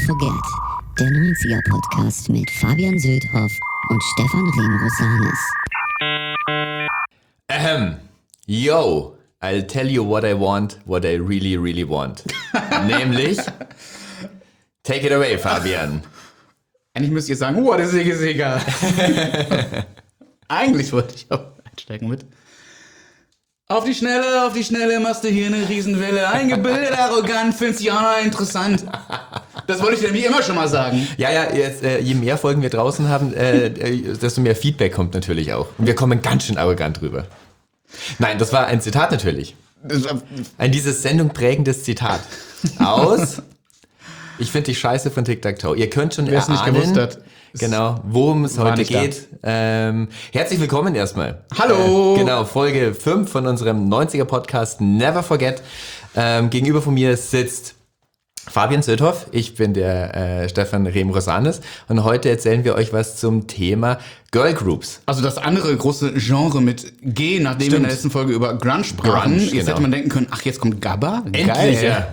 Forget, der 90er-Podcast mit Fabian Söldhoff und Stefan Remrosanis. Yo, I'll tell you what I want, what I really, really want. Nämlich, take it away, Fabian. Eigentlich müsst ihr sagen, das ist egal. Eigentlich wollte ich auch einsteigen mit. Auf die Schnelle machst du hier eine Riesenwelle. Eingebildet, arrogant, findest dich auch noch interessant. Das wollte ich dir wie immer schon mal sagen. Ja, jetzt, je mehr Folgen wir draußen haben, desto mehr Feedback kommt natürlich auch. Und wir kommen ganz schön arrogant rüber. Nein, das war ein Zitat natürlich. Ein dieses Sendung prägendes Zitat. Aus, ich finde dich scheiße von Tic-Tac-Toe. Ihr könnt schon Wer es nicht gewusst hat. Genau, worum es heute geht. Herzlich willkommen erstmal. Hallo! Genau, Folge 5 von unserem 90er-Podcast Never Forget. Gegenüber von mir sitzt Fabian Söldhoff, ich bin der Stefan Remrosanis und heute erzählen wir euch was zum Thema Girl Groups. Also das andere große Genre mit G, nachdem wir in der letzten Folge über Grunge sprachen. Grunge, jetzt genau. hätte man denken können, ach, jetzt kommt Gabba. Endlich, Geil. ja.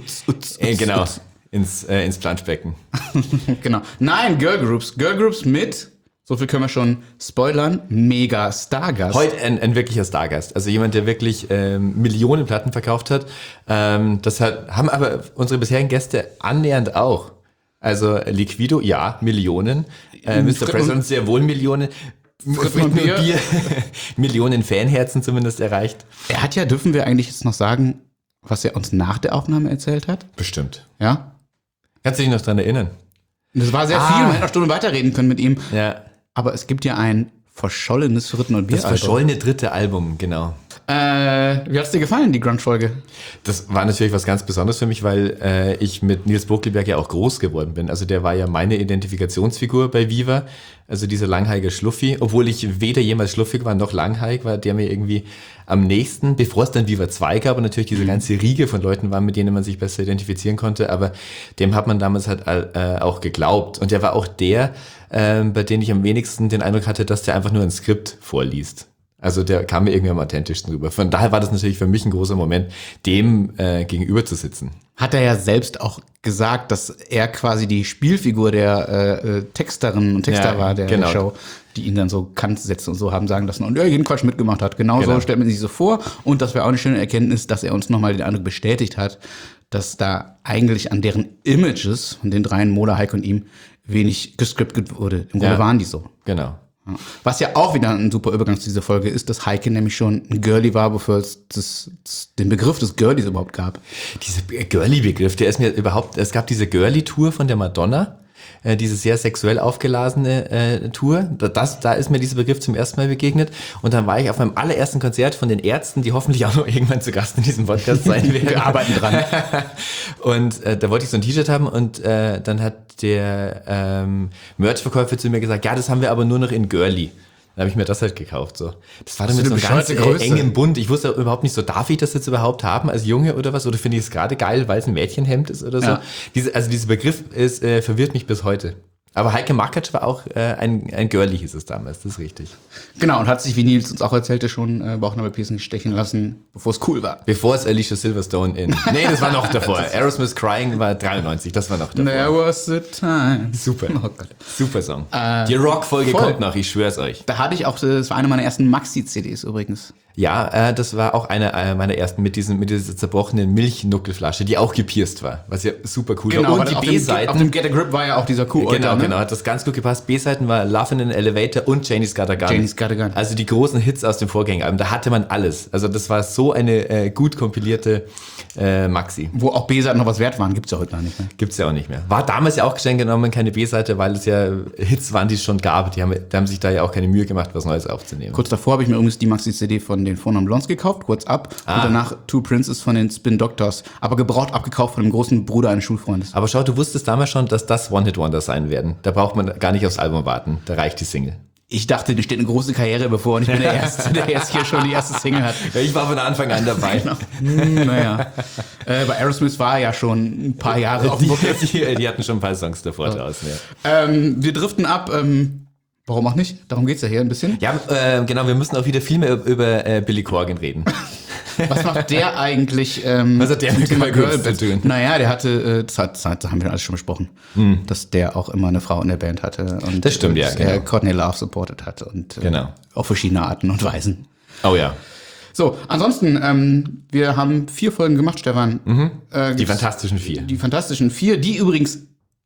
Genau, Utz. ins Planschbecken. Genau. Nein, Girl Groups mit, so viel können wir schon spoilern, mega Stargast. Heute ein wirklicher Stargast, also jemand, der wirklich Millionen Platten verkauft hat. Haben aber unsere bisherigen Gäste annähernd auch. Also Liquido, ja, Millionen. Mr. President, sehr wohl Millionen. Fritten und Bier. Millionen Fanherzen zumindest erreicht. Er hat ja, dürfen wir eigentlich jetzt noch sagen, was er uns nach der Aufnahme erzählt hat? Bestimmt. Ja? Kannst du dich noch dran erinnern? Das war sehr viel, man hätte noch Stunden weiterreden können mit ihm. Ja. Aber es gibt ja ein verschollenes Fritten- und Bier. Das verschollene dritte Album, genau. Wie hat's dir gefallen, die Grunge-Folge? Das war natürlich was ganz Besonderes für mich, weil ich mit Nils Buckelberg ja auch groß geworden bin. Also der war ja meine Identifikationsfigur bei Viva. Also dieser langhaarige Schluffi. Obwohl ich weder jemals schluffig war noch langhaarig, war der mir irgendwie am nächsten, bevor es dann Viva 2 gab und natürlich diese ganze Riege von Leuten war, mit denen man sich besser identifizieren konnte. Aber dem hat man damals halt auch geglaubt. Und der war auch der, bei dem ich am wenigsten den Eindruck hatte, dass der einfach nur ein Skript vorliest. Also der kam mir irgendwie am authentischsten rüber. Von daher war das natürlich für mich ein großer Moment, dem gegenüber zu sitzen. Hat er ja selbst auch gesagt, dass er quasi die Spielfigur der Texterinnen und Texter war der Show, die ihn dann so Kant setzen und so haben sagen lassen und jeden Quatsch mitgemacht hat. Genau so stellt man sich so vor. Und das wäre auch eine schöne Erkenntnis, dass er uns nochmal den Eindruck bestätigt hat, dass da eigentlich an deren Images, von den dreien, Mola, Heike und ihm, wenig gescriptet wurde. Im Grunde waren die so. Genau. Was ja auch wieder ein super Übergang zu dieser Folge ist, dass Heike nämlich schon ein Girlie war, bevor es den Begriff des Girlies überhaupt gab. Dieser Girlie-Begriff, der ist mir überhaupt, es gab diese Girlie-Tour von der Madonna, diese sehr sexuell aufgeladene Tour. Da ist mir dieser Begriff zum ersten Mal begegnet. Und dann war ich auf meinem allerersten Konzert von den Ärzten, die hoffentlich auch noch irgendwann zu Gast in diesem Podcast sein werden. Wir arbeiten dran. Und da wollte ich so ein T-Shirt haben und dann hat der Merch-Verkäufer zu mir gesagt, ja, das haben wir aber nur noch in Girlie. Dann habe ich mir das halt gekauft. So. Das war dann mit so einem ganz engen Bund. Ich wusste überhaupt nicht so, darf ich das jetzt überhaupt haben als Junge oder was? Oder finde ich es gerade geil, weil es ein Mädchenhemd ist oder so? Ja. Dieser Begriff verwirrt mich bis heute. Aber Heike Makatsch war auch ein Girlie, hieß es damals, das ist richtig. Genau, und hat sich, wie Nils uns auch erzählte, schon Bauchnabelpiercing stechen lassen, bevor es cool war. Bevor es Alicia Silverstone Nee, das war noch davor. Aerosmith Crying war 93, das war noch davor. There was a time. Super, Oh Gott. super Song. Die Rock-Folge kommt noch, ich schwör's euch. Da hatte ich auch, das war eine meiner ersten Maxi-CDs übrigens. Ja, das war auch eine meiner ersten mit dieser zerbrochenen Milchnuckelflasche, die auch gepierst war, was ja super cool war. Und die B-Seiten. Auf dem Get a Grip war ja auch dieser Genau, hat das ganz gut gepasst. B-Seiten war Love in an Elevator und Janie's Got a Gun. Janie's Got a Gun. Also die großen Hits aus dem Vorgängeralbum, da hatte man alles. Also das war so eine gut kompilierte Maxi. Wo auch B-Seiten noch was wert waren, gibt's ja heute gar nicht mehr. Gibt's ja auch nicht mehr. War damals ja auch geschenkt genommen, keine B-Seite, weil es ja Hits waren, die es schon gab. Die haben sich da ja auch keine Mühe gemacht, was Neues aufzunehmen. Kurz davor habe ich mir übrigens die Maxi-CD von den Four Non Blondes gekauft, kurz ab. Und danach Two Princes von den Spin Doctors. Aber gebraucht abgekauft von dem großen Bruder eines Schulfreundes. Aber schau, du wusstest damals schon, dass das One-Hit-Wonder sein werden. Da braucht man gar nicht aufs Album warten. Da reicht die Single. Ich dachte, dir steht eine große Karriere bevor und ich bin der Erste, der jetzt hier schon die erste Single hat. Ja, ich war von Anfang an dabei. Genau. Naja. Bei Aerosmith war ja schon ein paar Jahre auf dem Buckel. Die hatten schon ein paar Songs davor draußen, ja. Wir driften ab. Warum auch nicht? Darum geht's ja hier ein bisschen. Ja, genau, wir müssen auch wieder viel mehr über Billy Corgan reden. Was macht der eigentlich? Was hat der mit Thema Girlbands zu tun? Naja, der hatte, das haben wir alles schon besprochen, dass der auch immer eine Frau in der Band hatte. Und Das stimmt, ja, dass genau. er Courtney Love supportet hat und Genau. auf verschiedene Arten und Weisen. Oh ja. So, ansonsten, wir haben 4 Folgen gemacht, Stefan. Die Fantastischen 4. Die Fantastischen 4, die übrigens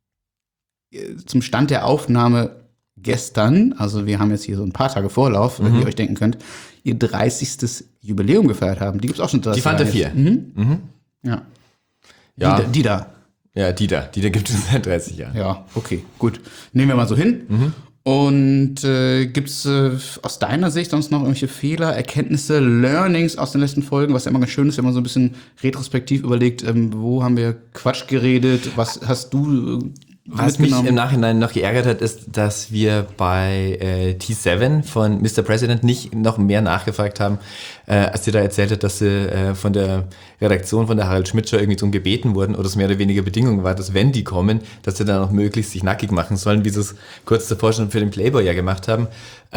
zum Stand der Aufnahme gestern, also wir haben jetzt hier so ein paar Tage Vorlauf, wie ihr euch denken könnt, ihr 30. Jubiläum gefeiert haben. Die gibt's auch schon 30 Die Fanta 4. Ja. Ja. Die da. Ja, die da gibt es seit 30 Jahren. Ja, okay, gut. Nehmen wir mal so hin. Und gibt's aus deiner Sicht sonst noch irgendwelche Fehler, Erkenntnisse, Learnings aus den letzten Folgen, was ja immer ganz schön ist, wenn man so ein bisschen retrospektiv überlegt, wo haben wir Quatsch geredet, was hast du Was mich im Nachhinein noch geärgert hat, ist, dass wir bei T7 von Mr. President nicht noch mehr nachgefragt haben, als sie da erzählt hat, dass sie von der Redaktion von der Harald Schmidt Show irgendwie darum gebeten wurden oder es mehr oder weniger Bedingung war, dass wenn die kommen, dass sie dann auch möglichst sich nackig machen sollen, wie sie es kurz davor schon für den Playboy ja gemacht haben.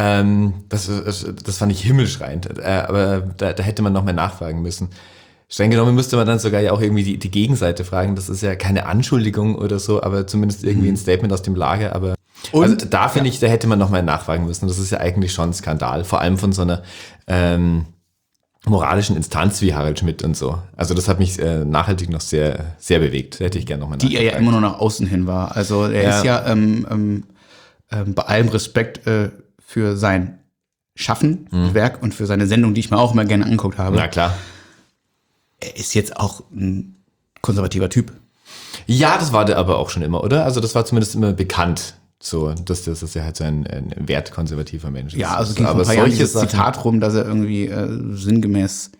Das fand ich himmelschreiend, aber da hätte man noch mehr nachfragen müssen. Streng genommen müsste man dann sogar ja auch irgendwie die Gegenseite fragen. Das ist ja keine Anschuldigung oder so, aber zumindest irgendwie ein Statement aus dem Lager. Aber also da finde ich, da hätte man noch mal nachfragen müssen. Das ist ja eigentlich schon ein Skandal, vor allem von so einer moralischen Instanz wie Harald Schmidt und so. Also das hat mich nachhaltig noch sehr, sehr bewegt. Da hätte ich gerne noch mal die er ja immer nur nach außen hin war. Also er ist ja bei allem Respekt für sein Schaffen, Werk und für seine Sendung, die ich mir auch immer gerne angeguckt habe. Na klar. Er ist jetzt auch ein konservativer Typ. Ja, das war der aber auch schon immer, oder? Also das war zumindest immer bekannt, so, dass ja halt so ein wertkonservativer Mensch ist. Ja, also ging aber vor ein paar Jahren dieses Sachen- Zitat rum, dass er irgendwie sinngemäß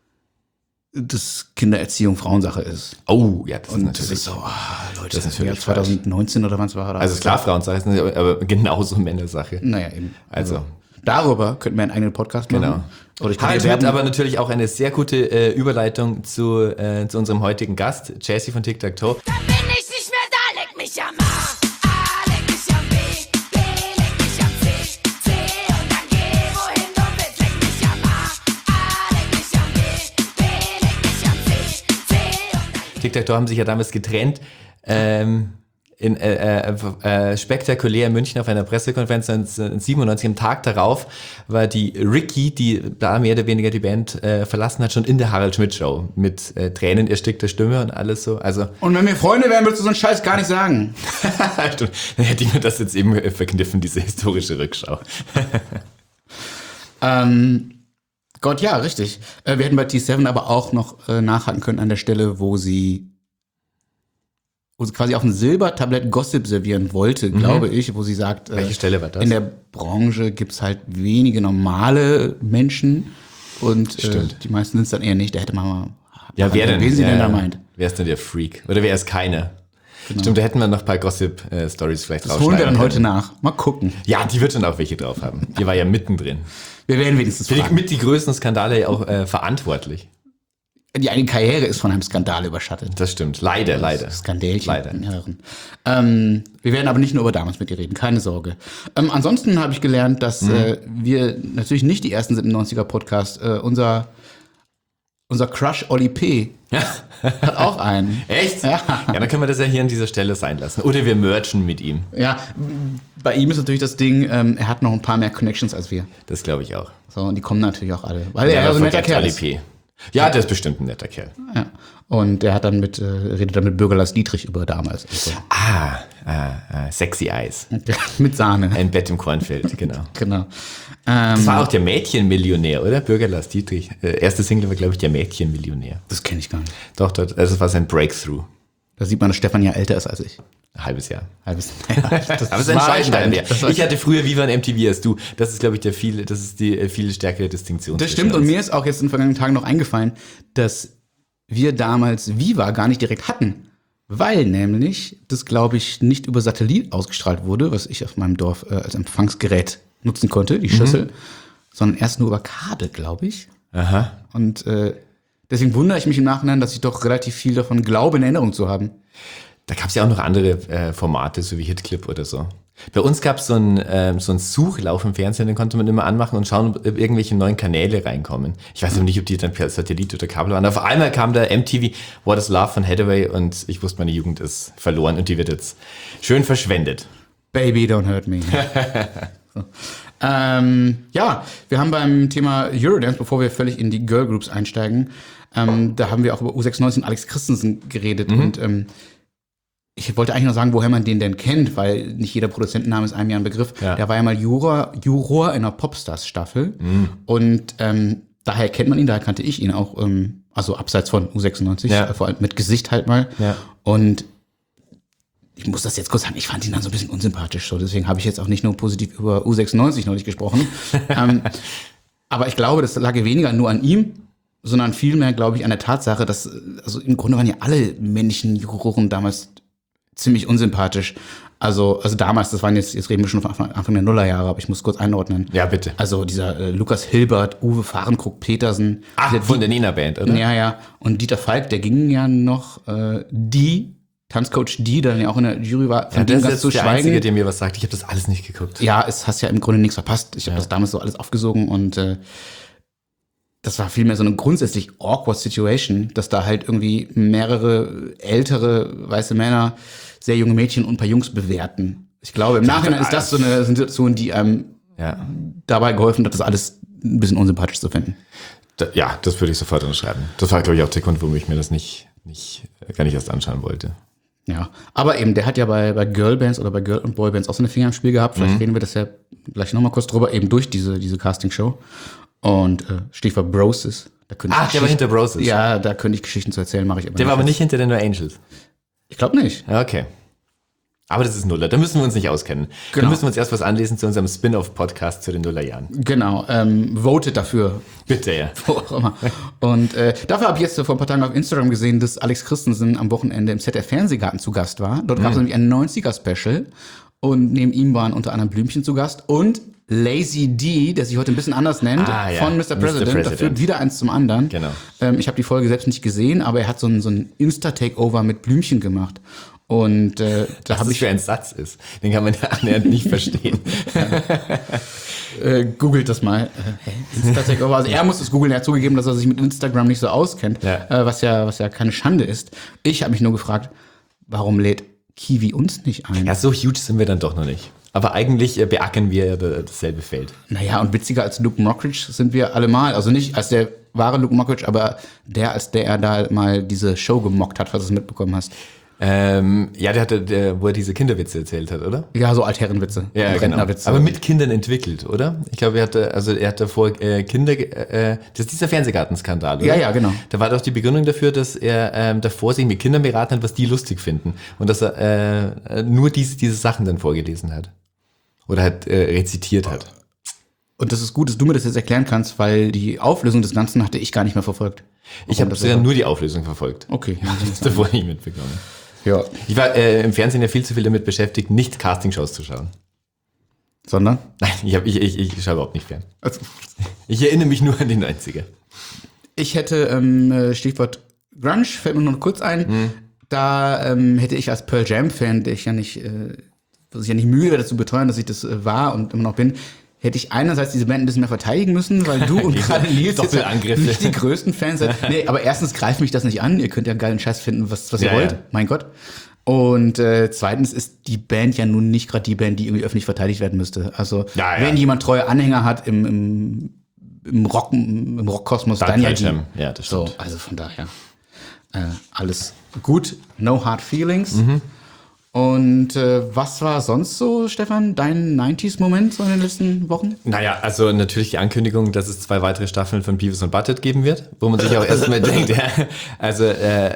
dass Kindererziehung Frauensache ist. Oh, ja, das ist Und natürlich. das ist so, Leute, das ist natürlich 2019 oder wann es war. Also ist klar, Frauensache ist nicht, aber genauso Männersache. Naja, eben. Also. Darüber könnten wir einen eigenen Podcast machen. Genau. Oder ich kann Harald dir Schmidt werben. aber natürlich auch eine sehr gute Überleitung zu unserem heutigen Gast, Jessie von Tic Tac Toe. Da bin ich nicht mehr da, leck mich am A, leck mich am B, B, leck mich am C, C und dann geh, wohin du willst, leck mich am A, leck mich am B, B, leck mich am C, C und dann Tic Tac Toe haben sich ja damals getrennt. Spektakulär in München auf einer Pressekonferenz 1997. Am Tag darauf war die Ricky, die da mehr oder weniger die Band verlassen hat, schon in der Harald Schmidt Show mit Tränen erstickter Stimme und alles so. Also Und wenn wir Freunde wären, würdest du so einen Scheiß gar nicht sagen. stimmt. Dann hätte ich mir das jetzt eben verkniffen, diese historische Rückschau. Gott, ja, richtig. Wir hätten bei T7 aber auch noch nachhaken können an der Stelle, wo sie quasi auf ein Silbertablett Gossip servieren wollte, glaube ich, wo sie sagt, Welche Stelle war das? in der Branche gibt's halt wenige normale Menschen und die meisten sind es dann eher nicht. Da hätte man mal Ja, wer denn? Wen sie denn Ja, da meint. Wer ist denn der Freak? Oder wer ist keiner? Stimmt, da hätten wir noch ein paar Gossip-Stories vielleicht Das holen wir dann können. heute nach. Mal gucken. Ja, die wird schon auch welche drauf haben. Die war ja mittendrin. Wir werden wenigstens Finde ich fragen. mit die größten Skandale ja auch verantwortlich. Die eine Karriere ist von einem Skandal überschattet. Das stimmt. Leider. Skandälchen. Leider. Herren. Wir werden aber nicht nur über damals mit dir reden, keine Sorge. Ansonsten habe ich gelernt, dass wir natürlich nicht die ersten sind im 90er-Podcast. Unser Crush Oli P. hat auch einen. Echt? Ja. Ja, dann können wir das ja hier an dieser Stelle sein lassen. Oder wir merchen mit ihm. Ja, bei ihm ist natürlich das Ding, er hat noch ein paar mehr Connections als wir. Das glaube ich auch. So, und die kommen natürlich auch alle. Weil er ja so ein netter Kerl ist. P. Ja, der ist bestimmt ein netter Kerl. Ja. Und er hat dann redet dann mit Bürger Lars Dietrich über damals. Also, Sexy Eyes. mit Sahne. Ein Bett im Kornfeld, genau. Genau. Das war auch der Mädchenmillionär, oder? Bürger Lars Dietrich. Erste Single war, glaube ich, der Mädchenmillionär. Das kenne ich gar nicht. Doch, das war sein Breakthrough. Da sieht man, dass Stefan ja älter ist als ich. Ein halbes Jahr. Naja, das Aber es ist ein Scheißstein mehr. Das war- Ich hatte früher Viva und MTV als du. Das ist, glaube ich, die viel stärkere Distinktion. Das zwischen stimmt, und uns. mir ist auch jetzt in den vergangenen Tagen noch eingefallen, dass wir damals Viva gar nicht direkt hatten. Weil nämlich das, glaube ich, nicht über Satellit ausgestrahlt wurde, was ich auf meinem Dorf als Empfangsgerät nutzen konnte, die Schüssel, sondern erst nur über Kabel, glaube ich. Aha. Und deswegen wundere ich mich im Nachhinein, dass ich doch relativ viel davon glaube, in Erinnerung zu haben. Da gab es ja auch noch andere Formate, so wie Hitclip oder so. Bei uns gab es so einen Suchlauf im Fernsehen, den konnte man immer anmachen und schauen, ob irgendwelche neuen Kanäle reinkommen. Ich weiß aber nicht, ob die dann per Satellit oder Kabel waren. Auf einmal kam da MTV What is Love von Hathaway und ich wusste, meine Jugend ist verloren und die wird jetzt schön verschwendet. Baby, don't hurt me. So. Ja, wir haben beim Thema Eurodance, bevor wir völlig in die Girlgroups einsteigen, da haben wir auch über U96 und Alex Christensen geredet und ich wollte eigentlich nur sagen, woher man den denn kennt, weil nicht jeder Produzentenname ist einem ja ein Begriff. Ja. Der war ja mal Juror in einer Popstars-Staffel. Und daher kennt man ihn, daher kannte ich ihn auch, also abseits von U96, vor allem mit Gesicht halt mal. Ja. Und ich muss das jetzt kurz sagen, ich fand ihn dann so ein bisschen unsympathisch. So. Deswegen habe ich jetzt auch nicht nur positiv über U96 neulich gesprochen. Aber ich glaube, das lag weniger nur an ihm, sondern vielmehr, glaube ich, an der Tatsache, dass, also im Grunde waren ja alle männlichen Juroren damals ziemlich unsympathisch. Also damals, das waren jetzt reden wir schon von Anfang der Nullerjahre, aber ich muss kurz einordnen. Ja, bitte. Also dieser Lukas Hilbert, Uwe Fahrenkrug-Petersen. Von der Nina-Band, oder? Ja. Und Dieter Falk, der ging ja noch, Tanzcoach D, der ja auch in der Jury war. Ja, das ist jetzt der Einzige, der mir was sagt. Ich habe das alles nicht geguckt. Ja, es hast ja im Grunde nichts verpasst. Ich habe das damals so alles aufgesogen und das war vielmehr so eine grundsätzlich awkward Situation, dass da halt irgendwie mehrere ältere weiße Männer sehr junge Mädchen und ein paar Jungs bewerten. Ich glaube, im Nachhinein ist das so eine Situation, die einem dabei geholfen hat, das alles ein bisschen unsympathisch zu finden. Ja, das würde ich sofort unterschreiben. Das war, glaube ich, auch der Grund, warum ich mir das gar nicht erst anschauen wollte. Ja, aber eben, der hat ja bei Girlbands oder bei Girl- und Boybands auch so eine Finger im Spiel gehabt. Vielleicht reden wir das ja gleich nochmal kurz drüber, eben durch diese Castingshow. Und Stichwort Broses. Der war hinter Broses. Ja, da könnte ich Geschichten zu erzählen, mache ich aber Der war aber nicht hinter den No Angels. Ich glaube nicht. Okay. Aber das ist Nuller, da müssen wir uns nicht auskennen. Genau. Da müssen wir uns erst was anlesen zu unserem Spin-off-Podcast zu den Nullerjahren. Genau, votet dafür. Bitte, ja. Wo auch immer. Und dafür habe ich jetzt vor ein paar Tagen auf Instagram gesehen, dass Alex Christensen am Wochenende im ZDF Fernsehgarten zu Gast war. Dort gab es nämlich ein 90er-Special und neben ihm waren unter anderem Blümchen zu Gast und Lazy D, der sich heute ein bisschen anders nennt, von Mr. President. Da führt wieder eins zum anderen. Genau. Ich habe die Folge selbst nicht gesehen, aber er hat so ein Insta-Takeover mit Blümchen gemacht. Und da habe ich für ein Satz ist, den kann man ja annähernd nicht verstehen. Googelt das mal. Insta-Takeover. Also er muss es googeln, er hat zugegeben, dass er sich mit Instagram nicht so auskennt, was ja keine Schande ist. Ich habe mich nur gefragt, warum lädt Kiwi uns nicht ein? Ja, so huge sind wir dann doch noch nicht. Aber eigentlich beackern wir dasselbe Feld. Naja, und witziger als Luke Mockridge sind wir allemal. Also nicht als der wahre Luke Mockridge, aber als der er da mal diese Show gemockt hat, was du mitbekommen hast. Wo er diese Kinderwitze erzählt hat, oder? Ja, so Altherrenwitze. Ja, genau. Aber mit Kindern entwickelt, oder? Ich glaube, er hat davor Kinder, das ist dieser Fernsehgartenskandal, oder? Ja, genau. Da war doch die Begründung dafür, dass er davor sich mit Kindern beraten hat, was die lustig finden. Und dass er nur diese Sachen dann vorgelesen hat. Oder halt rezitiert hat. Und das ist gut, dass du mir das jetzt erklären kannst, weil die Auflösung des Ganzen hatte ich gar nicht mehr verfolgt. Ich habe sogar nur die Auflösung verfolgt. Okay. Das davor nicht mitbekommen. Ja. Ich war im Fernsehen ja viel zu viel damit beschäftigt, nicht Castingshows zu schauen. Sondern? Nein, ich schaue überhaupt nicht fern. Also, ich erinnere mich nur an die 90er. Ich hätte, Stichwort Grunge, fällt mir nur kurz ein, da hätte ich als Pearl Jam-Fan, der ich ja nicht müde werde zu beteuern, dass ich das war und immer noch bin, hätte ich einerseits diese Band ein bisschen mehr verteidigen müssen, weil du und gerade Nils jetzt nicht die größten Fans seid. Nee, aber erstens greift mich das nicht an. Ihr könnt ja geilen Scheiß finden, was ihr wollt. Ja. Mein Gott. Und zweitens ist die Band ja nun nicht gerade die Band, die irgendwie öffentlich verteidigt werden müsste. Also wenn jemand treue Anhänger hat im Rockkosmos, dann ja die. Ja, das stimmt. So, also von daher alles gut. No hard feelings. Und was war sonst so, Stefan, dein 90s-Moment so in den letzten Wochen? Naja, also natürlich die Ankündigung, dass es 2 weitere Staffeln von Beavis und Butthead geben wird, wo man sich auch erstmal denkt, einer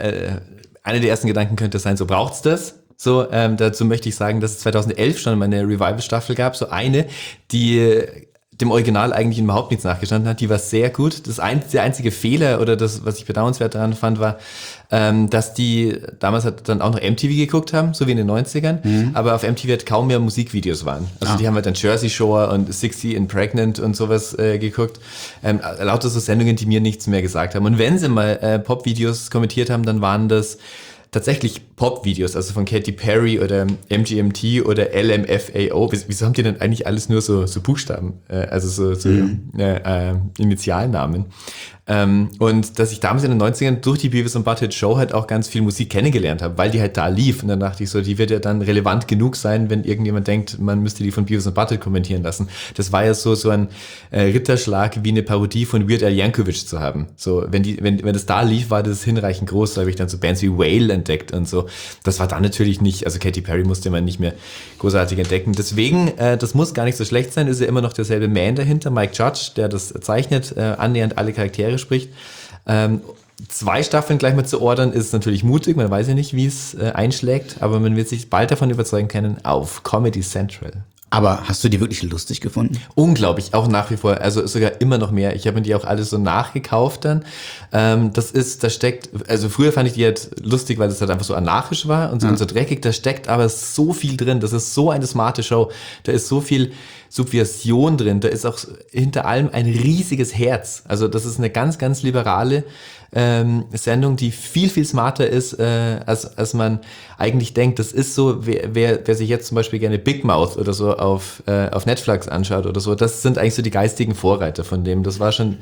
der ersten Gedanken könnte sein, so braucht's das? So, dazu möchte ich sagen, dass es 2011 schon mal eine Revival-Staffel gab, so eine, die dem Original eigentlich überhaupt nichts nachgestanden hat. Die war sehr gut. Der einzige Fehler oder das, was ich bedauernswert daran fand, war, dass die damals dann auch noch MTV geguckt haben, so wie in den 90ern, aber auf MTV halt kaum mehr Musikvideos waren. Also die haben halt dann Jersey Shore und 60 and Pregnant und sowas geguckt. Lauter so Sendungen, die mir nichts mehr gesagt haben. Und wenn sie mal Popvideos kommentiert haben, dann waren das tatsächlich Pop-Videos, also von Katy Perry oder MGMT oder LMFAO. Wieso haben die denn eigentlich alles nur so Buchstaben, also so Initialnamen? Und dass ich damals in den 90ern durch die Beavis und Butthead Show halt auch ganz viel Musik kennengelernt habe, weil die halt da lief. Und dann dachte ich so, die wird ja dann relevant genug sein, wenn irgendjemand denkt, man müsste die von Beavis und Butthead kommentieren lassen. Das war ja so ein Ritterschlag wie eine Parodie von Weird Al Yankovic zu haben. So, wenn das da lief, war das hinreichend groß. Da habe ich dann so Bands wie Whale entdeckt und so. Das war dann natürlich nicht, also Katy Perry musste man nicht mehr großartig entdecken. Deswegen, das muss gar nicht so schlecht sein, ist ja immer noch derselbe Man dahinter, Mike Judge, der das zeichnet, annähernd alle Charaktere spricht. 2 Staffeln gleich mal zu ordern, ist natürlich mutig, man weiß ja nicht, wie es einschlägt, aber man wird sich bald davon überzeugen können auf Comedy Central. Aber hast du die wirklich lustig gefunden? Unglaublich, auch nach wie vor, also sogar immer noch mehr. Ich habe mir die auch alle so nachgekauft dann. Da steckt, also früher fand ich die halt lustig, weil es halt einfach so anarchisch war und so dreckig, da steckt aber so viel drin, das ist so eine smarte Show, da ist so viel Subversion drin, da ist auch hinter allem ein riesiges Herz. Also das ist eine ganz, ganz liberale Sendung, die viel, viel smarter ist, als man eigentlich denkt. Das ist so, wer sich jetzt zum Beispiel gerne Big Mouth oder so auf Netflix anschaut oder so, das sind eigentlich so die geistigen Vorreiter von dem. Das war schon,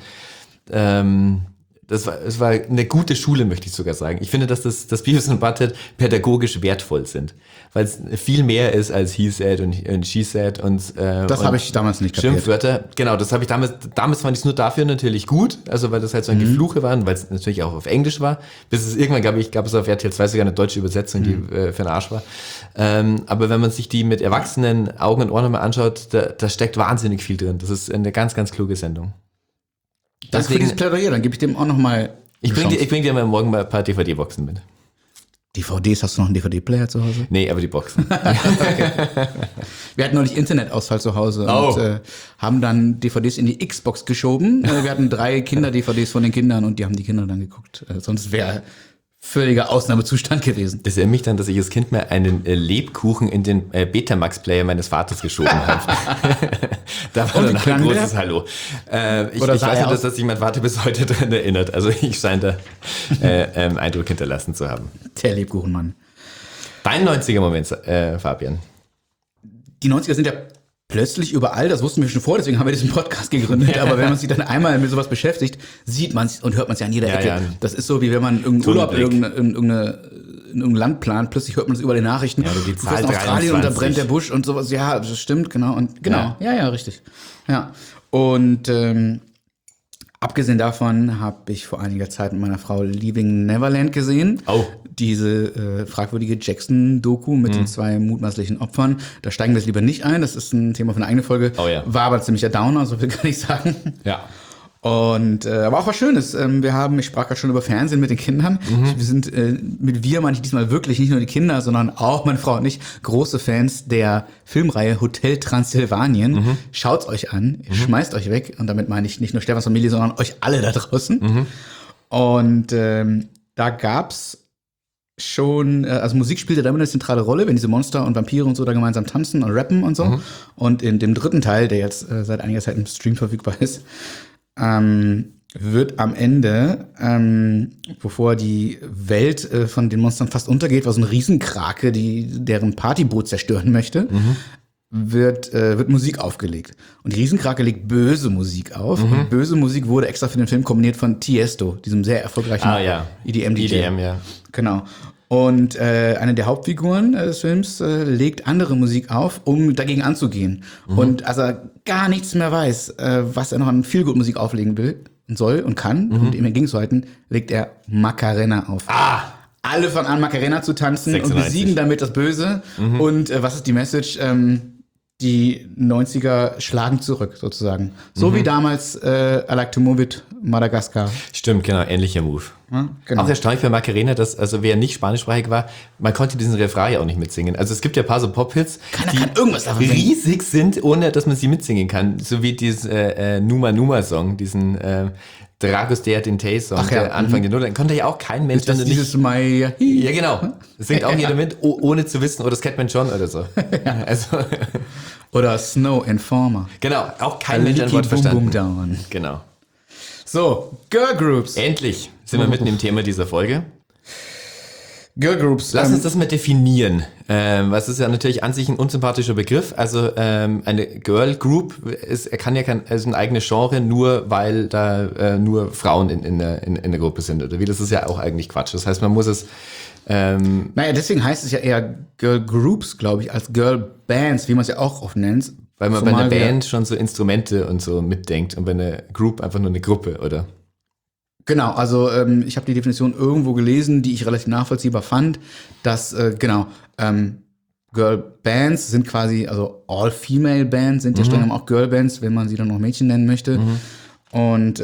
es war eine gute Schule, möchte ich sogar sagen. Ich finde, dass das Beavis und Butthead pädagogisch wertvoll sind, weil es viel mehr ist als he said und she said und das habe ich damals nicht kapiert. Schimpfwörter. Genau, das habe ich damals fand ich es nur dafür natürlich gut, also weil das halt so ein Gefluche war und weil es natürlich auch auf Englisch war, bis es irgendwann gab es auf RTL 2 sogar eine deutsche Übersetzung, die für den Arsch war. Aber wenn man sich die mit erwachsenen Augen und Ohren nochmal anschaut, da steckt wahnsinnig viel drin. Das ist eine ganz, ganz kluge Sendung. Danke für dieses Plädoyer, dann gebe ich dem auch nochmal. Ich bring dir mal morgen mal ein paar DVD-Boxen mit. DVDs, hast du noch einen DVD-Player zu Hause? Nee, aber die Boxen. Okay. Wir hatten neulich Internetausfall zu Hause und haben dann DVDs in die Xbox geschoben. Wir hatten 3 Kinder-DVDs von den Kindern und die haben die Kinder dann geguckt. Sonst wäre völliger Ausnahmezustand gewesen. Das erinnert mich dann, dass ich als Kind mal einen Lebkuchen in den Betamax-Player meines Vaters geschoben habe. Da war dann ein großes Hallo. Ich weiß nicht, dass sich mein Vater bis heute daran erinnert. Also ich scheine da Eindruck hinterlassen zu haben. Der Lebkuchenmann. Dein 90er-Moment, Fabian. Die 90er sind ja plötzlich überall, das wussten wir schon vor, deswegen haben wir diesen Podcast gegründet, aber wenn man sich dann einmal mit sowas beschäftigt, sieht man es und hört man es ja an jeder Ecke. Ja. Das ist so, wie wenn man irgendeinen Urlaub in irgendeinem Land plant, plötzlich hört man es über die Nachrichten. Ja, du fährst nach Australien und da brennt der Busch und sowas. Ja, das stimmt, genau. Und genau, ja, richtig. Ja. Und abgesehen davon habe ich vor einiger Zeit mit meiner Frau Leaving Neverland gesehen. Oh. Diese fragwürdige Jackson-Doku mit den 2 mutmaßlichen Opfern. Da steigen wir jetzt lieber nicht ein. Das ist ein Thema für eine eigene Folge. Oh ja. War aber ziemlich der Downer, so will ich gar nicht sagen. Ja. Und aber auch was Schönes. Ich sprach gerade schon über Fernsehen mit den Kindern. Wir sind meine ich diesmal wirklich nicht nur die Kinder, sondern auch meine Frau und ich große Fans der Filmreihe Hotel Transsilvanien. Schaut's euch an, schmeißt euch weg. Und damit meine ich nicht nur Stefans Familie, sondern euch alle da draußen. Und da gab's schon, also Musik spielte da immer eine zentrale Rolle, wenn diese Monster und Vampire und so da gemeinsam tanzen und rappen und so. Und in dem 3. Teil, der jetzt seit einiger Zeit im Stream verfügbar ist, wird am Ende, bevor die Welt von den Monstern fast untergeht, war so ein Riesenkrake, deren Partyboot zerstören möchte, wird Musik aufgelegt. Und die Riesenkrake legt böse Musik auf. Und böse Musik wurde extra für den Film komponiert von Tiesto, diesem sehr erfolgreichen EDM-DJ. EDM, ja. Genau. Und eine der Hauptfiguren des Films legt andere Musik auf, um dagegen anzugehen. Und als er gar nichts mehr weiß, was er noch an Feelgood-Musik auflegen will und soll und kann, um dem entgegenzuhalten, legt er Macarena auf. Alle fangen an, Macarena zu tanzen 96. Und besiegen damit das Böse. Und was ist die Message? Die 90er schlagen zurück, sozusagen. So wie damals I Like to Move It, Madagaskar. Stimmt, genau, ähnlicher Move. Ja, genau. Auch erstaunlich für Macarena, dass, also wer nicht spanischsprachig war, man konnte diesen Refrain ja auch nicht mitsingen. Also es gibt ja ein paar so Pop-Hits, die kann irgendwas davon riesig sind, ohne dass man sie mitsingen kann. So wie diesen Numa Numa Song, diesen Dragos de Atentei-Song, der Anfang der Null. Konnte ja auch kein Mensch. Das dieses Ja, genau. Das singt auch jeder mit, ohne zu wissen, oder Scatman John oder so. Also oder Snow Informer. Genau, auch kein Mensch ein Wort verstanden. Down. Genau. So, Girl Groups. Endlich sind wir mitten im Thema dieser Folge. Girlgroups. Lass uns das mal definieren. Was ist ja natürlich an sich ein unsympathischer Begriff. Also eine Girl Group kann ja ein eigenes Genre, nur weil da nur Frauen in der Gruppe sind oder wie. Das ist ja auch eigentlich Quatsch. Das heißt, man muss es naja, deswegen heißt es ja eher Girl Groups, glaube ich, als Girl Bands, wie man es ja auch oft nennt. Weil man bei einer Band schon so Instrumente und so mitdenkt und bei einer Group einfach nur eine Gruppe, oder? Genau, also ich habe die Definition irgendwo gelesen, die ich relativ nachvollziehbar fand, dass, Girl Bands sind quasi, also All-Female Bands sind ja streng genommen auch Girl Bands, wenn man sie dann noch Mädchen nennen möchte. Und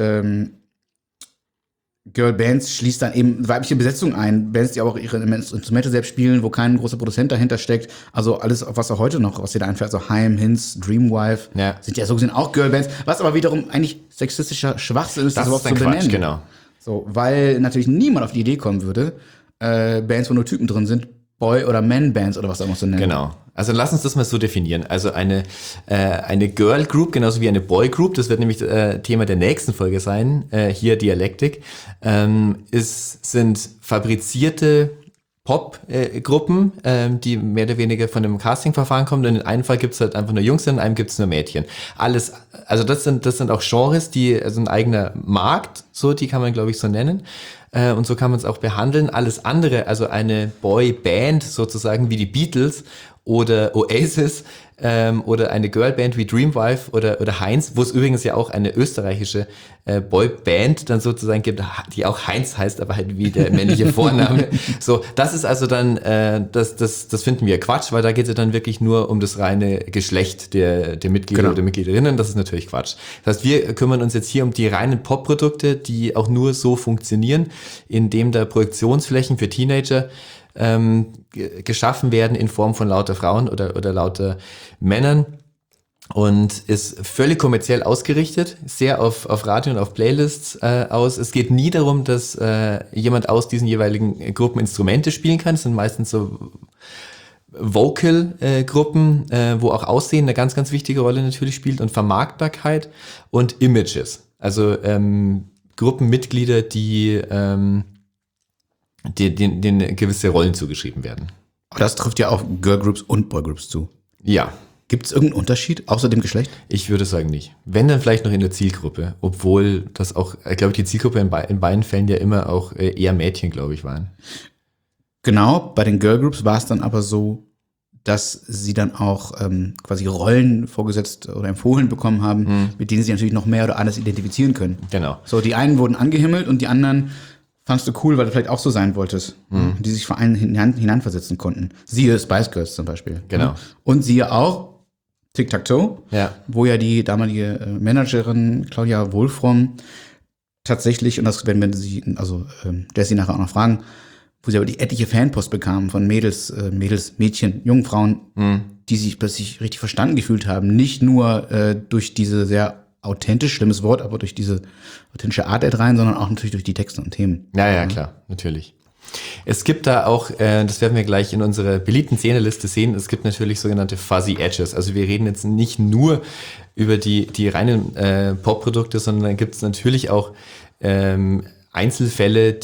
Girl Bands schließt dann eben weibliche Besetzung ein. Bands, die aber auch ihre Instrumente selbst spielen, wo kein großer Produzent dahinter steckt. Also alles, was auch heute noch, was dir da einfällt, also Haim, Hinz, Dreamwife, sind ja so gesehen auch Girl Bands. Was aber wiederum eigentlich sexistischer Schwachsinn ist, das überhaupt zu benennen. Genau. So, weil natürlich niemand auf die Idee kommen würde, Bands, wo nur Typen drin sind, Boy- oder Man-Bands oder was auch immer zu nennen. Genau. Also lass uns das mal so definieren. Also eine Girl Group, genauso wie eine Boy Group, das wird nämlich Thema der nächsten Folge sein, hier Dialektik, sind fabrizierte Pop-Gruppen, die mehr oder weniger von einem Casting-Verfahren kommen. Und in einem Fall gibt es halt einfach nur Jungs, in einem gibt es nur Mädchen. Alles, also das sind auch Genres, also ein eigener Markt, so, die kann man, glaube ich, so nennen. Und so kann man es auch behandeln. Alles andere, also eine Boy-Band sozusagen wie die Beatles oder Oasis oder eine Girlband wie Dreamwife oder Heinz, wo es übrigens ja auch eine österreichische Boyband dann sozusagen gibt, die auch Heinz heißt, aber halt wie der männliche Vorname. So, das ist also dann, das finden wir Quatsch, weil da geht es ja dann wirklich nur um das reine Geschlecht der Mitglieder oder Mitgliederinnen. Das ist natürlich Quatsch. Das heißt, wir kümmern uns jetzt hier um die reinen Pop-Produkte, die auch nur so funktionieren, indem da Projektionsflächen für Teenager geschaffen werden in Form von lauter Frauen oder lauter Männern und ist völlig kommerziell ausgerichtet, sehr auf Radio und auf Playlists aus. Es geht nie darum, dass jemand aus diesen jeweiligen Gruppen Instrumente spielen kann. Es sind meistens so Vocal-Gruppen, wo auch Aussehen eine ganz, ganz wichtige Rolle natürlich spielt und Vermarktbarkeit und Images. Also Gruppenmitglieder, denen gewisse Rollen zugeschrieben werden. Aber das trifft ja auch Girlgroups und Boygroups zu. Ja. Gibt es irgendeinen Unterschied außer dem Geschlecht? Ich würde sagen nicht. Wenn, dann vielleicht noch in der Zielgruppe. Obwohl das auch, glaube ich, die Zielgruppe in beiden Fällen ja immer auch eher Mädchen, glaube ich, waren. Genau, bei den Girlgroups war es dann aber so, dass sie dann auch quasi Rollen vorgesetzt oder empfohlen bekommen haben, mit denen sie natürlich noch mehr oder anders identifizieren können. Genau. So, die einen wurden angehimmelt und die anderen fandst du cool, weil du vielleicht auch so sein wolltest. Die sich vor allem hineinversetzen konnten. Siehe Spice Girls zum Beispiel. Genau. Und siehe auch Tic-Tac-Toe, wo ja die damalige Managerin Claudia Wolfram tatsächlich, und das werden wir sie, also Jessie nachher auch noch fragen, wo sie aber die etliche Fanpost bekamen von Mädels, Mädchen, jungen Frauen, die sich plötzlich richtig verstanden gefühlt haben. Nicht nur durch diese sehr authentisch, schlimmes Wort, aber durch diese authentische Art rein, sondern auch natürlich durch die Texte und Themen. Ja, klar, natürlich. Es gibt da auch, das werden wir gleich in unserer beliebten Szeneliste sehen, es gibt natürlich sogenannte Fuzzy Edges. Also wir reden jetzt nicht nur über die reinen Pop-Produkte, sondern dann gibt es natürlich auch Einzelfälle,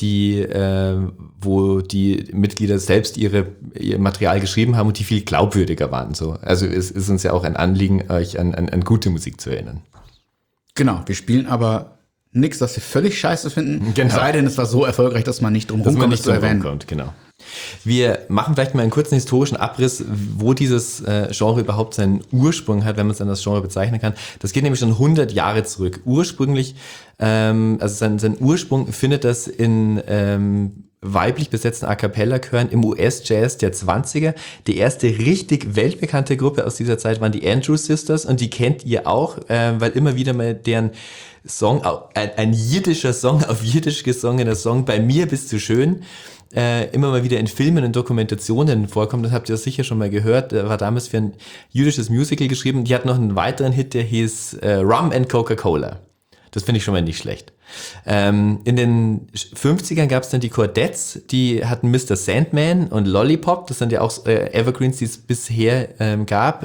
wo die Mitglieder selbst ihr Material geschrieben haben und die viel glaubwürdiger waren. So. Also es ist uns ja auch ein Anliegen, euch an gute Musik zu erinnern. Genau, wir spielen aber nichts, das wir völlig scheiße finden. Genau. Es sei denn, es war so erfolgreich, dass man nicht drum rumkommt, es zu erwähnen. Genau. Wir machen vielleicht mal einen kurzen historischen Abriss, wo dieses Genre überhaupt seinen Ursprung hat, wenn man es dann als Genre bezeichnen kann. Das geht nämlich schon 100 Jahre zurück. Ursprünglich, also sein Ursprung findet das in weiblich besetzten A-Cappella-Chören im US-Jazz der 20er. Die erste richtig weltbekannte Gruppe aus dieser Zeit waren die Andrews Sisters und die kennt ihr auch, weil immer wieder mal deren Song, ein jiddischer Song, auf Jiddisch gesongener Song, Bei mir bist du schön, immer mal wieder in Filmen und Dokumentationen vorkommt. Das habt ihr sicher schon mal gehört. War damals für ein jüdisches Musical geschrieben. Die hat noch einen weiteren Hit, der hieß Rum and Coca-Cola. Das finde ich schon mal nicht schlecht. In den 50ern gab es dann die Chordettes, die hatten Mr. Sandman und Lollipop. Das sind ja auch Evergreens, die es bisher gab.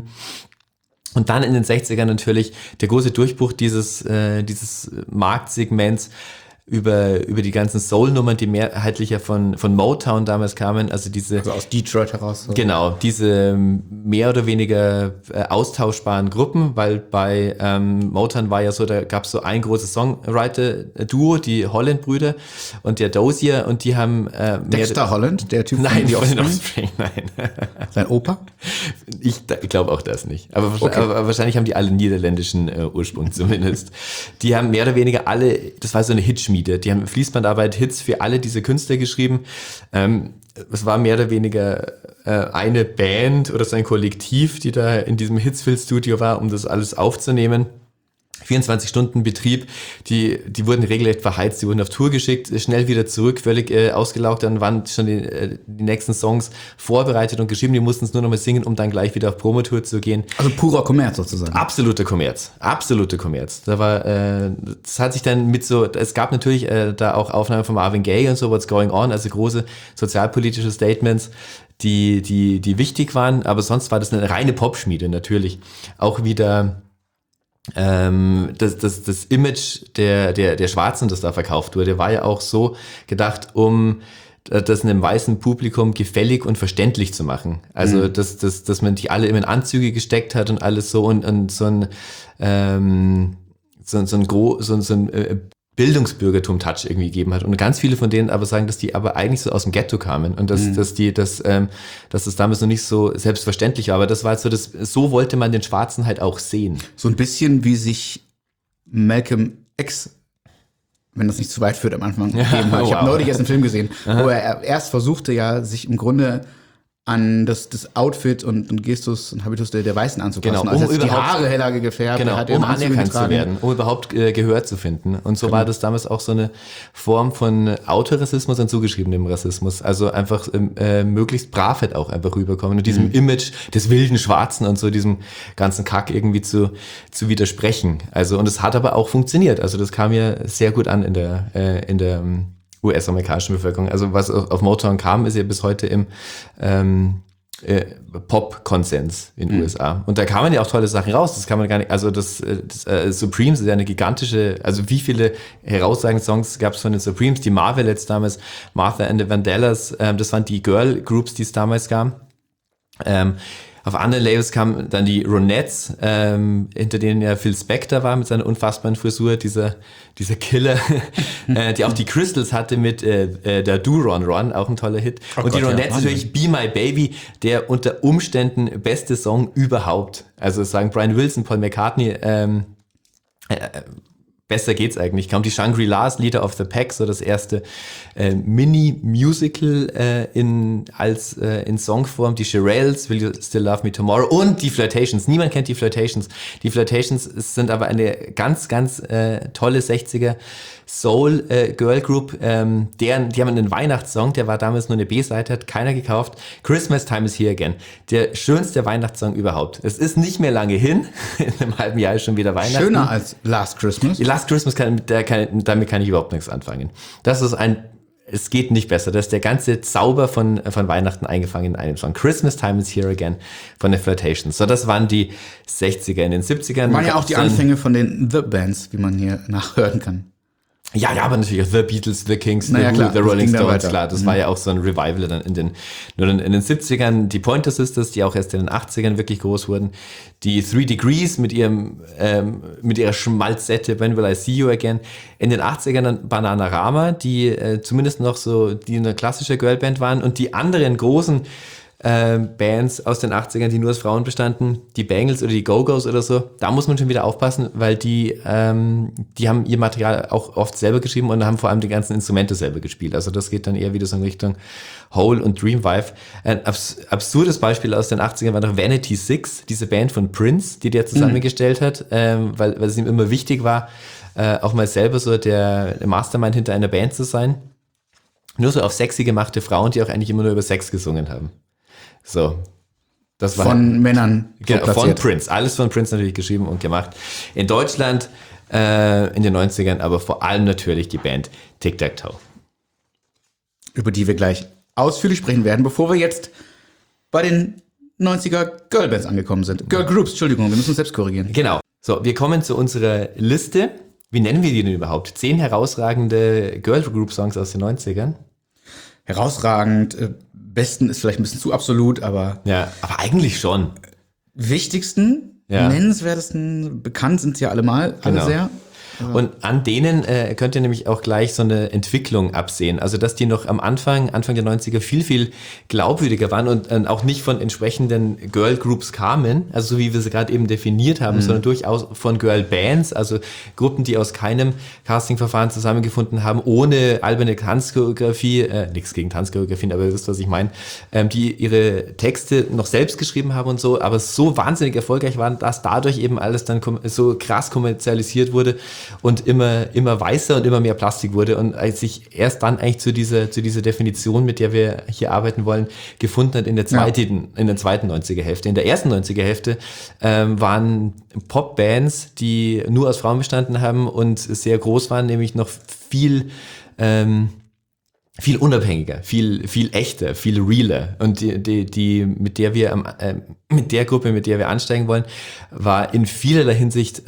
Und dann in den 60ern natürlich der große Durchbruch dieses Marktsegments über die ganzen Soul-Nummern, die mehrheitlich ja von Motown damals kamen, also aus Detroit heraus. So. Genau, diese mehr oder weniger austauschbaren Gruppen, weil bei Motown war ja so, da gab es so ein großes Songwriter-Duo, die Holland-Brüder und der Dozier, und die haben Dexter Holland, der Typ nein, von die Offspring, nein. Sein Opa? Ich glaube auch das nicht. Aber wahrscheinlich haben die alle niederländischen Ursprung zumindest. Die haben mehr oder weniger alle, das war so eine Hitschmiede, die haben Fließbandarbeit, Hits für alle diese Künstler geschrieben. Es war mehr oder weniger eine Band oder so ein Kollektiv, die da in diesem Hitsville-Studio war, um das alles aufzunehmen. 24 Stunden Betrieb, die wurden regelrecht verheizt, die wurden auf Tour geschickt, schnell wieder zurück, völlig ausgelaugt, dann waren schon die nächsten Songs vorbereitet und geschrieben, die mussten es nur noch mal singen, um dann gleich wieder auf Promotour zu gehen. Also purer Kommerz sozusagen. Absoluter Kommerz. Da war, das hat sich dann es gab natürlich da auch Aufnahmen von Marvin Gaye und so, What's Going On, also große sozialpolitische Statements, die wichtig waren, aber sonst war das eine reine Popschmiede natürlich. Auch wieder das Image der Schwarzen, das da verkauft wurde, war ja auch so gedacht, um das einem weißen Publikum gefällig und verständlich zu machen. Also, dass man die alle immer in Anzüge gesteckt hat und alles so und so ein Bildungsbürgertum-Touch irgendwie gegeben hat. Und ganz viele von denen aber sagen, dass die aber eigentlich so aus dem Ghetto kamen und dass das damals noch nicht so selbstverständlich war. Aber das war halt so wollte man den Schwarzen halt auch sehen. So ein bisschen wie sich Malcolm X, wenn das nicht zu weit führt, am Anfang gegeben hat. Ich habe neulich erst einen Film gesehen, wo er erst versuchte ja, sich im Grunde an das Outfit und Gestus und Habitus der Weißen anzupassen. Genau, also die Haare heller gefärbt. Genau, hat um anerkannt zu werden, um überhaupt Gehör zu finden. Und so war das damals auch so eine Form von Autorassismus und zugeschriebenem Rassismus. Also einfach möglichst brav halt auch einfach rüberkommen und diesem Image des wilden Schwarzen und so diesem ganzen Kack irgendwie zu widersprechen. Also, und es hat aber auch funktioniert. Also das kam ja sehr gut an in der US-amerikanischen Bevölkerung. Also was auf Motown kam, ist ja bis heute im Pop-Konsens in den USA. Und da kamen ja auch tolle Sachen raus. Das kann man gar nicht, also das Supremes ist ja eine gigantische, also wie viele herausragende Songs gab es von den Supremes? Die Marvelettes damals, Martha and the Vandellas, das waren die Girl-Groups, die es damals gab. Auf anderen Labels kamen dann die Ronettes, hinter denen ja Phil Spector war mit seiner unfassbaren Frisur, dieser Killer, die auch die Crystals hatte mit der Do Ron Ron, auch ein toller Hit. Und die Ronettes natürlich Be My Baby, der unter Umständen beste Song überhaupt. Also sagen Brian Wilson, Paul McCartney, besser geht's eigentlich kaum. Die Shangri-Las, Leader of the Pack, so das erste Mini-Musical in Songform. Die Shirelles, Will You Still Love Me Tomorrow und die Flirtations. Niemand kennt die Flirtations. Die Flirtations sind aber eine ganz, ganz tolle 60er Soul Girl Group. Die haben einen Weihnachtssong, der war damals nur eine B-Seite, hat keiner gekauft. Christmas Time is Here Again. Der schönste Weihnachtssong überhaupt. Es ist nicht mehr lange hin. In einem halben Jahr ist schon wieder Weihnachten. Schöner als Last Christmas. Last Christmas, damit kann ich überhaupt nichts anfangen. Das ist es geht nicht besser. Das ist der ganze Zauber von Weihnachten eingefangen in einem Song. Christmas Time is Here Again von den Flirtations. So, das waren die 60er. In den 70ern. Waren ja auch die Anfänge von den The Bands, wie man hier nachhören kann. Ja, aber natürlich auch The Beatles, The Kings, naja, The Who, The Rolling Stones, da klar. Das war ja auch so ein Revival dann in den 70ern. Die Pointer Sisters, die auch erst in den 80ern wirklich groß wurden. Die 3 Degrees mit ihrer Schmalzette, When Will I See You Again. In den 80ern dann Bananarama, die zumindest noch so, die eine klassische Girlband waren. Und die anderen großen Bands aus den 80ern, die nur aus Frauen bestanden, die Bangles oder die Go-Go's oder so, da muss man schon wieder aufpassen, weil die haben ihr Material auch oft selber geschrieben und haben vor allem die ganzen Instrumente selber gespielt. Also das geht dann eher wieder so in Richtung Hole und Dreamwife. Ein absurdes Beispiel aus den 80ern war noch Vanity Six, diese Band von Prince, die der zusammengestellt hat, weil es ihm immer wichtig war, auch mal selber so der Mastermind hinter einer Band zu sein. Nur so auf sexy gemachte Frauen, die auch eigentlich immer nur über Sex gesungen haben. So, das war von Männern. Genau, von Prince. Alles von Prince natürlich geschrieben und gemacht. In Deutschland in den 90ern, aber vor allem natürlich die Band Tic Tac Toe. Über die wir gleich ausführlich sprechen werden, bevor wir jetzt bei den 90er Girlbands angekommen sind. Girlgroups, Entschuldigung, wir müssen uns selbst korrigieren. Genau. So, wir kommen zu unserer Liste. wie nennen wir die denn überhaupt? 10 herausragende Girl-Group-Songs aus den 90ern? Herausragend, besten ist vielleicht ein bisschen zu absolut, aber... Ja, aber eigentlich schon. Wichtigsten, nennenswertesten, bekannt sind sie ja alle sehr. Und an denen könnt ihr nämlich auch gleich so eine Entwicklung absehen. Also, dass die noch am Anfang der 90er viel, viel glaubwürdiger waren und auch nicht von entsprechenden Girl-Groups kamen, also so wie wir sie gerade eben definiert haben, sondern durchaus von Girl-Bands, also Gruppen, die aus keinem Castingverfahren zusammengefunden haben, ohne alberne Tanzchoreografie, nichts gegen Tanzchoreografien, aber ihr wisst, was ich meine, die ihre Texte noch selbst geschrieben haben und so, aber so wahnsinnig erfolgreich waren, dass dadurch eben alles dann so krass kommerzialisiert wurde und immer weißer und immer mehr Plastik wurde und als sich erst dann eigentlich zu dieser Definition, mit der wir hier arbeiten wollen, gefunden hat in der zweiten 90er Hälfte. In der ersten 90er Hälfte waren Popbands, die nur aus Frauen bestanden haben und sehr groß waren, nämlich noch viel unabhängiger, viel echter, viel realer. Und die mit der Gruppe, mit der wir ansteigen wollen, war in vielerlei Hinsicht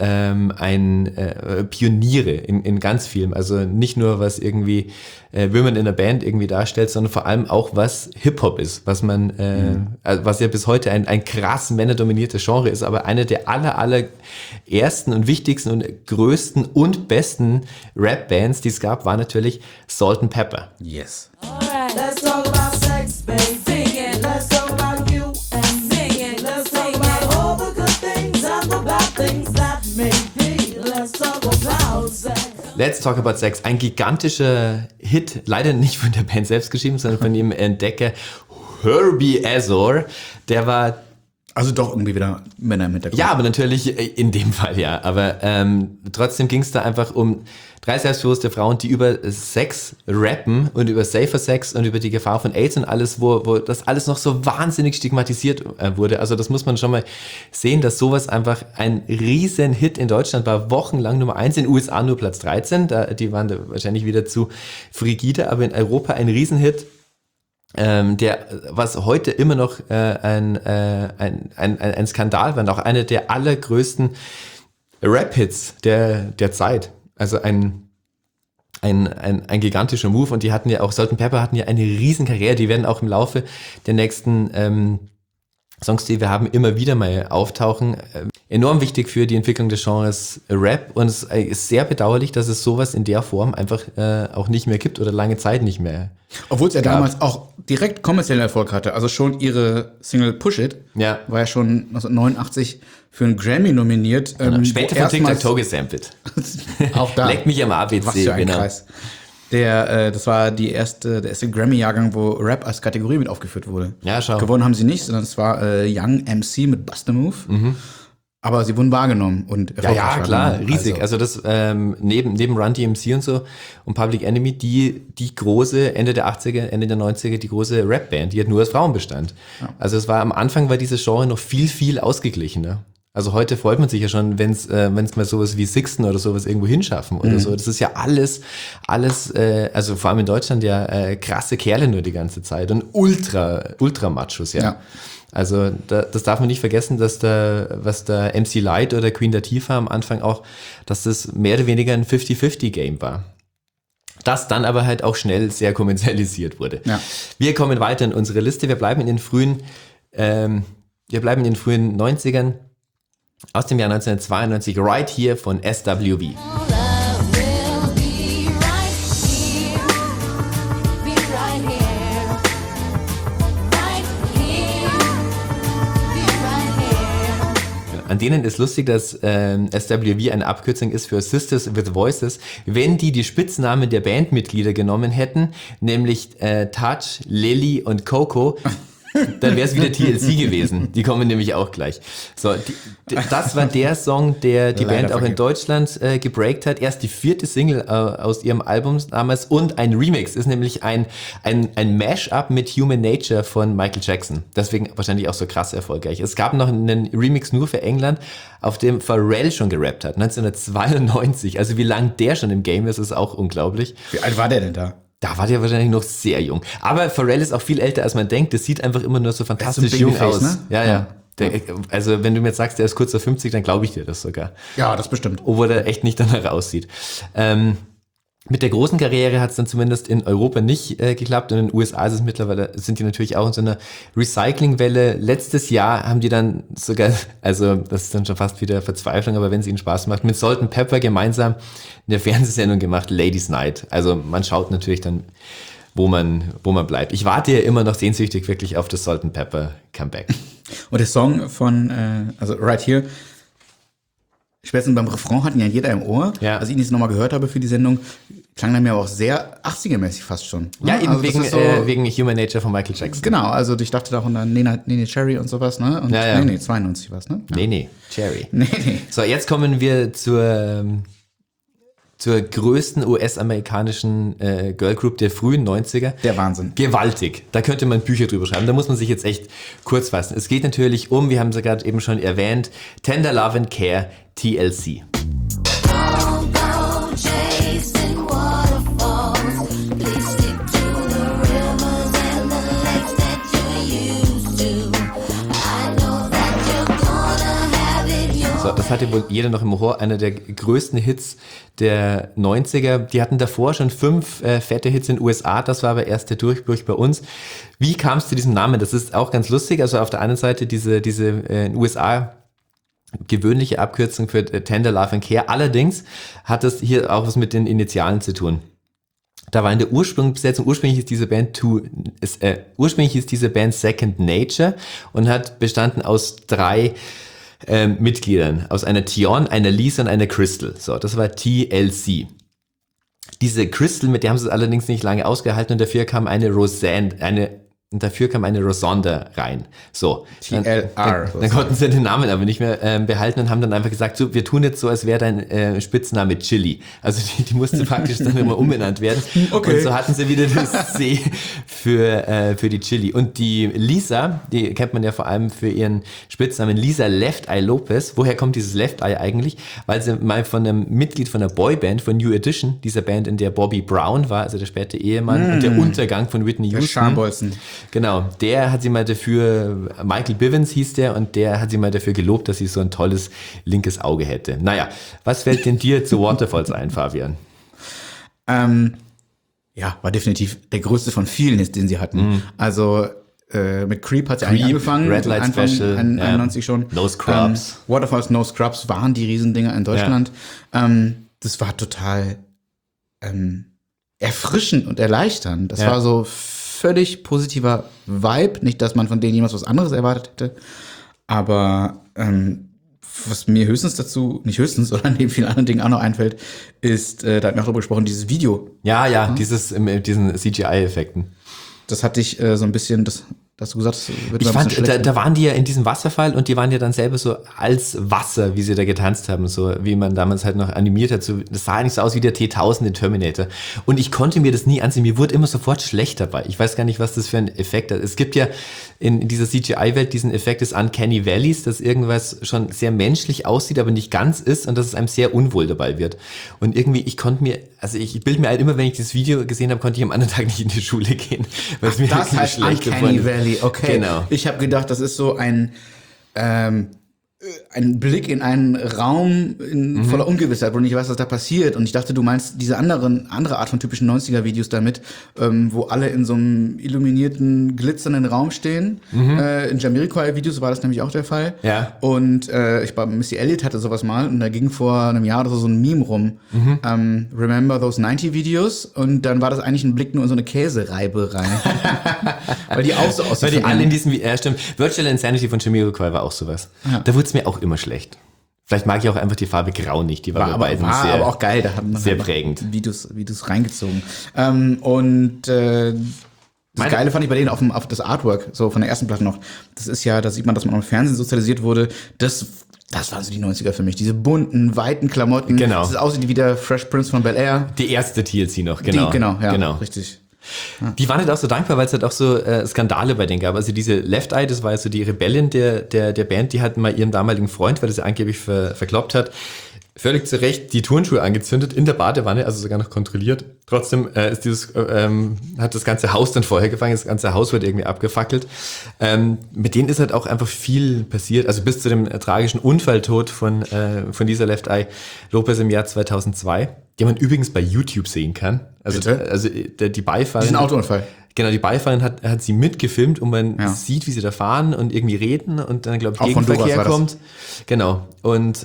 Pioniere in ganz vielem. Also nicht nur, was irgendwie Women in a Band irgendwie darstellt, sondern vor allem auch, was Hip-Hop ist, was man, was ja bis heute ein krass männerdominiertes Genre ist, aber eine der aller ersten und wichtigsten und größten und besten Rap-Bands, die es gab, war natürlich Salt-N-Pepa. Yes. Alright, let's talk about sex, baby. Singing, let's talk about you and singing. Let's talk about all the good things and the bad things that may be. Let's talk about sex. Let's Talk About Sex, ein gigantischer Hit, leider nicht von der Band selbst geschrieben, sondern von ihrem Entdecker Herbie Azor, der war... Also doch irgendwie wieder Männer im Hintergrund. Ja, aber natürlich in dem Fall ja, aber trotzdem ging es da einfach um 3 selbstbewusste Frauen, die über Sex rappen und über Safer Sex und über die Gefahr von AIDS und alles, wo das alles noch so wahnsinnig stigmatisiert wurde. Also das muss man schon mal sehen, dass sowas einfach ein riesen Hit in Deutschland war, wochenlang Nummer 1, in den USA nur Platz 13, die waren da wahrscheinlich wieder zu frigide, aber in Europa ein Riesenhit. Was heute immer noch ein Skandal war, auch eine der allergrößten Rap-Hits der Zeit. Also ein gigantischer Move und die hatten ja auch, Salt-N-Pepa hatten ja eine riesen Karriere, die werden auch im Laufe der nächsten Songs, die wir haben, immer wieder mal auftauchen. Enorm wichtig für die Entwicklung des Genres Rap und es ist sehr bedauerlich, dass es sowas in der Form einfach auch nicht mehr gibt oder lange Zeit nicht mehr. Obwohl es ja damals auch direkt kommerziellen Erfolg hatte. Also schon ihre Single Push It war ja schon 1989 für einen Grammy nominiert. Später von Tic-Tac-Toe gesampelt. Auch da. Leck mich am ABC. Was für ein Kreis. Das war der erste Grammy-Jahrgang, wo Rap als Kategorie mit aufgeführt wurde. Ja, schau. Gewonnen haben sie nicht, sondern es war Young MC mit Busta Move. Mhm. Aber sie wurden wahrgenommen und erfolgreich. Ja, klar, riesig. Also das neben Run DMC und so und Public Enemy, die große, Ende der 80er, Ende der 90er, die große Rap-Band, die hat nur aus Frauen bestand. Ja. Also es war am Anfang war dieses Genre noch viel ausgeglichener. Also heute freut man sich ja schon, wenn's mal sowas wie Sixten oder sowas irgendwo hinschaffen oder so. Das ist ja alles, also vor allem in Deutschland ja krasse Kerle nur die ganze Zeit und ultra Machos, ja. Also das darf man nicht vergessen, dass was da MC Light oder Queen Latifah am Anfang auch, dass das mehr oder weniger ein 50-50-Game war. Das dann aber halt auch schnell sehr kommerzialisiert wurde. Ja. Wir kommen weiter in unsere Liste. Wir bleiben in den frühen 90ern. Aus dem Jahr 1992, Right Here von SWV. An denen ist lustig, dass SWV eine Abkürzung ist für Sisters with Voices. Wenn die Spitznamen der Bandmitglieder genommen hätten, nämlich Touch, Lily und Coco, dann wäre es wieder TLC gewesen. Die kommen nämlich auch gleich. So, das war der Song, der die Band auch in Deutschland gebreakt hat. Erst die 4. Single aus ihrem Album damals und ein Remix ist nämlich ein Mash-up mit Human Nature von Michael Jackson. Deswegen wahrscheinlich auch so krass erfolgreich. Es gab noch einen Remix nur für England, auf dem Pharrell schon gerappt hat, 1992. Also wie lang der schon im Game ist auch unglaublich. Wie alt war der denn da? Da war der wahrscheinlich noch sehr jung. Aber Pharrell ist auch viel älter, als man denkt. Das sieht einfach immer nur so fantastisch jung aus. Ne? Ja. Also wenn du mir jetzt sagst, der ist kurz vor 50, dann glaube ich dir das sogar. Ja, das bestimmt. Obwohl er echt nicht danach aussieht. Mit der großen Karriere hat es dann zumindest in Europa nicht geklappt. Und in den USA ist es mittlerweile, sind die natürlich auch in so einer Recyclingwelle. Letztes Jahr haben die dann sogar, also das ist dann schon fast wieder Verzweiflung, aber wenn es ihnen Spaß macht, mit Salt & Pepper gemeinsam eine Fernsehsendung gemacht, Ladies Night. Also man schaut natürlich dann, wo man bleibt. Ich warte ja immer noch sehnsüchtig wirklich auf das Salt & Pepper Comeback. Und der Song von, also Right Here, spätestens beim Refrain hatten ja jeder im Ohr. Ja. Als ich ihn jetzt nochmal gehört habe für die Sendung, klang er mir aber auch sehr 80er-mäßig fast schon. Ja, eben also wegen Human Nature von Michael Jackson. Genau, also ich dachte da auch an Nene Cherry und sowas, ne? Und, Ja. Nee, 92 war's, ne? Ja. Nee, Cherry. Nee. So, jetzt kommen wir zur größten US-amerikanischen Girlgroup der frühen 90er. Der Wahnsinn. Gewaltig. Da könnte man Bücher drüber schreiben. Da muss man sich jetzt echt kurz fassen. Es geht natürlich um, wir haben sie gerade eben schon erwähnt, Tender Love and Care, TLC. Don't go chasing waterfalls. Please stick to the rivers and the lakes that you're used to. I know that you're gonna have it your So, das hatte wohl jeder noch im Ohr. Einer der größten Hits der 90er. Die hatten davor schon 5 fette Hits in den USA. Das war aber erst der Durchbruch bei uns. Wie kam es zu diesem Namen? Das ist auch ganz lustig. Also auf der einen Seite diese in den USA gewöhnliche Abkürzung für Tender Love and Care. Allerdings hat das hier auch was mit den Initialen zu tun. Da war in der Ursprungsbesetzung, ursprünglich hieß diese Band Second Nature und hat bestanden aus 3 Mitgliedern, aus einer Tion, einer Lisa und einer Crystal. So, das war TLC. Diese Crystal, mit der haben sie es allerdings nicht lange ausgehalten und dafür kam eine Rosonda rein. So. TLR. Dann konnten sie den Namen aber nicht mehr behalten und haben dann einfach gesagt, so, wir tun jetzt so, als wäre dein Spitzname Chili. Also die musste praktisch dann immer umbenannt werden. Okay. Und so hatten sie wieder das C für die Chili. Und die Lisa, die kennt man ja vor allem für ihren Spitznamen Lisa Left Eye Lopez. Woher kommt dieses Left Eye eigentlich? Weil sie mal von einem Mitglied von der Boyband, von New Edition, dieser Band, in der Bobby Brown war, also der späte Ehemann und der Untergang von Whitney Houston. Schambolzen. Genau, der hat sie mal dafür, Michael Bivins hieß der, und der hat sie mal dafür gelobt, dass sie so ein tolles linkes Auge hätte. Naja, was fällt denn dir zu Waterfalls ein, Fabian? Ja, war definitiv der größte von vielen, den sie hatten. Also mit Creep hat sie eigentlich angefangen. Red Light Anfang Special, 91 schon. No Scrubs. Waterfalls, No Scrubs waren die Riesendinger in Deutschland. Das war total erfrischend und erleichternd. Das war so völlig positiver Vibe. Nicht, dass man von denen jemals was anderes erwartet hätte. Aber was mir höchstens dazu, nicht höchstens, sondern neben vielen anderen Dingen auch noch einfällt, ist, da hatten wir auch drüber gesprochen, dieses Video. Ja, diesen CGI-Effekten. Das hatte ich so ein bisschen, das hast du gesagt, das wird Ich immer ein bisschen fand, schlecht. da waren die ja in diesem Wasserfall und die waren ja dann selber so als Wasser, wie sie da getanzt haben, so wie man damals halt noch animiert hat. So, das sah eigentlich so aus wie der T-1000 in Terminator. Und ich konnte mir das nie ansehen. Mir wurde immer sofort schlecht dabei. Ich weiß gar nicht, was das für ein Effekt hat. Es gibt ja in dieser CGI-Welt diesen Effekt des Uncanny Valleys, dass irgendwas schon sehr menschlich aussieht, aber nicht ganz ist und dass es einem sehr unwohl dabei wird. Und irgendwie, ich bilde mir halt immer, wenn ich das Video gesehen habe, konnte ich am anderen Tag nicht in die Schule gehen. Weil es mir Das heißt schlecht Uncanny gefunden. Valley, okay. Genau. Ich habe gedacht, das ist so ein Blick in einen Raum voller Ungewissheit, wo du nicht weißt, was da passiert. Und ich dachte, du meinst diese andere Art von typischen 90er-Videos damit, wo alle in so einem illuminierten, glitzernden Raum stehen. In Jamiroquai-Videos war das nämlich auch der Fall. Ja. Und ich glaube, Missy Elliott hatte sowas mal und da ging vor einem Jahr oder so ein Meme rum. Remember those 90 Videos? Und dann war das eigentlich ein Blick nur in so eine Käsereibe rein. Weil die auch so aussieht. Weil die alle in diesem, stimmt. Virtual Insanity von Jamiroquai war auch sowas. Ja. Da wurde es mir auch immer schlecht. Vielleicht mag ich auch einfach die Farbe Grau nicht. Die war bei beiden sehr, aber auch geil. Da haben sehr prägend. Videos reingezogen. Das Geile fand ich bei denen auf das Artwork, so von der ersten Platte noch. Das ist ja, da sieht man, dass man am Fernsehen sozialisiert wurde. Das waren so die 90er für mich. Diese bunten, weiten Klamotten. Genau. Das aussieht wie der Fresh Prince von Bel-Air. Die erste TLC noch, genau. Genau. Richtig. Die waren halt auch so dankbar, weil es halt auch so Skandale bei denen gab. Also diese Left Eye, das war so die Rebellin der Band, die hat mal ihren damaligen Freund, weil er sie angeblich verkloppt hat, völlig zu Recht die Turnschuhe angezündet in der Badewanne, also sogar noch kontrolliert. Trotzdem ist hat das ganze Haus dann Feuer gefangen, das ganze Haus wird irgendwie abgefackelt. Mit denen ist halt auch einfach viel passiert, also bis zu dem tragischen Unfalltod von dieser Left Eye Lopez im Jahr 2002, den man übrigens bei YouTube sehen kann. Also die Beifahrerin... Diesen Autounfall. Genau, die Beifahrerin hat sie mitgefilmt und man sieht, wie sie da fahren und irgendwie reden und dann, glaube ich, Gegenverkehr kommt. Genau. Und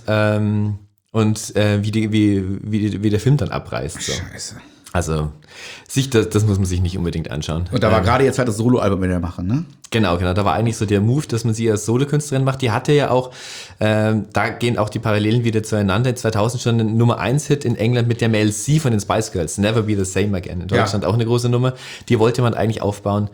wie der Film dann abreißt. So. Scheiße. Also, das muss man sich nicht unbedingt anschauen. Und da war gerade jetzt halt das Soloalbum mit der Mache, ne? Genau. Da war eigentlich so der Move, dass man sie als Solokünstlerin macht. Die hatte ja auch, da gehen auch die Parallelen wieder zueinander. In 2000 schon ein Nummer-1-Hit in England mit der Mel C von den Spice Girls. Never Be the Same Again. In Deutschland auch eine große Nummer. Die wollte man eigentlich aufbauen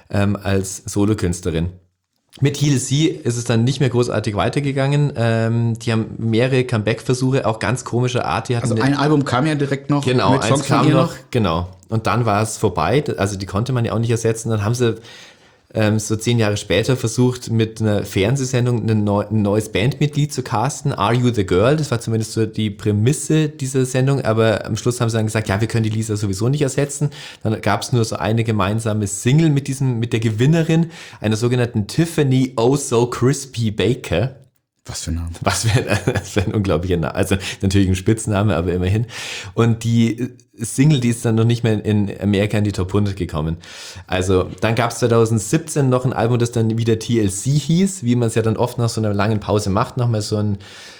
als Solokünstlerin. Mit Heal C ist es dann nicht mehr großartig weitergegangen. Die haben mehrere Comeback-Versuche, auch ganz komischer Art. Die hatten Also ein Album kam ja direkt noch. Genau, mit Songs eins kam von ihr noch. Genau. Und dann war es vorbei. Also die konnte man ja auch nicht ersetzen. Dann haben sie so 10 Jahre später versucht, mit einer Fernsehsendung ein neues Bandmitglied zu casten. Are You the Girl? Das war zumindest so die Prämisse dieser Sendung. Aber am Schluss haben sie dann gesagt, ja, wir können die Lisa sowieso nicht ersetzen. Dann gab es nur so eine gemeinsame Single mit der Gewinnerin, einer sogenannten Tiffany Oh So Crispy Baker. Was für ein Name. Das wäre ein unglaublicher Name. Also natürlich ein Spitzname, aber immerhin. Und die Single, die ist dann noch nicht mehr in Amerika in die Top 100 gekommen. Also dann gab es 2017 noch ein Album, das dann wieder TLC hieß, wie man es ja dann oft nach so einer langen Pause macht, nochmal so ein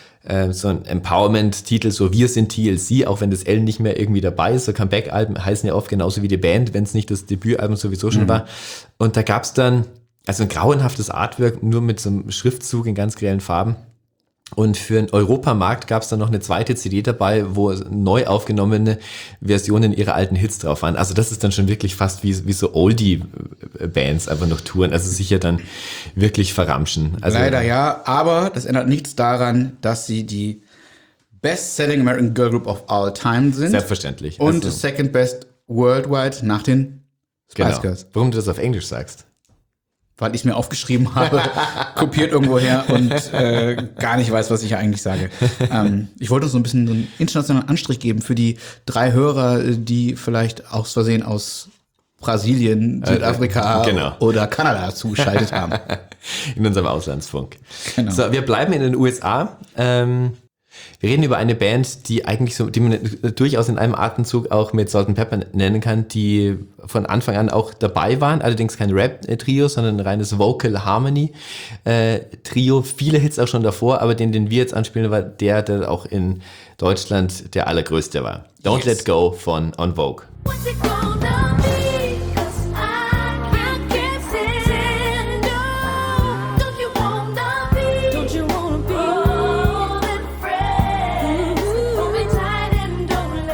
Empowerment-Titel, so wir sind TLC, auch wenn das L nicht mehr irgendwie dabei ist. So Comeback-Alben heißen ja oft genauso wie die Band, wenn es nicht das Debütalbum sowieso schon war. Und da gab es dann also ein grauenhaftes Artwork, nur mit so einem Schriftzug in ganz grellen Farben. Und für den Europamarkt gab es dann noch eine zweite CD dabei, wo neu aufgenommene Versionen ihrer alten Hits drauf waren. Also das ist dann schon wirklich fast wie so Oldie-Bands einfach noch touren. Also sicher dann wirklich verramschen. Also, leider ja, aber das ändert nichts daran, dass sie die Best-Selling American Girl Group of All Time sind. Selbstverständlich. Und also, Second Best Worldwide nach den Spice Girls. Warum du das auf Englisch sagst? Weil ich es mir aufgeschrieben habe, kopiert irgendwo her und gar nicht weiß, was ich eigentlich sage. Ich wollte uns so ein bisschen so einen internationalen Anstrich geben für die 3 Hörer, die vielleicht aus Versehen aus Brasilien, Südafrika oder Kanada zugeschaltet haben. In unserem Auslandsfunk. Genau. So, wir bleiben in den USA. Wir reden über eine Band, die man durchaus in einem Atemzug auch mit Salt & Pepper nennen kann, die von Anfang an auch dabei waren, allerdings kein Rap-Trio, sondern ein reines Vocal Harmony-Trio. Viele Hits auch schon davor, aber den wir jetzt anspielen, war der auch in Deutschland der allergrößte war. Don't Let Go von En Vogue. What's it gonna be? 'Cause I can't stand no. Don't you wanna be more than friends? Hold me tight and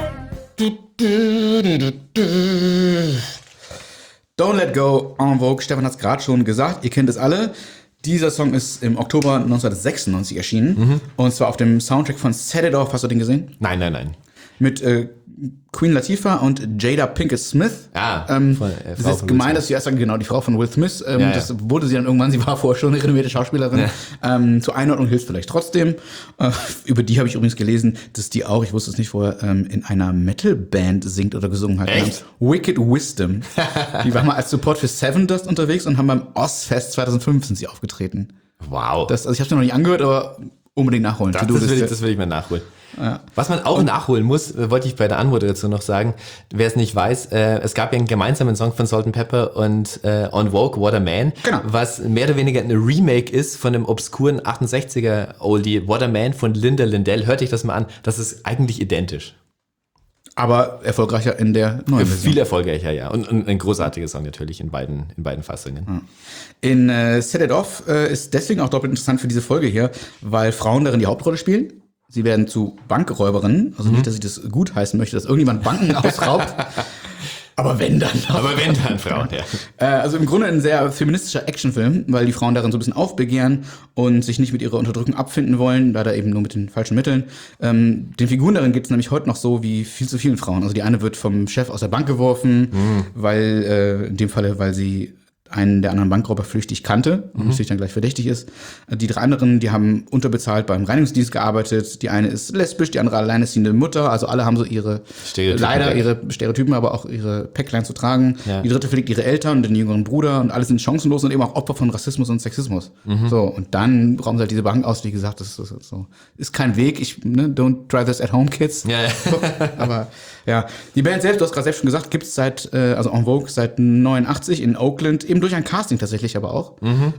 Don't Let Go, En Vogue. Stefan hat es gerade schon gesagt, ihr kennt es alle. Dieser Song ist im Oktober 1996 erschienen. Und zwar auf dem Soundtrack von Set It Off. Hast du den gesehen? Nein. Mit Queen Latifah und Jada Pinkett Smith. Das ist gemein, dass sie erst sagen, genau, die Frau von Will Smith. Das wurde sie dann irgendwann, sie war vorher schon eine renommierte Schauspielerin. Zur Einordnung hilft vielleicht trotzdem. Über die habe ich übrigens gelesen, dass die auch, ich wusste es nicht vorher, in einer Metal-Band singt oder gesungen hat. Echt? Wicked Wisdom. Die war mal als Support für Seven Dust unterwegs und haben beim Ozfest 2005 sind sie aufgetreten. Wow. Also ich habe es mir noch nicht angehört, aber unbedingt nachholen. Das will ich mal nachholen. Ja. Was man auch nachholen muss, wollte ich bei der Anmoderation noch sagen, wer es nicht weiß, es gab ja einen gemeinsamen Song von Salt & Pepper und En Vogue, What a Man, was mehr oder weniger eine Remake ist von dem obskuren 68er Oldie What a Man von Linda Lindell. Hört euch das mal an, das ist eigentlich identisch. Aber erfolgreicher in der neuen Version. Viel erfolgreicher, ja. Und ein großartiger Song natürlich in beiden Fassungen. In Set It Off ist deswegen auch doppelt interessant für diese Folge hier, weil Frauen darin die Hauptrolle spielen. Sie werden zu Bankräuberinnen. Also nicht, dass ich das gut heißen möchte, dass irgendjemand Banken ausraubt. Aber wenn dann. Frauen, ja. Also im Grunde ein sehr feministischer Actionfilm, weil die Frauen darin so ein bisschen aufbegehren und sich nicht mit ihrer Unterdrückung abfinden wollen, leider eben nur mit den falschen Mitteln. Den Figuren darin geht es nämlich heute noch so wie viel zu vielen Frauen. Also die eine wird vom Chef aus der Bank geworfen, weil in dem Falle, weil sie einen der anderen Bankräuber flüchtig kannte und natürlich dann gleich verdächtig ist. Die 3 anderen, die haben unterbezahlt beim Reinigungsdienst gearbeitet. Die eine ist lesbisch, die andere alleinerziehende Mutter. Also alle haben so ihre Stereotypen, aber auch ihre Päcklein zu tragen. Ja. Die dritte verliebt ihre Eltern und den jüngeren Bruder und alle sind chancenlos und eben auch Opfer von Rassismus und Sexismus. So, und dann rauben sie halt diese Bank aus, wie gesagt, das ist kein Weg. Don't try this at home, kids. Ja. Aber ja, die Band selbst, du hast gerade selbst schon gesagt, gibt es also En Vogue seit 89 in Oakland, eben durch ein Casting tatsächlich aber auch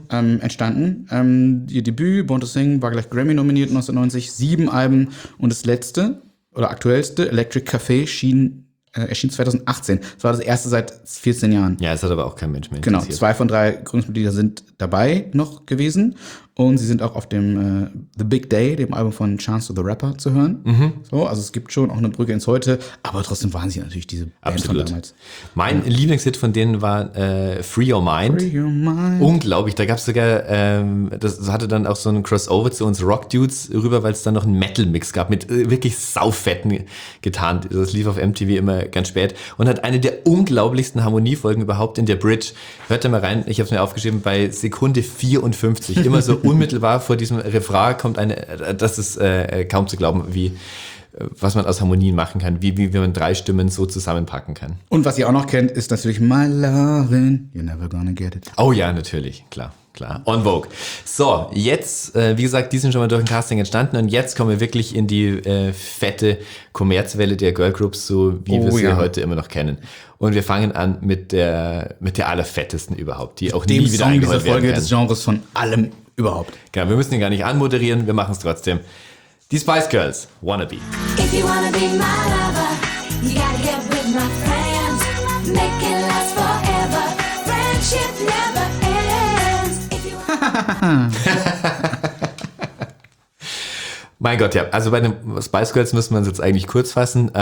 entstanden. Ihr Debüt, Born to Sing, war gleich Grammy nominiert 1990, 7 Alben und das letzte oder aktuellste, Electric Café, erschien 2018. Das war das erste seit 14 Jahren. Ja, es hat aber auch kein Mensch mehr interessiert. Genau, 2 von 3 Gründungsmitglieder sind dabei noch gewesen und sie sind auch auf dem The Big Day, dem Album von Chance the Rapper, zu hören. So, also es gibt schon auch eine Brücke ins Heute, aber trotzdem waren sie natürlich diese Band von damals. Mein Lieblingshit von denen war Free Your Mind. Free Your Mind. Unglaublich, da gab es sogar, das hatte dann auch so einen Crossover zu uns Rock-Dudes rüber, weil es dann noch einen Metal-Mix gab mit wirklich saufetten getan. Das lief auf MTV immer ganz spät und hat eine der unglaublichsten Harmoniefolgen überhaupt in der Bridge. Hört da mal rein, ich habe es mir aufgeschrieben, bei Sekunde 54, immer so unmittelbar vor diesem Refrain kommt das ist kaum zu glauben, was man aus Harmonien machen kann, wie man 3 Stimmen so zusammenpacken kann. Und was ihr auch noch kennt, ist natürlich My Lovin', You're Never Gonna Get It. Oh ja, natürlich, klar. En Vogue. So, jetzt, wie gesagt, die sind schon mal durch ein Casting entstanden und jetzt kommen wir wirklich in die fette Kommerzwelle der Girlgroups, so wie wir sie heute immer noch kennen. Und wir fangen an mit der allerfettesten überhaupt, die auch nie wieder eingeholt werden kann. Dem Song dieser Folge des Genres von allem überhaupt. Genau, wir müssen ihn gar nicht anmoderieren, wir machen es trotzdem. Die Spice Girls, Wannabe. If you wanna be my lover, you gotta get with my friends. Make it last forever. Friendship never ends. If you wanna Mein Gott, ja. Also bei den Spice Girls müssen wir uns jetzt eigentlich kurz fassen.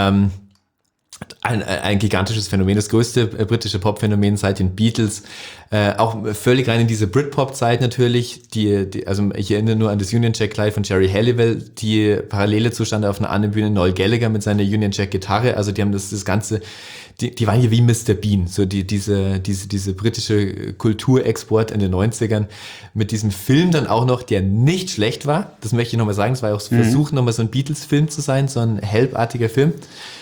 Ein gigantisches Phänomen, das größte britische Popphänomen seit den Beatles, auch völlig rein in diese Britpop-Zeit natürlich, also ich erinnere nur an das Union Jack-Kleid von Jerry Halliwell, die Parallele Zustände auf einer anderen Bühne, Noel Gallagher mit seiner Union Jack-Gitarre, also die haben das Ganze, die waren hier wie Mr. Bean, so diese britische Kulturexport in den 90ern, mit diesem Film dann auch noch, der nicht schlecht war, das möchte ich nochmal sagen, es war ja auch so Versuch, nochmal so ein Beatles-Film zu sein, so ein Help-artiger Film.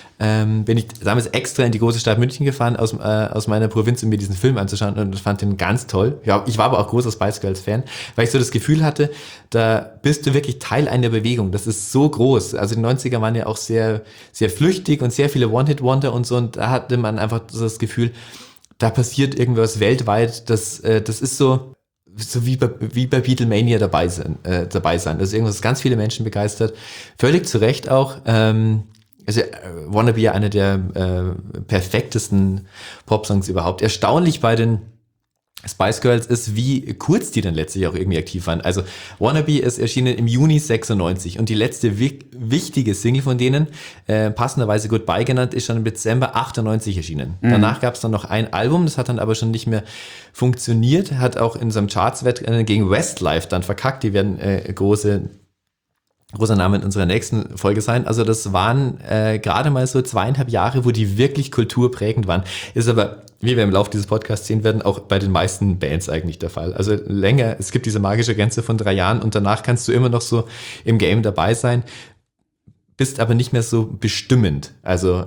Bin ich damals extra in die große Stadt München gefahren, aus meiner Provinz, um mir diesen Film anzuschauen und fand den ganz toll. Ja, ich war aber auch großer Spice Girls Fan, weil ich so das Gefühl hatte, da bist du wirklich Teil einer Bewegung. Das ist so groß. Also die 90er waren ja auch sehr, sehr flüchtig und sehr viele One-Hit-Wonder und so, und da hatte man einfach so das Gefühl, da passiert irgendwas weltweit, das ist so wie bei Beatlemania dabei sein. Das ist irgendwas, das ganz viele Menschen begeistert. Völlig zu Recht auch. Also Wannabe ja eine der perfektesten Popsongs überhaupt. Erstaunlich bei den Spice Girls ist, wie kurz die dann letztlich auch irgendwie aktiv waren. Also Wannabe ist erschienen im Juni 96 und die letzte wichtige Single von denen, passenderweise Goodbye genannt, ist schon im Dezember 98 erschienen. Danach gab es dann noch ein Album, das hat dann aber schon nicht mehr funktioniert, hat auch in seinem Chartswettrennen gegen Westlife dann verkackt. Die werden großer Name in unserer nächsten Folge sein. Also das waren gerade mal so 2,5 Jahre, wo die wirklich kulturprägend waren. Ist aber, wie wir im Laufe dieses Podcasts sehen werden, auch bei den meisten Bands eigentlich der Fall. Also länger, es gibt diese magische Grenze von 3 Jahren und danach kannst du immer noch so im Game dabei sein, bist aber nicht mehr so bestimmend. Also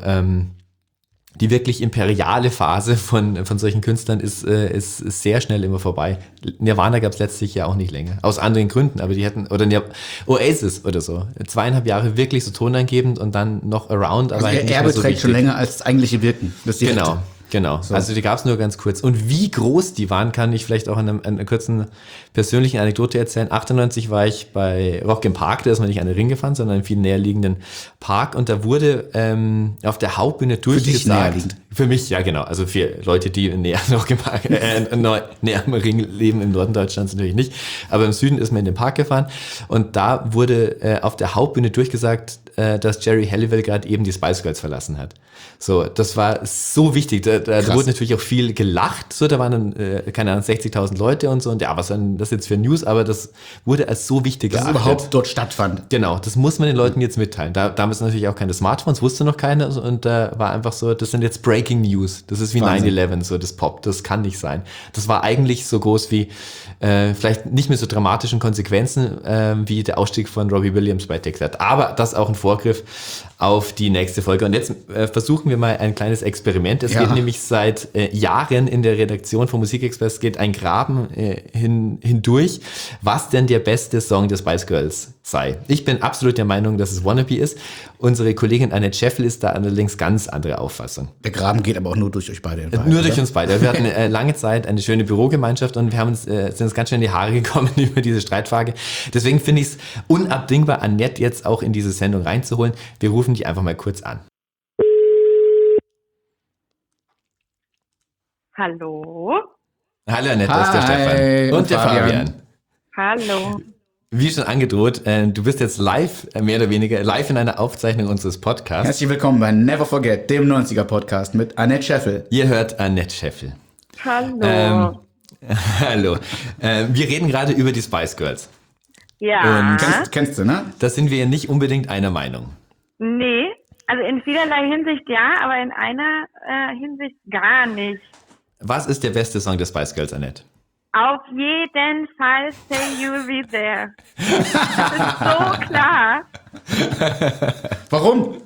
die wirklich imperiale Phase von solchen Künstlern ist sehr schnell immer vorbei. Nirvana gab es letztlich ja auch nicht länger. Aus anderen Gründen, aber die hätten, oder Oasis oder so. 2,5 Jahre wirklich so tonangebend und dann noch Around. Also aber ihr Erbe trägt schon länger als das eigentliche Wirken. Genau. So. Also die gab es nur ganz kurz. Und wie groß die waren, kann ich vielleicht auch in einer kurzen persönlichen Anekdote erzählen. 98 war ich bei Rock im Park, da ist man nicht an den Ring gefahren, sondern in einem viel näher liegenden Park. Und da wurde auf der Hauptbühne durchgesagt. Für mich, ja genau. Also für Leute, die näher am Rock im Park, näher am Ring leben, im Norden Deutschlands natürlich nicht. Aber im Süden ist man in den Park gefahren. Und da wurde auf der Hauptbühne durchgesagt, dass Jerry Halliwell gerade eben die Spice Girls verlassen hat. So, das war so wichtig. Da wurde natürlich auch viel gelacht. So, da waren dann, keine Ahnung, 60.000 Leute und so. Und ja, was sind das jetzt für News? Aber das wurde als so wichtig geachtet. Dass es überhaupt dort stattfand. Genau, das muss man den Leuten jetzt mitteilen. Damals natürlich auch keine Smartphones, wusste noch keiner. Und da war einfach so, das sind jetzt Breaking News. Das ist wie 9/11, so das Pop. Das kann nicht sein. Das war eigentlich so groß wie, vielleicht nicht mit so dramatischen Konsequenzen, wie der Ausstieg von Robbie Williams bei Texas. Aber das auch ein Vorgriff auf die nächste Folge. Und jetzt versuchen wir mal ein kleines Experiment. Es geht nämlich seit Jahren in der Redaktion von Musikexpress geht ein Graben hindurch, was denn der beste Song der Spice Girls sei. Ich bin absolut der Meinung, dass es Wannabe ist. Unsere Kollegin Annette Scheffel ist da allerdings ganz andere Auffassung. Der Graben geht aber auch nur durch euch beide. Nur durch uns beide. Wir hatten lange Zeit eine schöne Bürogemeinschaft und wir haben sind uns ganz schön in die Haare gekommen über diese Streitfrage. Deswegen finde ich es unabdingbar, Annette jetzt auch in diese Sendung reinzuholen. Wir rufen die einfach mal kurz an. Hallo. Hallo Annette, das ist der Stefan. Und der Fabian. Hallo. Wie schon angedroht, du bist jetzt live, mehr oder weniger, live in einer Aufzeichnung unseres Podcasts. Herzlich willkommen bei Never Forget, dem 90er-Podcast mit Annette Scheffel. Ihr hört Annette Scheffel. Hallo. Hallo. Wir reden gerade über die Spice Girls. Ja. Kennst du, ne? Da sind wir ja nicht unbedingt einer Meinung. Nee, also in vielerlei Hinsicht ja, aber in einer Hinsicht gar nicht. Was ist der beste Song der Spice Girls, Annette? Auf jeden Fall Say You'll Be There. Das ist so klar. Warum?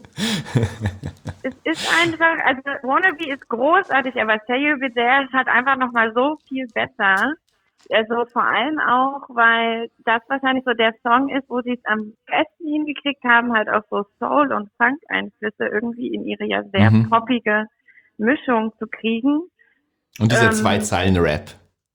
Es ist einfach, also Wannabe ist großartig, aber Say You'll Be There ist halt einfach nochmal so viel besser. Also vor allem auch, weil das wahrscheinlich so der Song ist, wo sie es am besten hingekriegt haben, halt auch so Soul- und Funk-Einflüsse irgendwie in ihre ja sehr poppige Mischung zu kriegen. Und dieser Zwei-Zeilen-Rap.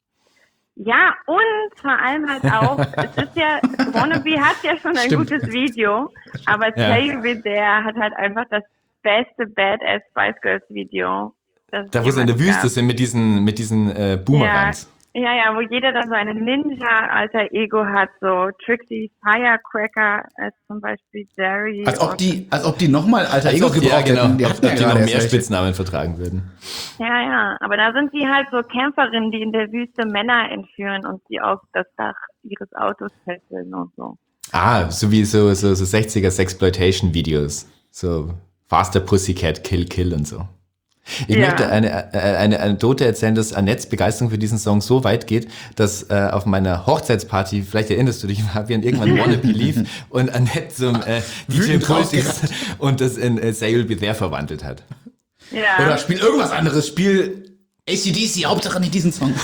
Ja, und vor allem halt auch, es ist ja, Wannabe hat ja schon ein gutes Video, aber Say You'll Be There hat halt einfach das beste Badass Spice Girls Video. Da wo sie in der Wüste sind mit diesen Boomerangs. Ja, wo jeder dann so eine Ninja-Alter-Ego hat, so Trixie Firecracker als zum Beispiel Jerry. Als ob die nochmal Alter-Ego gebraucht hätten. Die noch mehr Spitznamen vertragen würden. Ja, aber da sind sie halt so Kämpferinnen, die in der Wüste Männer entführen und sie auf das Dach ihres Autos fesseln und so. Ah, so wie so 60er Sexploitation-Videos. So Faster Pussycat, Kill und so. Ich möchte eine Anekdote erzählen, dass Annettes Begeisterung für diesen Song so weit geht, dass auf meiner Hochzeitsparty, vielleicht erinnerst du dich, Fabian, irgendwann Wannabe lief und Annette zum DJ Pultis und das in Say You'll Be There verwandelt hat. Ja. Oder spiel irgendwas anderes, spiel AC/DC, Hauptsache nicht diesen Song.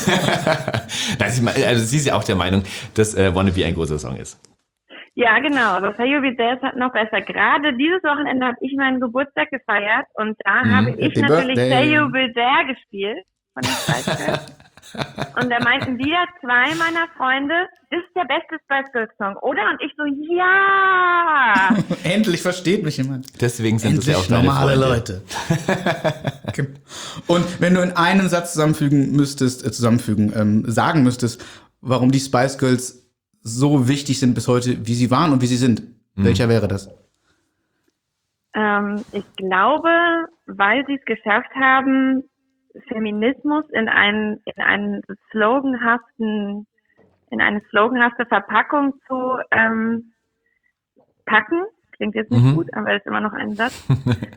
Also sie ist ja auch der Meinung, dass Wannabe ein großer Song ist. Ja, genau. Aber Say You'll Be There ist halt noch besser. Gerade dieses Wochenende habe ich meinen Geburtstag gefeiert und da habe ich natürlich Say You'll Be There gespielt von den Spice Girls. Und da meinten wieder zwei meiner Freunde, das ist der beste Spice Girls Song, oder? Und ich so, ja! Endlich versteht mich jemand. Deswegen sind Endlich das ja auch normale Leute. Okay. Und wenn du in einem Satz sagen müsstest, warum die Spice Girls so wichtig sind bis heute, wie sie waren und wie sie sind. Welcher wäre das? Ich glaube, weil sie es geschafft haben, Feminismus in eine sloganhafte Verpackung zu packen. Klingt jetzt nicht gut, aber das ist immer noch ein Satz.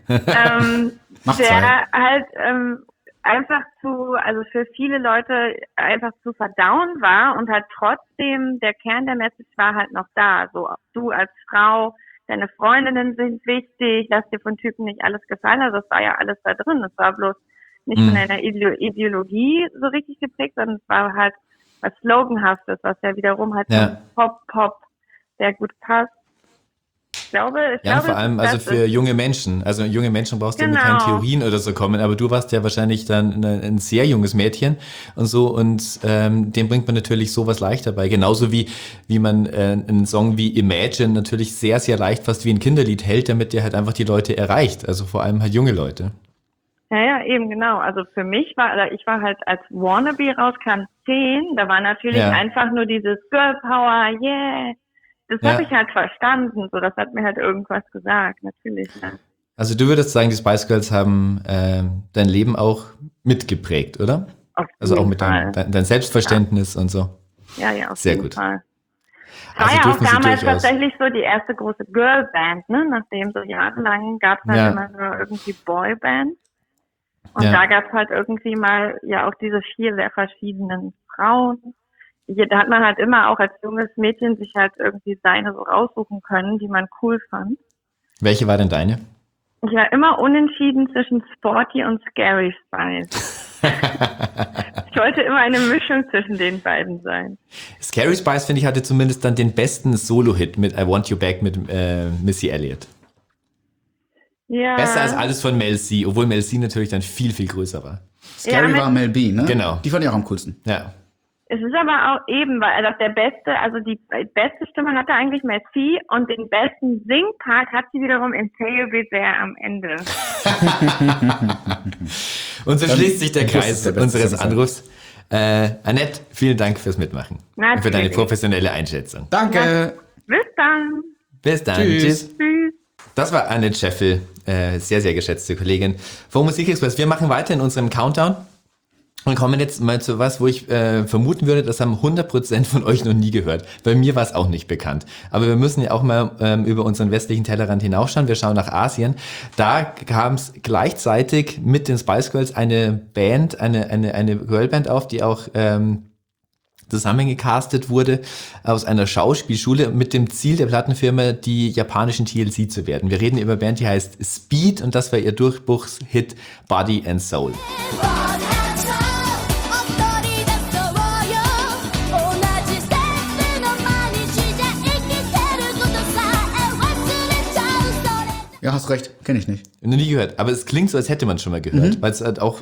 Der halt einfach also für viele Leute einfach zu verdauen war und halt trotzdem der Kern der Message war halt noch da. So, du als Frau, deine Freundinnen sind wichtig, lass dir von Typen nicht alles gefallen. Also es war ja alles da drin. Es war bloß nicht von einer Ideologie so richtig geprägt, sondern es war halt was Sloganhaftes, was ja wiederum halt zum Pop sehr gut passt. Ich glaube, vor allem also für junge Menschen. Also junge Menschen brauchst du mit keinen Theorien oder so kommen, aber du warst ja wahrscheinlich dann ein sehr junges Mädchen und so und dem bringt man natürlich sowas leichter bei. Genauso wie man einen Song wie Imagine natürlich sehr, sehr leicht fast wie ein Kinderlied hält, damit der halt einfach die Leute erreicht. Also vor allem halt junge Leute. Ja, eben genau. Also für mich ich war halt als Wannabe rauskam 10, da war natürlich einfach nur dieses Girl Power, yeah. Das Ja. habe ich halt verstanden, so, das hat mir halt irgendwas gesagt, natürlich. Ja. Also du würdest sagen, die Spice Girls haben dein Leben auch mitgeprägt, oder? Auf Also auch jeden mit Fall. dein Selbstverständnis und so. Ja, auf Sehr jeden gut. Fall. Also War ja auch dürfen sie damals durchaus. tatsächlich so die erste große Girlband, ne? Nachdem so jahrelang gab es halt Ja. immer nur irgendwie Boyband. Und Ja. da gab es halt irgendwie mal ja auch diese 4 sehr verschiedenen Frauen. Da hat man halt immer auch als junges Mädchen sich halt irgendwie seine so raussuchen können, die man cool fand. Welche war denn deine? Ich war immer unentschieden zwischen Sporty und Scary Spice. Ich wollte immer eine Mischung zwischen den beiden sein. Scary Spice, finde ich, hatte zumindest dann den besten Solo-Hit mit I Want You Back mit Missy Elliott. Ja. Besser als alles von Mel C, obwohl Mel C natürlich dann viel, viel größer war. Scary mit- war Mel B, ne? Genau. Die fand ich auch am coolsten. Ja. Es ist aber auch eben, weil also der beste, also die beste Stimme hatte eigentlich Mel C und den besten Singpart hat sie wiederum in Tale Be There am Ende. Und so schließt sich der das ist Kreis der beste unseres Song. Anrufs. Annette, vielen Dank fürs Mitmachen. Und für deine Natürlich. professionelle Einschätzung. Danke. Bis dann. Bis dann. Tschüss. Tschüss. Tschüss. Das war Annette Scheffel, sehr, sehr geschätzte Kollegin vom Musikexpress. Wir machen weiter in unserem Countdown und kommen jetzt mal zu was, wo ich vermuten würde, das haben 100% von euch noch nie gehört. Bei mir war es auch nicht bekannt. Aber wir müssen ja auch mal über unseren westlichen Tellerrand hinausschauen. Wir schauen nach Asien. Da kam es gleichzeitig mit den Spice Girls eine Band, eine Girlband auf, die auch zusammengecastet wurde aus einer Schauspielschule mit dem Ziel der Plattenfirma, die japanischen TLC zu werden. Wir reden über eine Band, die heißt Speed und das war ihr Durchbruchshit Body and Soul. Ja, hast recht. Kenne ich nicht. Noch nie gehört, aber es klingt so, als hätte man schon mal gehört, weil es halt auch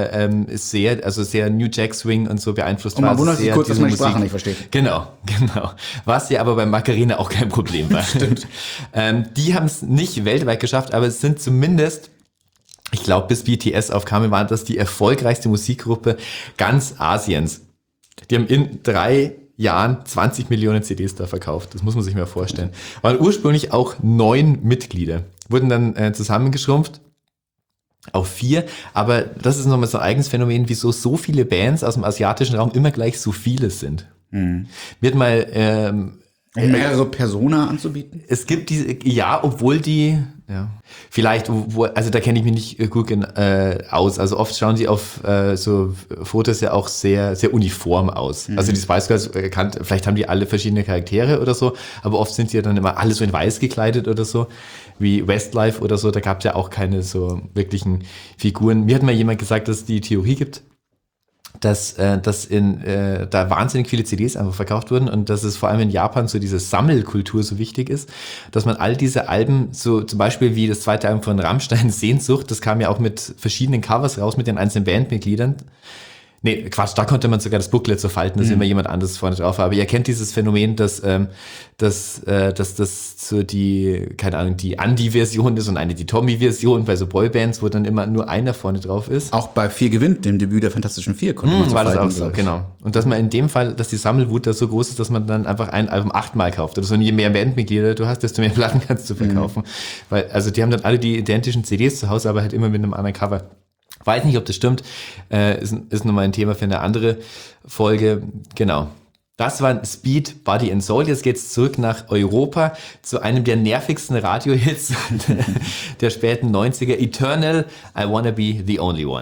sehr New Jack Swing und so beeinflusst Und man war. wundert sich Sehr kurz, dass diese man die Sprache nicht versteht. Genau. Was ja aber bei Macarena auch kein Problem war. Stimmt. Die haben es nicht weltweit geschafft, aber es sind zumindest, ich glaube, bis BTS aufkam, war das die erfolgreichste Musikgruppe ganz Asiens. Die haben in 3 Jahren 20 Millionen CDs da verkauft. Das muss man sich mal vorstellen. Waren ursprünglich auch 9 Mitglieder. Wurden dann zusammengeschrumpft auf 4. Aber das ist nochmal so ein eigenes Phänomen, wieso so viele Bands aus dem asiatischen Raum immer gleich so viele sind. Wird mal Um mehrere Persona anzubieten? es gibt diese, ja, obwohl die, ja, vielleicht, also da kenne ich mich nicht gut aus. Also oft schauen die auf so Fotos ja auch sehr, sehr uniform aus. Also die Spice Girls, vielleicht haben die alle verschiedene Charaktere oder so, aber oft sind die ja dann immer alle so in weiß gekleidet oder so, wie Westlife oder so. Da gab es ja auch keine so wirklichen Figuren. Mir hat mal jemand gesagt, dass es die Theorie gibt, dass da wahnsinnig viele CDs einfach verkauft wurden und dass es vor allem in Japan so diese Sammelkultur so wichtig ist, dass man all diese Alben, so zum Beispiel wie das zweite Album von Rammstein, Sehnsucht, das kam ja auch mit verschiedenen Covers raus, mit den einzelnen Bandmitgliedern. Nee, Quatsch, da konnte man sogar das Booklet so falten, dass immer jemand anderes vorne drauf war. Aber ihr kennt dieses Phänomen, dass das so die, keine Ahnung, die Andy-Version ist und eine die Tommy-Version bei so Boybands, wo dann immer nur einer vorne drauf ist. Auch bei 4 gewinnt, dem Debüt der Fantastischen 4, konnte man so War das falten, auch so, glaub ich. genau. Und dass man in dem Fall, dass die Sammelwut da so groß ist, dass man dann einfach ein Album 8-mal kauft. Oder so, und je mehr Bandmitglieder du hast, desto mehr Platten kannst du verkaufen. Weil, also die haben dann alle die identischen CDs zu Hause, aber halt immer mit einem anderen Cover. Weiß nicht, ob das stimmt. Ist nochmal ein Thema für eine andere Folge. Genau. Das war Speed, Body and Soul. Jetzt geht's zurück nach Europa zu einem der nervigsten Radiohits der späten 90er. Eternal, I Wanna Be the Only One.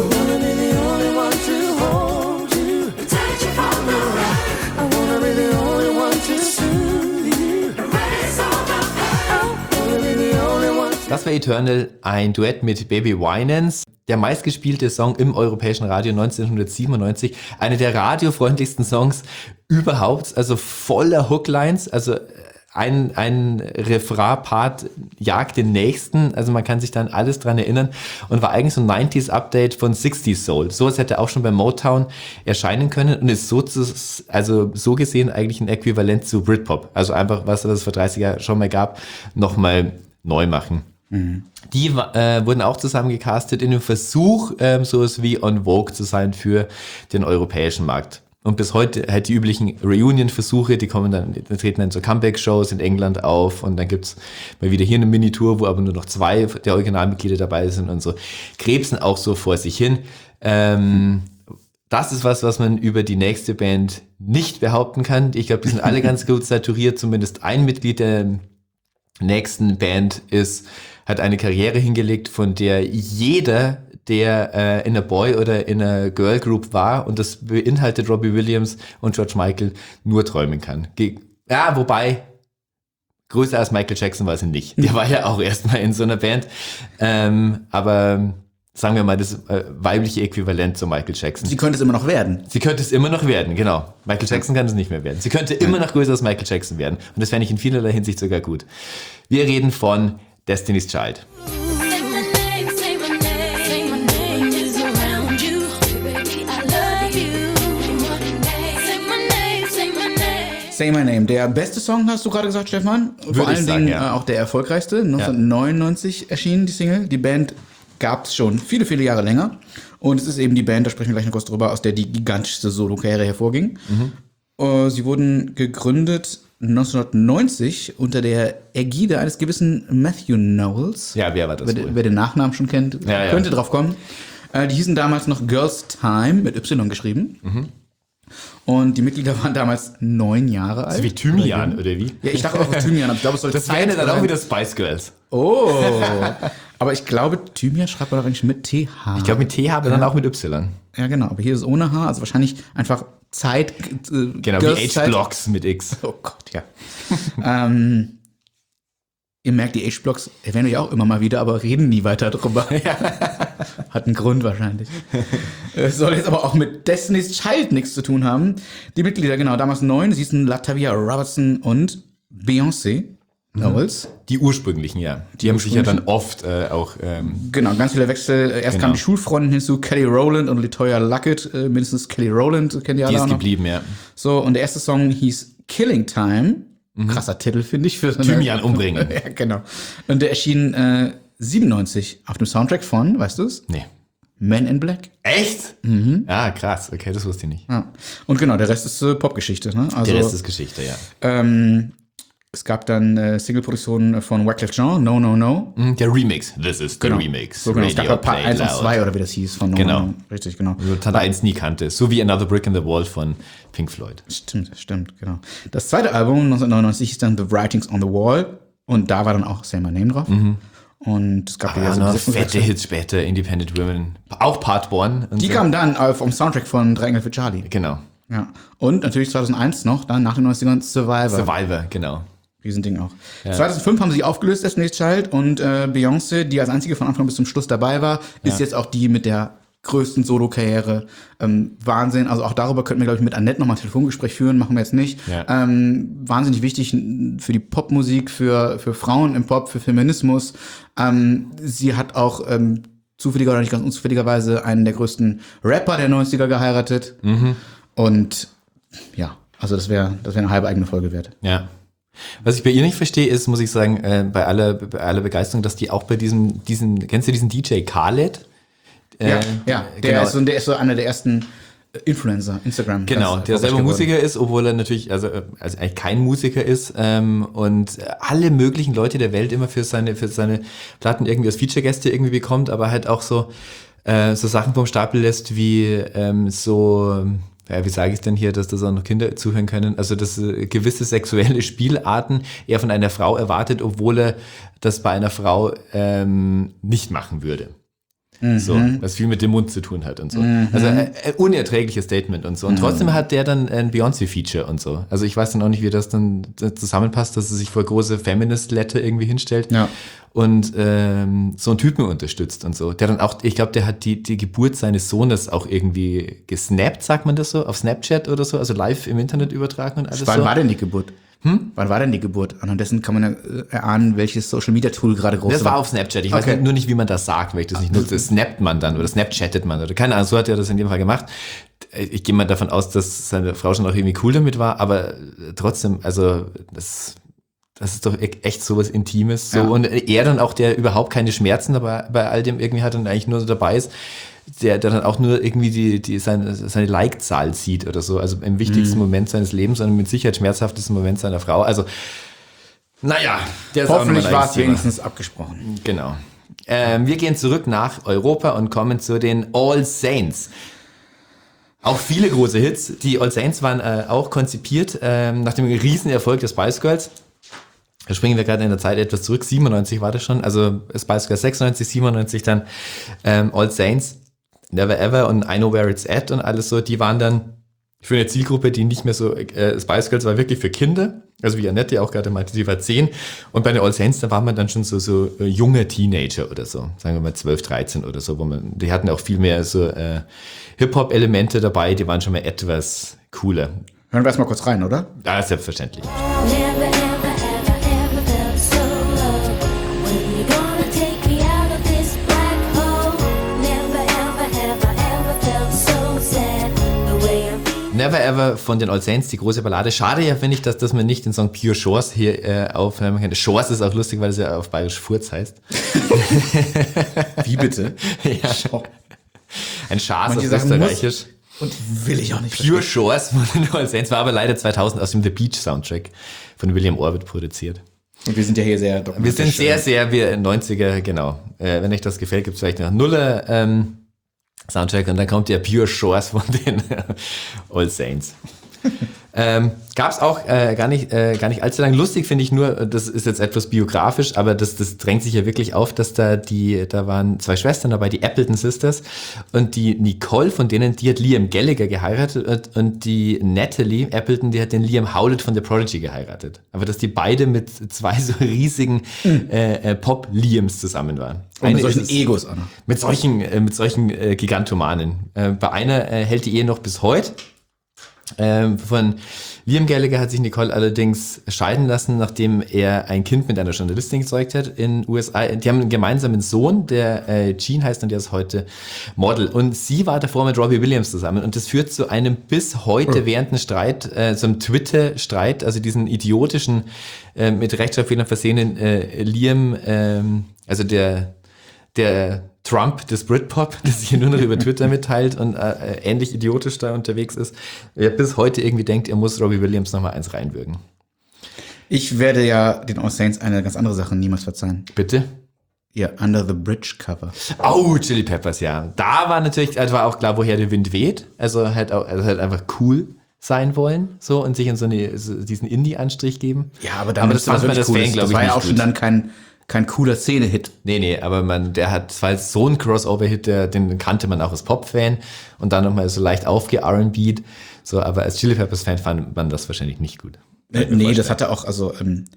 Das war Eternal, ein Duett mit Baby Winans. Der meistgespielte Song im europäischen Radio 1997. Eine der radiofreundlichsten Songs überhaupt, also voller Hooklines, also ein Refrain-Part jagt den nächsten, also man kann sich da an alles dran erinnern und war eigentlich so ein 90s-Update von 60s Soul. Sowas hätte auch schon bei Motown erscheinen können und ist so gesehen eigentlich ein Äquivalent zu Britpop. Also einfach, was es vor 30 Jahren schon mal gab, nochmal neu machen. Die wurden auch zusammen gecastet in dem Versuch, sowas wie On Vogue zu sein für den europäischen Markt. Und bis heute halt die üblichen Reunion-Versuche, die treten dann so Comeback-Shows in England auf und dann gibt's mal wieder hier eine Mini-Tour, wo aber nur noch 2 der Originalmitglieder dabei sind und so. Krebsen auch so vor sich hin. Das ist was man über die nächste Band nicht behaupten kann. Ich glaube, die sind alle ganz gut saturiert. Zumindest ein Mitglied der nächsten Band hat eine Karriere hingelegt, von der jeder, der in einer Boy- oder in einer Girl-Group war, und das beinhaltet Robbie Williams und George Michael, nur träumen kann. Ja, wobei, größer als Michael Jackson war sie nicht. Der war ja auch erstmal in so einer Band. Aber sagen wir mal, das weibliche Äquivalent zu Michael Jackson. Sie könnte es immer noch werden. Sie könnte es immer noch werden, genau. Michael Jackson kann es nicht mehr werden. Sie könnte immer noch größer als Michael Jackson werden. Und das fände ich in vielerlei Hinsicht sogar gut. Wir reden von Destiny's Child. Say My Name. Der beste Song, hast du gerade gesagt, Stefan? Vor allen Dingen auch der erfolgreichste. 1999 erschien die Single. Die Band gab es schon viele, viele Jahre länger. Und es ist eben die Band, da sprechen wir gleich noch kurz drüber, aus der die gigantischste Solo-Karriere hervorging. Sie wurden gegründet 1990 unter der Ägide eines gewissen Matthew Knowles. Ja, wer war das wohl? Wer den Nachnamen schon kennt, könnte drauf kommen. Die hießen damals noch Girls Time, mit Y geschrieben. Und die Mitglieder waren damals 9 Jahre alt. Das ist wie Thymian, oder wie? Ja, ich dachte auch Thymian, aber ich glaube, es sollte Das wären dann auch wieder Spice Girls. Oh, aber ich glaube, Thymian schreibt man eigentlich mit TH. Ich glaube mit TH, aber dann auch mit Y. Ja, genau, aber hier ist es ohne H, also wahrscheinlich einfach Zeit. Genau, wie H-Blocks mit X. Oh Gott, ja. Ihr merkt, die H-Blocks erwähnen wir ja auch immer mal wieder, aber reden nie weiter drüber. Hat einen Grund wahrscheinlich. Es soll jetzt aber auch mit Destiny's Child nichts zu tun haben. Die Mitglieder, genau, damals 9, sie hießen Latavia Robertson und Beyoncé Knowles. Die ursprünglichen, ja. Die haben sich ja dann oft auch... Genau, ganz viele Wechsel. Erst kamen die Schulfreundinnen hinzu, Kelly Rowland und Latoya Luckett. Mindestens Kelly Rowland kennt ihr alle die auch ist noch. geblieben, ja. So, und der erste Song hieß Killing Time. Krasser Titel, finde ich. Für so Thymian umbringen. Ja, genau. Und der erschien 97 auf dem Soundtrack von, weißt du es? Nee. Men in Black. Echt? Ah, krass. Okay, das wusste ich nicht. Ja. Und genau, der Rest ist Popgeschichte. Ne? Also, Der Rest ist Geschichte, ja. Es gab dann Single-Produktionen von Wyclef Jean, No, No, No. Der Remix. This is the Remix. So, genau. Es gab Radio Part Play 1 und Loud. 2 oder wie das hieß von No, Genau. No, No. Richtig, genau. Also Teil 1 nie kannte. So wie Another Brick in the Wall von Pink Floyd. Stimmt, genau. Das zweite Album, 1999, hieß dann The Writings on the Wall. Und da war dann auch Say My Name drauf. Und es gab Ja, so noch Besetzungswechsel. fette Hits später, Independent Women. Auch Part 1. Die kamen dann vom Soundtrack von Drei Engel für Charlie. Genau. Ja. Und natürlich 2001 noch, dann nach den 90ern Survivor. Survivor, genau. Riesending auch. 2005 haben sie sich aufgelöst, Destiny's Child, und Beyoncé, die als einzige von Anfang bis zum Schluss dabei war, ist jetzt auch die mit der größten Solo-Karriere. Wahnsinn. Also auch darüber könnten wir, glaube ich, mit Annette nochmal ein Telefongespräch führen, machen wir jetzt nicht. Ja. Wahnsinnig wichtig für die Popmusik, für Frauen im Pop, für Feminismus. Sie hat auch zufälliger oder nicht ganz unzufälligerweise einen der größten Rapper der 90er geheiratet. Und ja, also das wäre eine halbe eigene Folge wert. Ja. Was ich bei ihr nicht verstehe, ist, muss ich sagen, bei aller Begeisterung, dass die auch bei kennst du diesen DJ Khaled? Der genau. ist so einer der ersten Influencer, Instagram. Genau, der selber Musiker ist, obwohl er natürlich, also eigentlich kein Musiker ist, und alle möglichen Leute der Welt immer für seine Platten irgendwie als Feature-Gäste irgendwie bekommt, aber halt auch so Sachen vom Stapel lässt wie wie sage ich denn hier, dass das auch noch Kinder zuhören können, also dass gewisse sexuelle Spielarten er von einer Frau erwartet, obwohl er das bei einer Frau nicht machen würde. So, was viel mit dem Mund zu tun hat und so. Also ein unerträgliches Statement und so. Und trotzdem hat der dann ein Beyoncé-Feature und so. Also ich weiß dann auch nicht, wie das dann zusammenpasst, dass er sich vor große Feminist-Letter irgendwie hinstellt und so einen Typen unterstützt und so. Der dann auch, ich glaube, der hat die Geburt seines Sohnes auch irgendwie gesnappt, sagt man das so, auf Snapchat oder so, also live im Internet übertragen und alles Wann so. war denn die Geburt? Wann war denn die Geburt? Anhand dessen kann man ja erahnen, welches Social-Media-Tool gerade groß Das war auf Snapchat. Ich weiß nur nicht, wie man das sagt, weil ich das nicht nutze. Snappt man dann oder Snapchattet man oder keine Ahnung. So hat er das in dem Fall gemacht. Ich gehe mal davon aus, dass seine Frau schon auch irgendwie cool damit war, aber trotzdem, also das ist doch echt sowas Intimes. So. Und er dann auch, der überhaupt keine Schmerzen dabei bei all dem irgendwie hat und eigentlich nur so dabei ist, der dann auch nur irgendwie seine Like-Zahl sieht oder so. Also im wichtigsten Moment seines Lebens, sondern mit Sicherheit schmerzhaftesten Moment seiner Frau. Also, naja, der ist hoffentlich war es wenigstens abgesprochen. Genau. Wir gehen zurück nach Europa und kommen zu den All Saints. Auch viele große Hits. Die All Saints waren auch konzipiert nach dem Riesenerfolg der Spice Girls. Da springen wir gerade in der Zeit etwas zurück. 97 war das schon. Also Spice Girls 96, 97 dann All Saints, Never Ever und I Know Where It's At und alles so. Die waren dann für eine Zielgruppe, die nicht mehr so, Spice Girls war wirklich für Kinder. Also wie Annette auch gerade meinte, sie war 10. Und bei den All Saints, da war man dann schon so junge Teenager oder so. Sagen wir mal 12, 13 oder so. Die hatten auch viel mehr so Hip-Hop-Elemente dabei. Die waren schon mal etwas cooler. Hören wir erstmal kurz rein, oder? Ja, selbstverständlich. Never ever ever ever felt so low. When you gonna take me out of this black hole? Never ever ever ever felt so sad. The way I'm feeling. Never Ever von den All Saints, die große Ballade. Schade ja, finde ich, dass man nicht den Song Pure Shores hier aufnehmen kann. Shores ist auch lustig, weil es ja auf Bayerisch Furz heißt. Wie bitte? Ja. Ein Schaß auf Manche Sachen Österreichisch. Und will ich auch nicht Pure Shores von den All Saints war aber leider 2000 aus dem The Beach Soundtrack von William Orbit produziert. Und wir sind ja hier sehr Wir sind sehr, wir 90er, genau. Wenn euch das gefällt, gibt es vielleicht noch Nuller Soundtrack und dann kommt der Pure Shores von den All Saints. Gab es auch gar nicht allzu lang. Lustig finde ich nur, das ist jetzt etwas biografisch, aber das drängt sich ja wirklich auf, dass da waren 2 Schwestern dabei, die Appleton Sisters, und die Nicole von denen, die hat Liam Gallagher geheiratet und die Natalie Appleton, die hat den Liam Howlett von The Prodigy geheiratet. Aber dass die beide mit 2 so riesigen Pop-Liams zusammen waren. Und mit solchen Egos auch noch. Mit solchen Gigantomanen. Bei einer hält die Ehe noch bis heute. Von Liam Gallagher hat sich Nicole allerdings scheiden lassen, nachdem er ein Kind mit einer Journalistin gezeugt hat in den USA. Die haben einen gemeinsamen Sohn, der Gene heißt und der ist heute Model. Und sie war davor mit Robbie Williams zusammen und das führt zu einem bis heute währenden Streit, so einem Twitter-Streit, also diesen idiotischen, mit Rechtschreibfehlern versehenen Liam, also der Trump des Britpop, der sich hier nur noch über Twitter mitteilt und ähnlich idiotisch da unterwegs ist, der bis heute irgendwie denkt, er muss Robbie Williams nochmal eins reinwürgen. Ich werde ja den All Saints eine ganz andere Sache niemals verzeihen. Bitte? Ihr Under the Bridge Cover. Oh, Chili Peppers, ja. Da war natürlich, also war auch klar, woher der Wind weht. Also halt einfach cool sein wollen, so, und sich in so diesen Indie-Anstrich geben. Ja, aber das fand man das cool. Fan, das war ja auch schon dann kein cooler Szene-Hit. Nee, aber der hat zwar so ein Crossover-Hit, den kannte man auch als Pop-Fan und dann nochmal so leicht aufge-R&B'd, so, aber als Chili Peppers-Fan fand man das wahrscheinlich nicht gut. Nee, das hatte auch, also,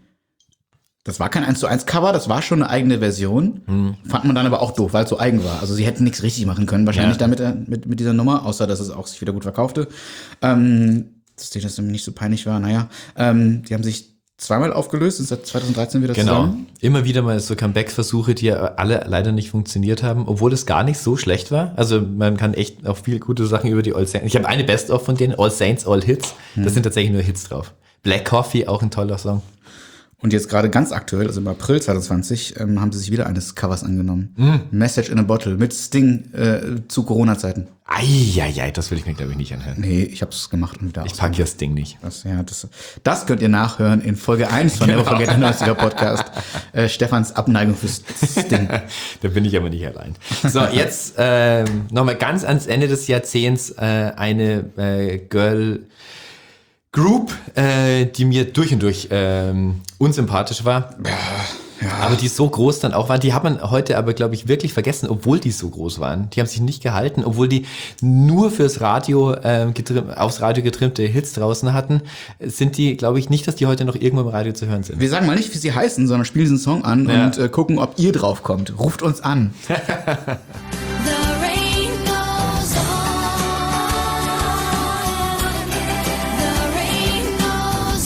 das war kein 1:1 Cover, das war schon eine eigene Version, fand man dann aber auch doof, weil es so eigen war. Also sie hätten nichts richtig machen können, wahrscheinlich damit mit dieser Nummer, außer dass es auch sich wieder gut verkaufte. Dass das nicht so peinlich war, naja. Die haben sich zweimal aufgelöst, sind seit 2013 wieder zusammen. Genau. Immer wieder mal so Comeback-Versuche, die ja alle leider nicht funktioniert haben, obwohl es gar nicht so schlecht war. Also man kann echt auch viele gute Sachen über die All Saints. Ich habe eine Best-of von denen, All Saints, All Hits. Da sind tatsächlich nur Hits drauf. Black Coffee, auch ein toller Song. Und jetzt gerade ganz aktuell, also im April 2020, haben sie sich wieder eines Covers angenommen. Message in a Bottle mit Sting zu Corona-Zeiten. Eieiei, das will ich mir, glaube ich, nicht anhören. Nee, ich habe es gemacht und wieder Ich packe ja Sting nicht. Das könnt ihr nachhören in Folge 1 von Never Forget the 90er Podcast. Stefans Abneigung für Sting. Da bin ich aber nicht allein. So, jetzt nochmal ganz ans Ende des Jahrzehnts eine Girl Group, die mir durch und durch unsympathisch war. Ja. Aber die so groß dann auch waren, die hat man heute aber, glaube ich, wirklich vergessen, obwohl die so groß waren. Die haben sich nicht gehalten, obwohl die nur fürs Radio, aufs Radio getrimmte Hits draußen hatten, sind die, glaube ich, nicht, dass die heute noch irgendwo im Radio zu hören sind. Wir sagen mal nicht, wie sie heißen, sondern spielen diesen Song an und gucken, ob ihr drauf kommt. Ruft uns an. The rain goes on. The rain goes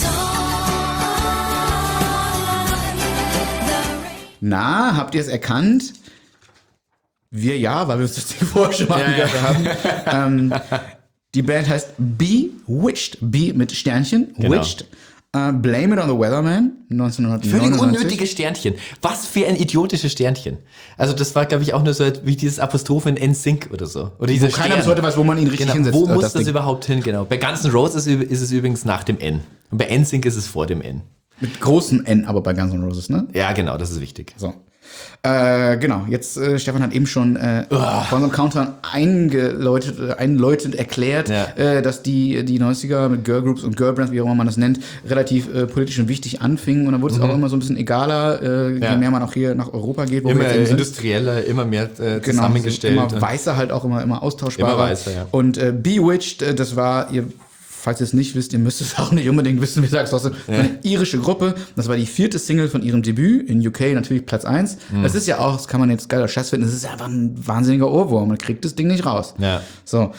on. Na, habt ihr es erkannt? Wir ja, weil wir uns das vorher schon mal angehört haben. Die Band heißt Bewitched, B mit Sternchen, Genau. Witched. Blame It on the Weatherman, 1999. Völlig unnötige Sternchen. Was für ein idiotisches Sternchen. Also das war, glaube ich, auch nur so wie dieses Apostroph in NSYNC oder so. Oder dieser Keiner bis heute weiß, wo man ihn richtig hinsetzt. Wo muss das Ding. überhaupt hin? Genau. Bei Guns N' Roses ist es übrigens nach dem N. Und bei NSYNC ist es vor dem N. Mit großem N aber bei Guns N' Roses, ne? Ja, genau, das ist wichtig. So. Genau, jetzt Stefan hat eben schon vor unserem Countdown einläutend erklärt, dass die 90er mit Girlgroups und Girlbands, wie auch immer man das nennt, relativ politisch und wichtig anfingen. Und dann wurde es auch immer so ein bisschen egaler, je mehr man auch hier nach Europa geht. Wo immer wir jetzt industrieller, immer mehr zusammengestellt. Immer weißer halt auch, immer austauschbarer. Immer weißer, ja. Und Bewitched, das war, falls ihr es nicht wisst, ihr müsst es auch nicht unbedingt wissen, wie sagst du, eine irische Gruppe. Das war die 4. Single von ihrem Debüt, in UK natürlich Platz 1. Das ist ja auch, das kann man jetzt geil oder Scheiß finden, das ist einfach ein wahnsinniger Ohrwurm, man kriegt das Ding nicht raus. Ja. So,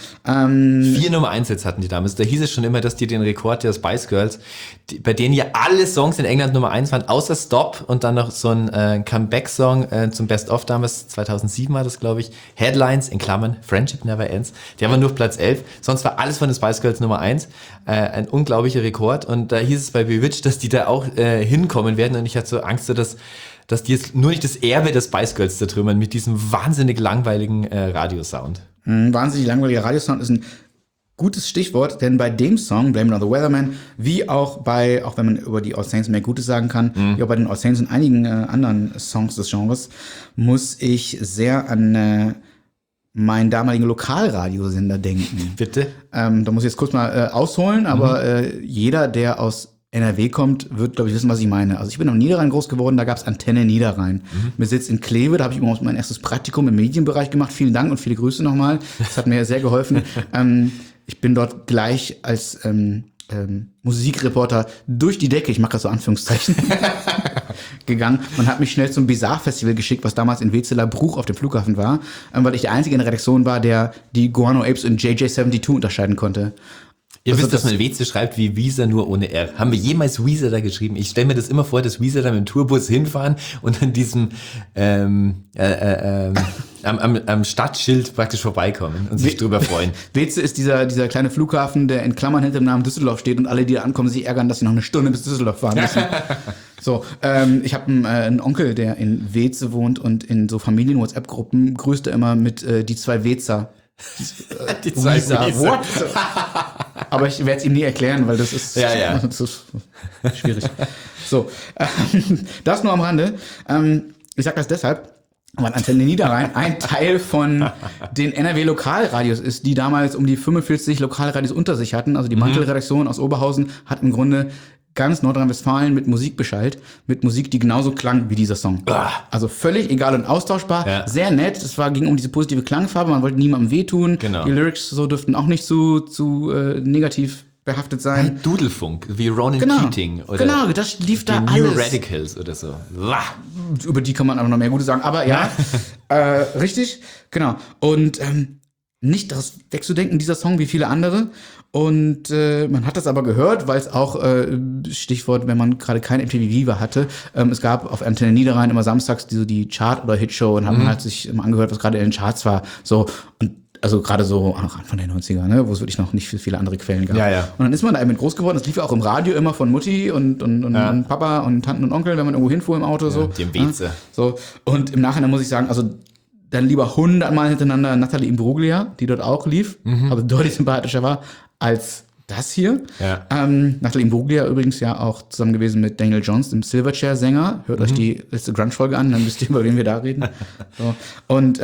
4 Nummer 1 Hits hatten die damals. Da hieß es schon immer, dass die den Rekord der Spice Girls, bei denen ja alle Songs in England Nummer 1 waren, außer Stop und dann noch so ein Comeback-Song zum Best of damals, 2007 war das, glaube ich. Headlines, in Klammern, Friendship Never Ends. Die haben wir nur auf Platz 11. Sonst war alles von den Spice Girls Nummer 1. Ein unglaublicher Rekord. Und da hieß es bei Bewitched, dass die da auch hinkommen werden. Und ich hatte so Angst, dass die jetzt nur nicht das Erbe der Spice Girls zertrümmern mit diesem wahnsinnig langweiligen Radiosound. Wahnsinnig langweiliger Radiosound ist ein gutes Stichwort, denn bei dem Song, Blame It on the Weatherman, wie auch wenn man über die All Saints mehr Gutes sagen kann, wie auch bei den All Saints und einigen anderen Songs des Genres, muss ich sehr an meinen damaligen Lokalradiosender denken. Bitte? Da muss ich jetzt kurz mal ausholen, aber jeder, der aus NRW kommt, wird, glaube ich, wissen, was ich meine. Also ich bin am Niederrhein groß geworden, da gab's Antenne Niederrhein. Mit Sitz in Kleve, da habe ich übrigens mein erstes Praktikum im Medienbereich gemacht. Vielen Dank und viele Grüße nochmal. Das hat mir sehr geholfen. Ich bin dort gleich als Musikreporter durch die Decke, ich mache das so Anführungszeichen, gegangen. Man hat mich schnell zum Bizarre-Festival geschickt, was damals in Wetzlar Bruch auf dem Flughafen war, weil ich der Einzige in der Redaktion war, der die Guano Apes und JJ72 unterscheiden konnte. Ihr wisst, dass man Weze schreibt wie Weezer, nur ohne R. Haben wir jemals Weezer da geschrieben? Ich stelle mir das immer vor, dass Weezer da mit dem Tourbus hinfahren und an diesem am Stadtschild praktisch vorbeikommen und sich drüber freuen. Weze ist dieser kleine Flughafen, der in Klammern hinter dem Namen Düsseldorf steht und alle, die da ankommen, sich ärgern, dass sie noch eine Stunde bis Düsseldorf fahren müssen. So, ich habe einen Onkel, der in Weze wohnt und in so Familien-WhatsApp-Gruppen grüßt er immer mit die 2 Wezer. Die 2 Wezer. Aber ich werde es ihm nie erklären, weil das ist, das ist schwierig. So, das nur am Rande. Ich sage das deshalb, weil Antenne Niederrhein ein Teil von den NRW-Lokalradios ist, die damals um die 45 Lokalradios unter sich hatten. Also die Mantelredaktion aus Oberhausen hat im Grunde ganz Nordrhein-Westfalen mit Musik beschallt, mit Musik, die genauso klang wie dieser Song. Also völlig egal und austauschbar, sehr nett. Es ging um diese positive Klangfarbe, man wollte niemandem wehtun. Genau. Die Lyrics so dürften auch nicht zu negativ behaftet sein. Dudelfunk, wie Ronan Keating. Oder genau, das lief da die alles. New Radicals oder so. Über die kann man aber noch mehr Gute sagen, aber ja, richtig, genau. Und nicht das wegzudenken, dieser Song wie viele andere. Und man hat das aber gehört, weil es auch, Stichwort, wenn man gerade kein MTV Viva hatte, es gab auf Antenne Niederrhein immer samstags die Chart- oder Hitshow und hat man halt sich immer angehört, was gerade in den Charts war. So, und also gerade so Anfang der 90er, ne, wo es wirklich noch nicht viele andere Quellen gab. Ja. Und dann ist man da eben mit groß geworden. Das lief ja auch im Radio immer von Mutti und Papa und Tanten und Onkel, wenn man irgendwo hinfuhr im Auto. So. Dem Weze. So. Und im Nachhinein muss ich sagen, also dann lieber 100-mal hintereinander Natalie Imbruglia, die dort auch lief, aber deutlich sympathischer war, als das hier. Ja. Natalie Imbruglia übrigens ja auch zusammen gewesen mit Daniel Johns, dem Silverchair-Sänger. Hört euch die letzte Grunge-Folge an, dann wisst ihr, über wen wir da reden. So. Und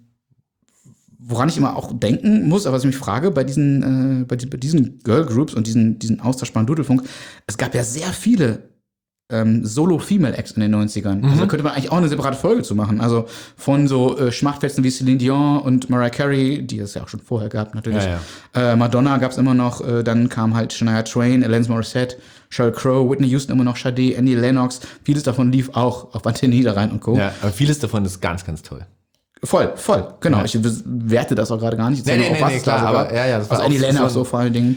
woran ich immer auch denken muss, aber was ich mich frage, bei diesen Girl-Groups und diesen austauschbaren Dudelfunk, es gab ja sehr viele Solo-Female-Acts in den 90ern. Also da könnte man eigentlich auch eine separate Folge zu machen. Also von so Schmachtfetzen wie Celine Dion und Mariah Carey, die es ja auch schon vorher gab natürlich. Madonna gab's immer noch, dann kam halt Shania Twain, Alanis Morissette, Sheryl Crow, Whitney Houston immer noch, Sade, Annie Lennox. Vieles davon lief auch auf Antenne Niederrhein und Co. Ja, aber vieles davon ist ganz, ganz toll. Voll, genau. Ja. Ich werte das auch gerade gar nicht. Nee, klar, aber das war also Annie Lennox so vor allen Dingen.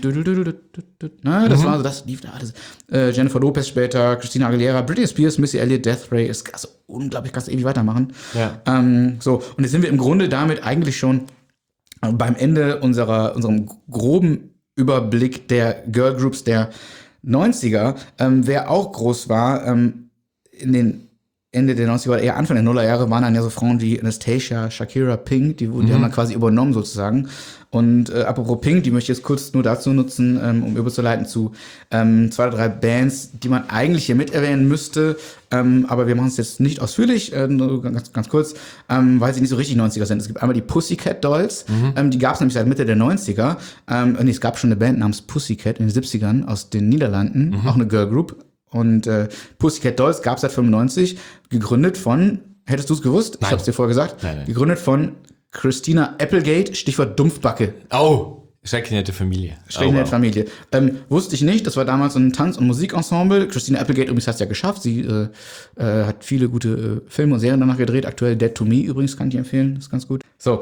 Das war so, das lief da alles. Jennifer Lopez später, Christina Aguilera, Britney Spears, Missy Elliott, Death Ray. Ist also unglaublich, kannst du ewig weitermachen. Ja. So, und jetzt sind wir im Grunde damit eigentlich schon beim Ende unserem groben Überblick der Girlgroups der 90er, wer auch groß war, in den Ende der 90er oder eher Anfang der Nullerjahre waren dann ja so Frauen wie Anastasia, Shakira, Pink, die haben dann quasi übernommen sozusagen. Und apropos Pink, die möchte ich jetzt kurz nur dazu nutzen, um überzuleiten zu 2 oder 3 Bands, die man eigentlich hier mit erwähnen müsste, aber wir machen es jetzt nicht ausführlich, nur ganz kurz, weil sie nicht so richtig 90er sind. Es gibt einmal die Pussycat Dolls, die gab es nämlich seit Mitte der 90er. Es gab schon eine Band namens Pussycat in den 70ern aus den Niederlanden, auch eine Girl Group. Und Pussycat Dolls gab es seit 95, gegründet von, hättest du es gewusst? Nein. Ich habe es dir vorher gesagt. Nein. Gegründet von Christina Applegate, Stichwort Dumpfbacke. Oh, schrecklich nette Familie. Familie. Wusste ich nicht, das war damals so ein Tanz- und Musikensemble. Christina Applegate übrigens hat es ja geschafft. Sie hat viele gute Filme und Serien danach gedreht. Aktuell Dead to Me übrigens, kann ich empfehlen. Das ist ganz gut. So,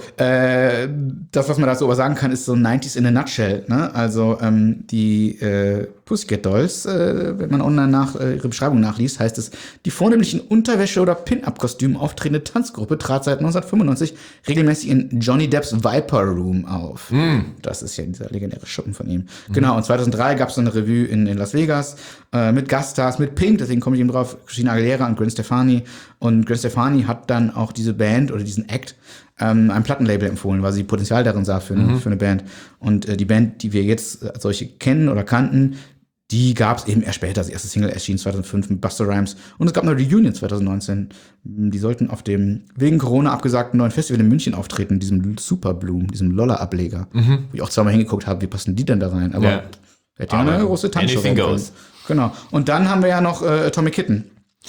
das, was man dazu aber sagen kann, ist so 90s in a nutshell. Ne? Also die Pussycat Dolls, wenn man online ihre Beschreibung nachliest, heißt es, die vornehmlich in Unterwäsche oder Pin-Up-Kostümen auftretende Tanzgruppe trat seit 1995 regelmäßig in Johnny Depps Viper Room auf. Das ist ja dieser legendäre Schuppen von ihm. Genau, und 2003 gab es so eine Revue in Las Vegas mit Gaststars, mit Pink, deswegen komme ich eben drauf, Christina Aguilera und Gwen Stefani. Und Gwen Stefani hat dann auch diese Band oder diesen Act einem Plattenlabel empfohlen, weil sie Potenzial darin sah für eine Band. Und die Band, die wir jetzt als solche kennen oder kannten, die gab es eben erst später. Das erste Single erschien 2005 mit Busta Rhymes. Und es gab eine Reunion 2019. Die sollten auf dem wegen Corona abgesagten neuen Festival in München auftreten, diesem Super Bloom, diesem Lolla-Ableger. Wo ich auch zweimal hingeguckt habe, wie passen die denn da rein? Aber hätte ja eine große Tanzshow anything werden goes. können. Genau. Und dann haben wir ja noch Atomic Kitten.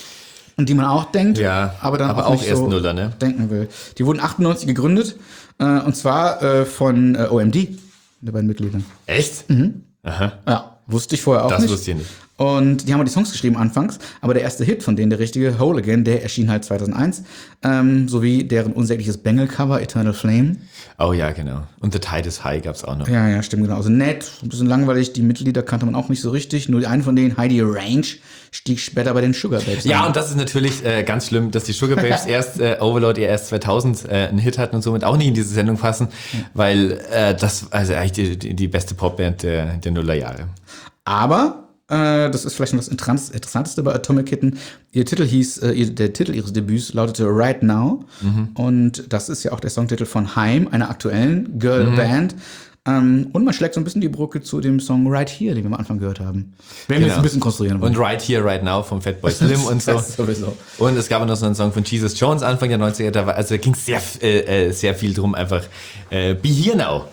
Und die man auch denkt, aber dann auch nicht erst so Nuller, ne? denken will. Die wurden 98 gegründet, und zwar von OMD, der beiden Mitgliedern. Echt? Aha. Ja, wusste ich vorher auch nicht. Das wusste ich nicht. Und die haben die Songs geschrieben anfangs, aber der erste Hit von denen, der richtige, Whole Again, der erschien halt 2001, sowie deren unsägliches Bengal-Cover, Eternal Flame. Oh ja, genau. Und The Tide is High gab's auch noch. Ja, stimmt, genau. Also nett, ein bisschen langweilig, die Mitglieder kannte man auch nicht so richtig, nur die eine von denen, Heidi Range, stieg später bei den Sugar Babes Ja, an. und das ist natürlich ganz schlimm, dass die Sugar Babes Overload erst 2000 einen Hit hatten und somit auch nicht in diese Sendung fassen, weil das also eigentlich die beste Popband der Nullerjahre. Aber das ist vielleicht noch das Interessanteste bei Atomic Kitten. Der Titel ihres Debüts lautete Right Now. Und das ist ja auch der Songtitel von Haim, einer aktuellen Girl-Band. Und man schlägt so ein bisschen die Brücke zu dem Song Right Here, den wir am Anfang gehört haben. Wenn wir jetzt ein bisschen konstruieren wollen. Und Right Here, Right Now vom Fatboy Slim und so. Das sowieso. Und es gab auch noch so einen Song von Jesus Jones Anfang der 90er. Da ging es sehr viel drum, einfach Be Here Now.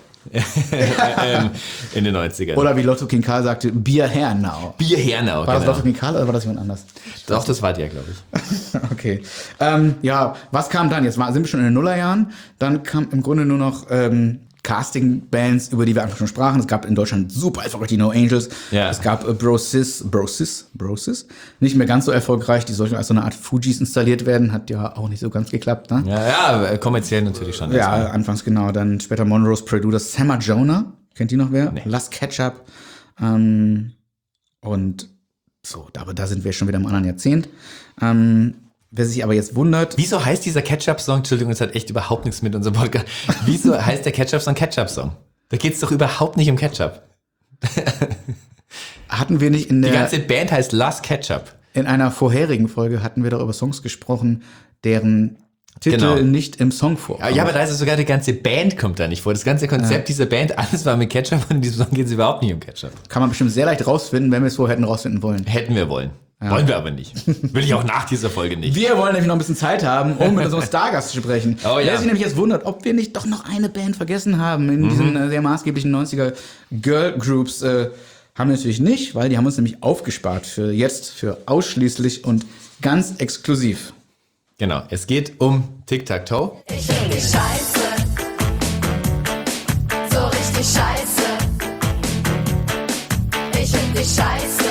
In den 90ern. Oder wie Lotto King Karl sagte, Be Here Now. Be Here Now, War das Lotto King Karl oder war das jemand anders? Doch, das war der, glaube ich. Okay. Was kam dann? Jetzt sind wir schon in den Nullerjahren. Dann kam im Grunde nur noch Casting-Bands, über die wir einfach schon sprachen. Es gab in Deutschland super erfolgreich die No Angels. Ja. Es gab Brosis. Nicht mehr ganz so erfolgreich. Die sollten als so eine Art Fujis installiert werden. Hat ja auch nicht so ganz geklappt, ne? Ja, kommerziell natürlich schon. Ja, anfangs genau. Dann später Monroe's Producer Samma Jonah. Kennt die noch wer? Nee. Last Ketchup. Und so, aber da sind wir schon wieder im anderen Jahrzehnt. Wer sich aber jetzt wundert. Wieso heißt dieser Ketchup-Song, Entschuldigung, das hat echt überhaupt nichts mit unserem Podcast. Wieso heißt der Ketchup-Song Ketchup-Song? Da geht's doch überhaupt nicht um Ketchup. Hatten wir nicht Die ganze Band heißt Last Ketchup. in einer vorherigen Folge hatten wir doch über Songs gesprochen, deren Titel nicht im Song vorkommen. Ja, aber da ist es sogar die ganze Band kommt da nicht vor. Das ganze Konzept dieser Band, alles war mit Ketchup und in diesem Song geht es überhaupt nicht um Ketchup. Kann man bestimmt sehr leicht rausfinden, wenn wir es vorher hätten rausfinden wollen. Hätten wir wollen. Wollen wir aber nicht. Will ich auch nach dieser Folge nicht. Wir wollen nämlich noch ein bisschen Zeit haben, um mit unserem Stargast zu sprechen. Oh, ja. Wer sich nämlich jetzt wundert, ob wir nicht doch noch eine Band vergessen haben in diesen sehr maßgeblichen 90er Girl Groups, haben wir natürlich nicht, weil die haben uns nämlich aufgespart für ausschließlich und ganz exklusiv. Genau, es geht um Tic-Tac-Toe. Ich find dich scheiße. So richtig scheiße. Ich find dich scheiße.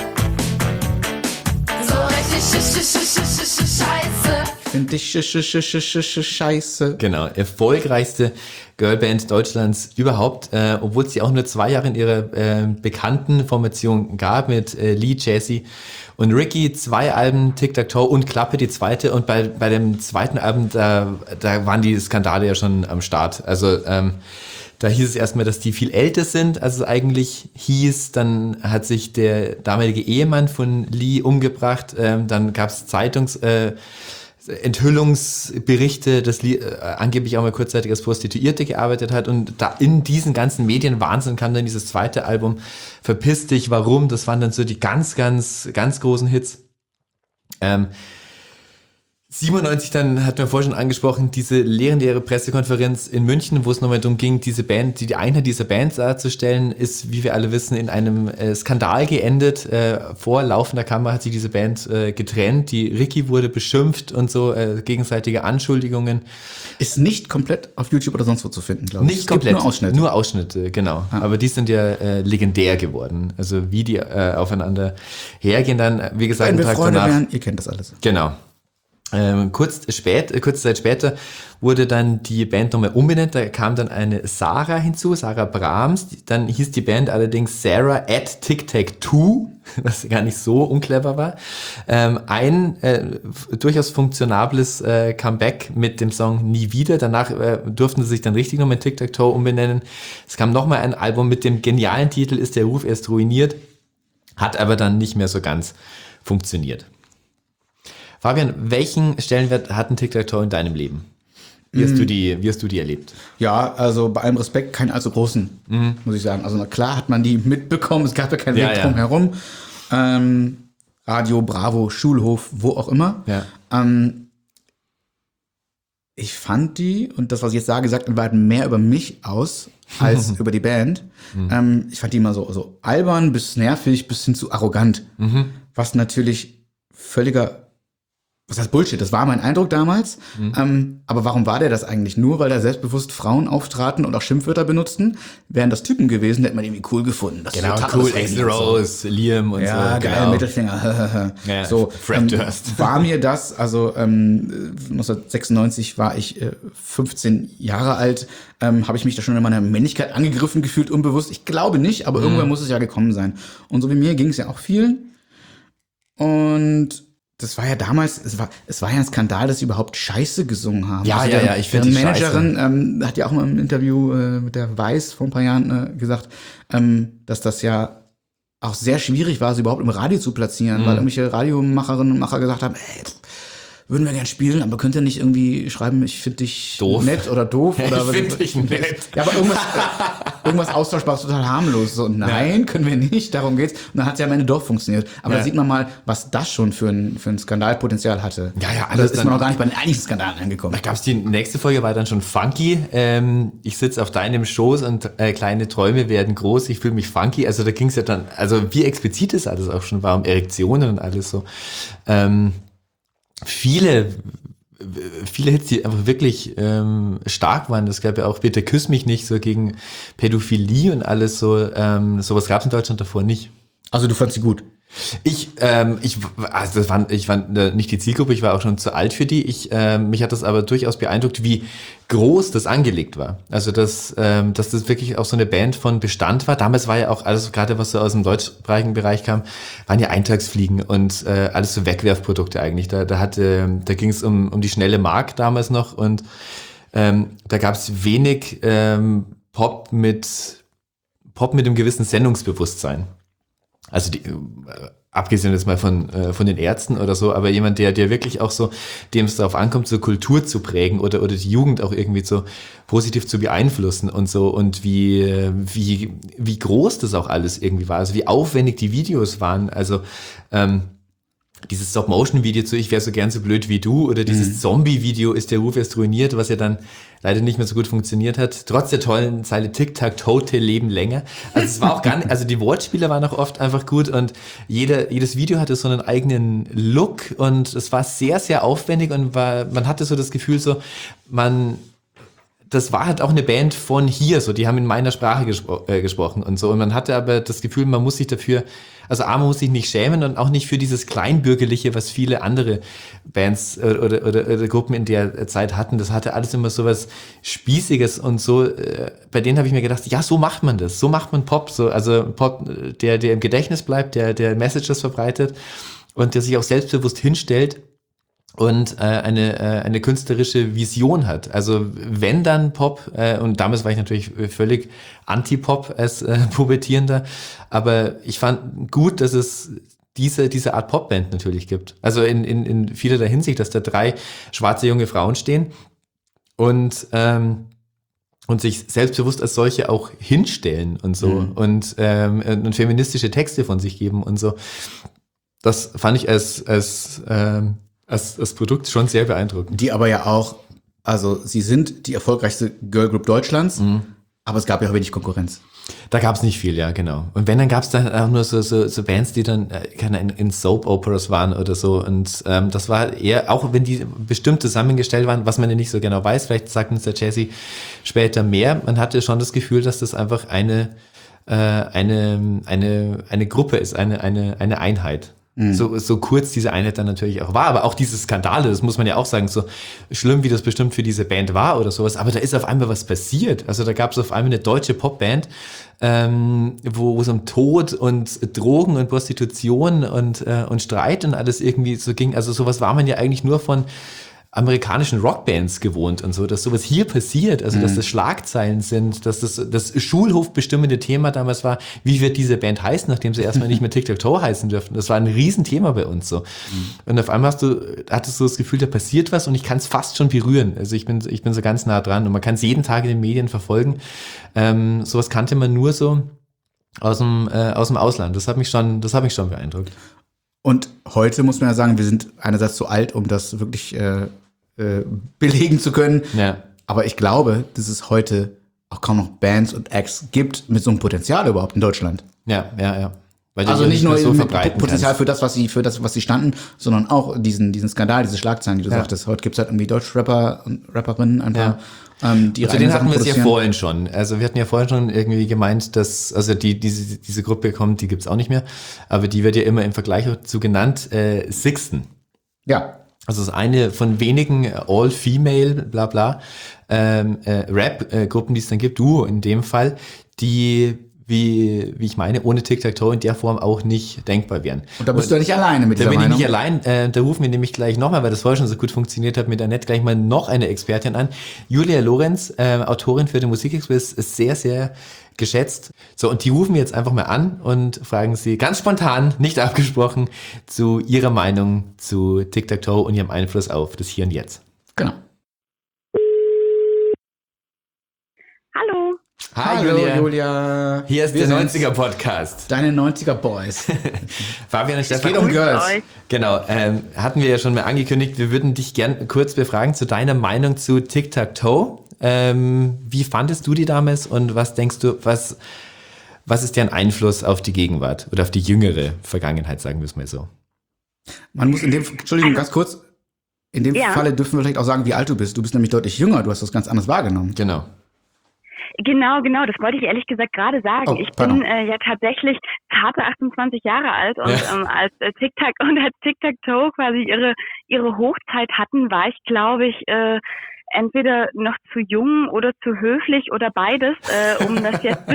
So richtig scheiße. Find dich scheiße. Genau, erfolgreichste Girlband Deutschlands überhaupt, obwohl es sie auch nur 2 Jahre in ihrer bekannten Formation gab mit Lee, Jessie und Ricky, 2 Alben, Tic-Tac-Toe und Klappe, die zweite. Und bei dem zweiten Album, da waren die Skandale ja schon am Start. Also Da hieß es erstmal, dass die viel älter sind, als es eigentlich hieß. Dann hat sich der damalige Ehemann von Lee umgebracht. Dann gab es Enthüllungsberichte, dass Lee angeblich auch mal kurzzeitig als Prostituierte gearbeitet hat. Und da in diesen ganzen Medienwahnsinn kam dann dieses zweite Album, Verpiss dich, warum? Das waren dann so die ganz, ganz, ganz großen Hits. 97 dann, hat man vorhin schon angesprochen, diese legendäre Pressekonferenz in München, wo es nochmal darum ging, diese Band, die Einheit dieser Band darzustellen, ist, wie wir alle wissen, in einem Skandal geendet. Vor laufender Kamera hat sich diese Band getrennt. Die Ricky wurde beschimpft und so, gegenseitige Anschuldigungen. Ist nicht komplett auf YouTube oder sonst wo zu finden, glaube ich. Nicht komplett, nur Ausschnitte. Nur Ausschnitte, genau. Ja. Aber die sind ja legendär geworden. Also wie die aufeinander hergehen dann, wie gesagt, wenn wir Freunde wären, ihr kennt das alles. Genau. Kurze Zeit später wurde dann die Band nochmal umbenannt. Da kam dann eine Sarah hinzu, Sarah Brahms. Dann hieß die Band allerdings Sarah at Tic Tac Two, was gar nicht so unclever war. Ein durchaus funktionables Comeback mit dem Song Nie wieder. Danach durften sie sich dann richtig nochmal in Tic Tac Toe umbenennen. Es kam nochmal ein Album mit dem genialen Titel Ist der Ruf erst ruiniert, hat aber dann nicht mehr so ganz funktioniert. Fabian, welchen Stellenwert hat ein Tic-Tac-Toe in deinem Leben? Wie hast du die erlebt? Ja, also bei allem Respekt keinen allzu großen, muss ich sagen. Also na klar hat man die mitbekommen, es gab ja keinen Weg drum herum. Radio, Bravo, Schulhof, wo auch immer. Ja. Ich fand die, und das, was ich jetzt sage, sagt in Wahrheit mehr über mich aus, als über die Band. Ich fand die immer so albern bis nervig bis hin zu arrogant. Was natürlich völliger, was heißt Bullshit, das war mein Eindruck damals. Aber warum war der das eigentlich? Nur, weil da selbstbewusst Frauen auftraten und auch Schimpfwörter benutzten? Wären das Typen gewesen, hätte man die irgendwie cool gefunden. Das genau, cool, Axl Rose, Liam und ja, so. Geil, genau. Mittelfinger. Ja, so, Fred Durst. war mir das, also 1996 war ich 15 Jahre alt, habe ich mich da schon in meiner Männlichkeit angegriffen gefühlt, unbewusst. Ich glaube nicht, aber irgendwann muss es ja gekommen sein. Und so wie mir ging es ja auch vielen. Und das war ja damals, es war ja ein Skandal, dass sie überhaupt Scheiße gesungen haben. Ja, also ich finde die Managerin hat ja auch mal im Interview mit der Weiß vor ein paar Jahren gesagt, dass das ja auch sehr schwierig war, sie überhaupt im Radio zu platzieren, weil irgendwelche Radiomacherinnen und Macher gesagt haben, würden wir gern spielen, aber könnt ihr nicht irgendwie schreiben, ich finde dich doof. Nett oder doof? Oder ich finde dich nett. Ja, aber irgendwas Austauschbares, total harmlos. So, nein, können wir nicht, darum geht's. Und dann hat es ja am Ende doch funktioniert. Aber da sieht man mal, was das schon für ein Skandalpotenzial hatte. Ja, alles. Da ist man noch gar nicht bei den eigentlichen Skandalen angekommen. Da gab's die nächste Folge, war dann schon funky. Ich sitze auf deinem Schoß und kleine Träume werden groß, ich fühle mich funky. Also da ging's ja dann, also wie explizit es alles auch schon war, um Erektionen und alles so. Viele Hits, die einfach wirklich stark waren. Das gab ja auch Bitte küss mich nicht, so gegen Pädophilie und alles so. Sowas gab es in Deutschland davor nicht. Also du fandst sie gut? Ich war nicht die Zielgruppe, ich war auch schon zu alt für die. Mich hat das aber durchaus beeindruckt, wie groß das angelegt war. Also dass das wirklich auch so eine Band von Bestand war. Damals war ja auch alles, gerade was so aus dem deutschsprachigen Bereich kam, waren ja Eintagsfliegen und alles so Wegwerfprodukte eigentlich. Da ging es um die schnelle Mark damals noch und da gab es wenig Pop mit einem gewissen Sendungsbewusstsein. Also abgesehen jetzt mal von den Ärzten oder so, aber jemand, der wirklich auch so, dem es darauf ankommt, so Kultur zu prägen oder die Jugend auch irgendwie so positiv zu beeinflussen und so und wie groß das auch alles irgendwie war, also wie aufwendig die Videos waren, also dieses Stop-Motion-Video zu Ich wäre so gern so blöd wie du oder dieses Zombie-Video Ist der Ruf erst ruiniert, was ja dann leider nicht mehr so gut funktioniert hat. Trotz der tollen Zeile Tic-Tac-Toe leben länger. Also es war auch gar nicht, also die Wortspiele waren auch oft einfach gut und jedes Video hatte so einen eigenen Look und es war sehr, sehr aufwendig und man hatte so das Gefühl so, das war halt auch eine Band von hier, so, die haben in meiner Sprache gesprochen und so. Und man hatte aber das Gefühl, man muss sich dafür, also man muss sich nicht schämen und auch nicht für dieses Kleinbürgerliche, was viele andere Bands oder Gruppen in der Zeit hatten. Das hatte alles immer so was Spießiges und so. Bei denen habe ich mir gedacht, ja, so macht man das. So macht man Pop. So, also Pop, der im Gedächtnis bleibt, der Messages verbreitet und der sich auch selbstbewusst hinstellt und eine künstlerische Vision hat. Also wenn dann Pop, und damals war ich natürlich völlig Anti-Pop als Pubertierender, aber ich fand gut, dass es diese Art Popband natürlich gibt. Also in vielerlei Hinsicht, dass da 3 schwarze junge Frauen stehen und sich selbstbewusst als solche auch hinstellen und so und feministische Texte von sich geben und so. Das fand ich als Produkt schon sehr beeindruckend. Die aber ja auch, also sie sind die erfolgreichste Girlgroup Deutschlands, aber es gab ja auch wenig Konkurrenz. Da gab es nicht viel, ja, genau. Und wenn, dann gab es dann auch nur so Bands, die dann in Soap-Operas waren oder so. Und das war eher, auch wenn die bestimmt zusammengestellt waren, was man ja nicht so genau weiß, vielleicht sagt uns der Jesse später mehr, man hatte schon das Gefühl, dass das einfach eine Gruppe ist, eine Einheit. So kurz diese Einheit dann natürlich auch war, aber auch diese Skandale, das muss man ja auch sagen, so schlimm, wie das bestimmt für diese Band war oder sowas, aber da ist auf einmal was passiert. Also da gab es auf einmal eine deutsche Popband, wo es um Tod und Drogen und Prostitution und Streit und alles irgendwie so ging. Also sowas war man ja eigentlich nur von amerikanischen Rockbands gewohnt und so, dass sowas hier passiert, also dass das Schlagzeilen sind, dass das Schulhofbestimmende Thema damals war, wie wird diese Band heißen, nachdem sie erstmal nicht mehr Tic-Tac-Toe heißen dürften. Das war ein Riesenthema bei uns so. Und auf einmal hattest du das Gefühl, da passiert was und ich kann es fast schon berühren. Also ich bin so ganz nah dran und man kann es jeden Tag in den Medien verfolgen. Sowas kannte man nur so aus dem Ausland. Das hat mich schon beeindruckt. Und heute muss man ja sagen, wir sind einerseits zu alt, um das wirklich belegen zu können. Ja. Aber ich glaube, dass es heute auch kaum noch Bands und Acts gibt mit so einem Potenzial überhaupt in Deutschland. Ja. Weil Also nicht nur so mit verbreiten Potenzial kannst. für das, was sie standen, sondern auch diesen Skandal, diese Schlagzeilen, die du sagtest. Heute gibt es halt irgendwie Deutschrapper und Rapperinnen einfach, die Zu denen hatten wir es ja vorhin schon. Also wir hatten ja vorhin schon irgendwie gemeint, dass, also diese Gruppe kommt, die gibt's auch nicht mehr, aber die wird ja immer im Vergleich dazu genannt, Sixten. Ja. Also es ist eine von wenigen All-Female, bla bla, Rap-Gruppen, die es dann gibt, Duo in dem Fall, die, wie ich meine, ohne Tic-Tac-Toe in der Form auch nicht denkbar wären. Und da bist du ja nicht alleine mit dieser Meinung. Da bin ich nicht allein. Da rufen wir nämlich gleich nochmal, weil das vorher schon so gut funktioniert hat, mit Annette gleich mal noch eine Expertin an. Julia Lorenz, Autorin für den Musikexpress, ist sehr, sehr geschätzt. So, und die rufen wir jetzt einfach mal an und fragen sie ganz spontan, nicht abgesprochen, zu ihrer Meinung zu Tic-Tac-Toe und ihrem Einfluss auf das Hier und Jetzt. Genau. Hallo. Hi Julia. Hier ist Wir der sind's. 90er-Podcast. Deine 90er Boys. Fabian und Es Stefan. geht um Girls. Euch. Genau, hatten wir ja schon mal angekündigt, wir würden dich gern kurz befragen zu deiner Meinung zu Tic-Tac-Toe. Wie fandest du die damals und was denkst du, was ist deren Einfluss auf die Gegenwart oder auf die jüngere Vergangenheit, sagen wir es mal so? Man muss Entschuldigung, ganz kurz, in dem Ja. Falle dürfen wir vielleicht auch sagen, wie alt du bist. Du bist nämlich deutlich jünger, du hast das ganz anders wahrgenommen. Genau. Genau, das wollte ich ehrlich gesagt gerade sagen. Oh, Ich pardon. bin ja tatsächlich zarte 28 Jahre alt und Ja. als Tic-Tac-Toe quasi ihre Hochzeit hatten, war ich, glaube ich, entweder noch zu jung oder zu höflich oder beides, um das jetzt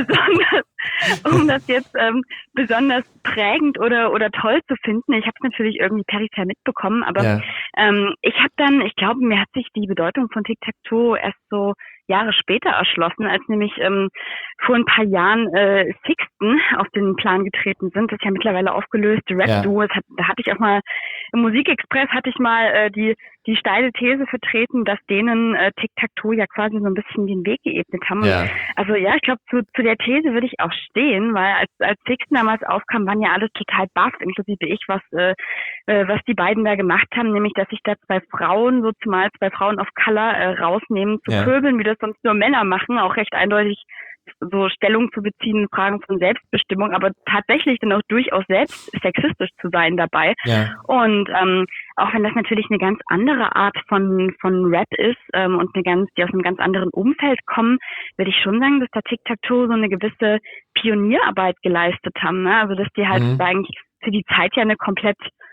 besonders prägend oder toll zu finden. Ich habe es natürlich irgendwie peripher mitbekommen, aber Ja. ich glaube, mir hat sich die Bedeutung von Tic-Tac-Toe erst so Jahre später erschlossen, als nämlich vor ein paar Jahren Sixten auf den Plan getreten sind. Das ist ja mittlerweile aufgelöste Rap-Duo. Da hatte ich auch mal im Musikexpress die steile These vertreten, dass denen Tic-Tac-Toe ja quasi so ein bisschen den Weg geebnet haben. Ja. Also ja, ich glaube, zu der These würde ich auch stehen, weil als Sixten damals aufkam, waren ja alle total baff, inklusive ich, was die beiden da gemacht haben, nämlich, dass sich da zwei Frauen of Color rausnehmen, zu Ja. pöbeln, wie das sonst nur Männer machen, auch recht eindeutig so Stellung zu beziehen in Fragen von Selbstbestimmung, aber tatsächlich dann auch durchaus selbst sexistisch zu sein dabei. Ja. Und auch wenn das natürlich eine ganz andere Art von Rap ist und die aus einem ganz anderen Umfeld kommen, würde ich schon sagen, dass da Tic-Tac-Toe so eine gewisse Pionierarbeit geleistet haben. Ne? Also dass die halt eigentlich für die Zeit ja eine komplett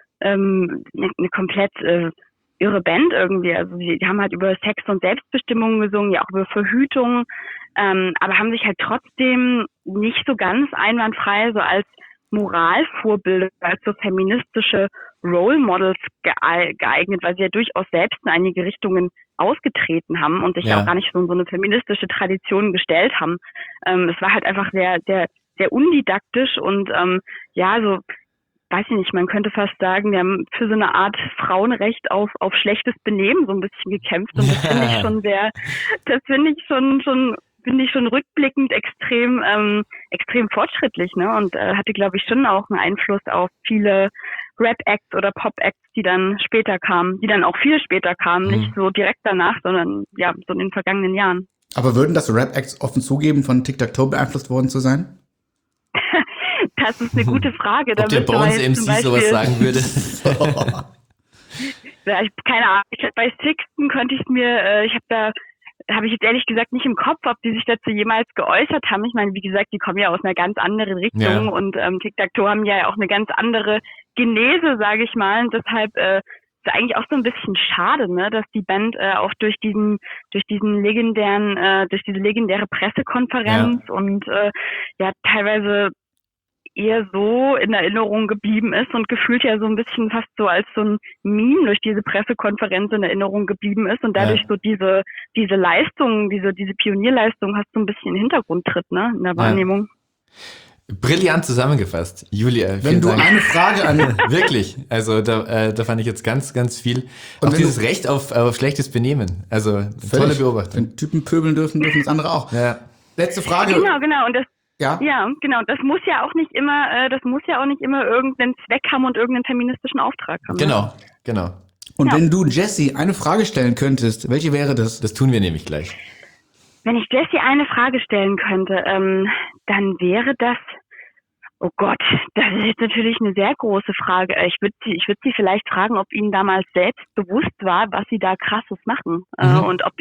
irre Band irgendwie. Also die haben halt über Sex und Selbstbestimmung gesungen, ja auch über Verhütung, aber haben sich halt trotzdem nicht so ganz einwandfrei so als Moralvorbilder, als so feministische Role Models geeignet, weil sie ja durchaus selbst in einige Richtungen ausgetreten haben und sich ja auch gar nicht so in so eine feministische Tradition gestellt haben. Es war halt einfach sehr, sehr, sehr undidaktisch und so, weiß ich nicht, man könnte fast sagen, wir haben für so eine Art Frauenrecht auf schlechtes Benehmen so ein bisschen gekämpft und das finde ich schon finde ich schon rückblickend extrem fortschrittlich, ne? Und hatte, glaube ich, schon auch einen Einfluss auf viele Rap-Acts oder Pop-Acts, die dann auch viel später kamen, nicht so direkt danach, sondern ja, so in den vergangenen Jahren. Aber würden das Rap-Acts offen zugeben, von Tic-Tac-Toe beeinflusst worden zu sein? Das ist eine gute Frage. Ob der Bones-MC sowas sagen würde? Ja, keine Ahnung. Bei Sixten könnte ich mir, habe ich jetzt ehrlich gesagt nicht im Kopf, ob die sich dazu jemals geäußert haben. Ich meine, wie gesagt, die kommen ja aus einer ganz anderen Richtung und Tic-Tac-Toe haben ja auch eine ganz andere Genese, sage ich mal. Und deshalb ist eigentlich auch so ein bisschen schade, ne, dass die Band auch durch diese legendäre Pressekonferenz und teilweise eher so in Erinnerung geblieben ist und gefühlt ja so ein bisschen fast so als so ein Meme durch diese Pressekonferenz in Erinnerung geblieben ist und dadurch so diese Leistung, diese Pionierleistung hast so ein bisschen in den Hintergrund tritt, ne, in der Wahrnehmung. Brillant zusammengefasst, Julia. Wenn du eine Frage an... Wirklich, also da fand ich jetzt ganz, ganz viel. Und auch dieses Recht auf schlechtes Benehmen, also tolle Beobachtung. Wenn Typen pöbeln dürfen das andere auch. Ja. Letzte Frage. Genau, und das ja, genau. Das muss ja auch nicht immer irgendeinen Zweck haben und irgendeinen feministischen Auftrag haben. Genau. Und wenn du Jessie eine Frage stellen könntest, welche wäre das? Das tun wir nämlich gleich. Wenn ich Jessie eine Frage stellen könnte, dann wäre das, oh Gott, das ist jetzt natürlich eine sehr große Frage. Ich würde sie vielleicht fragen, ob ihnen damals selbst bewusst war, was sie da Krasses machen und ob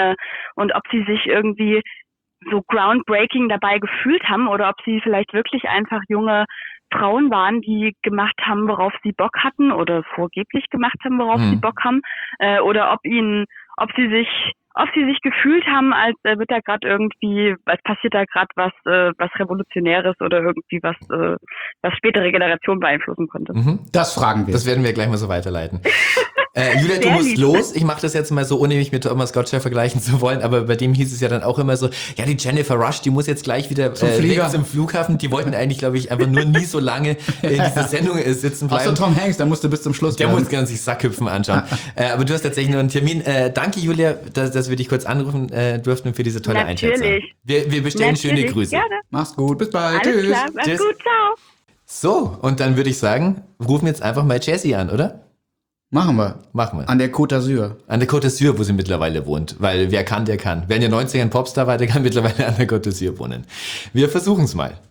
sie sich irgendwie so groundbreaking dabei gefühlt haben oder ob sie vielleicht wirklich einfach junge Frauen waren, die gemacht haben, worauf sie Bock hatten oder vorgeblich gemacht haben, worauf sie Bock haben, oder ob sie sich gefühlt haben, als wird da gerade irgendwie, als passiert da gerade was Revolutionäres oder irgendwie was spätere Generationen beeinflussen konnte. Das fragen wir. Das werden wir gleich mal so weiterleiten. Julia, du musst los. Ich mache das jetzt mal so, ohne mich mit Thomas Gottschalk vergleichen zu wollen, aber bei dem hieß es ja dann auch immer so, ja, die Jennifer Rush, die muss jetzt gleich wieder weg zum Flughafen. Die wollten eigentlich, glaube ich, einfach nur nie so lange in dieser Sendung sitzen bleiben. Außer Tom Hanks, der musste bis zum Schluss bleiben. Der muss ganz sich Sackhüpfen anschauen. Aber du hast tatsächlich noch einen Termin. Danke, Julia, dass wir dich kurz anrufen durften für diese tolle Einschätzung. Wir bestellen schöne Grüße. Gerne. Mach's gut, bis bald. Alles Tschüss. klar, mach's gut, ciao. So, und dann würde ich sagen, rufen wir jetzt einfach mal Jessie an, oder? Machen wir. An der Côte d'Azur. An der Côte d'Azur, wo sie mittlerweile wohnt. Weil wer kann, der kann. Wer in den 90ern Popstar war, der kann mittlerweile an der Côte d'Azur wohnen. Wir versuchen es mal.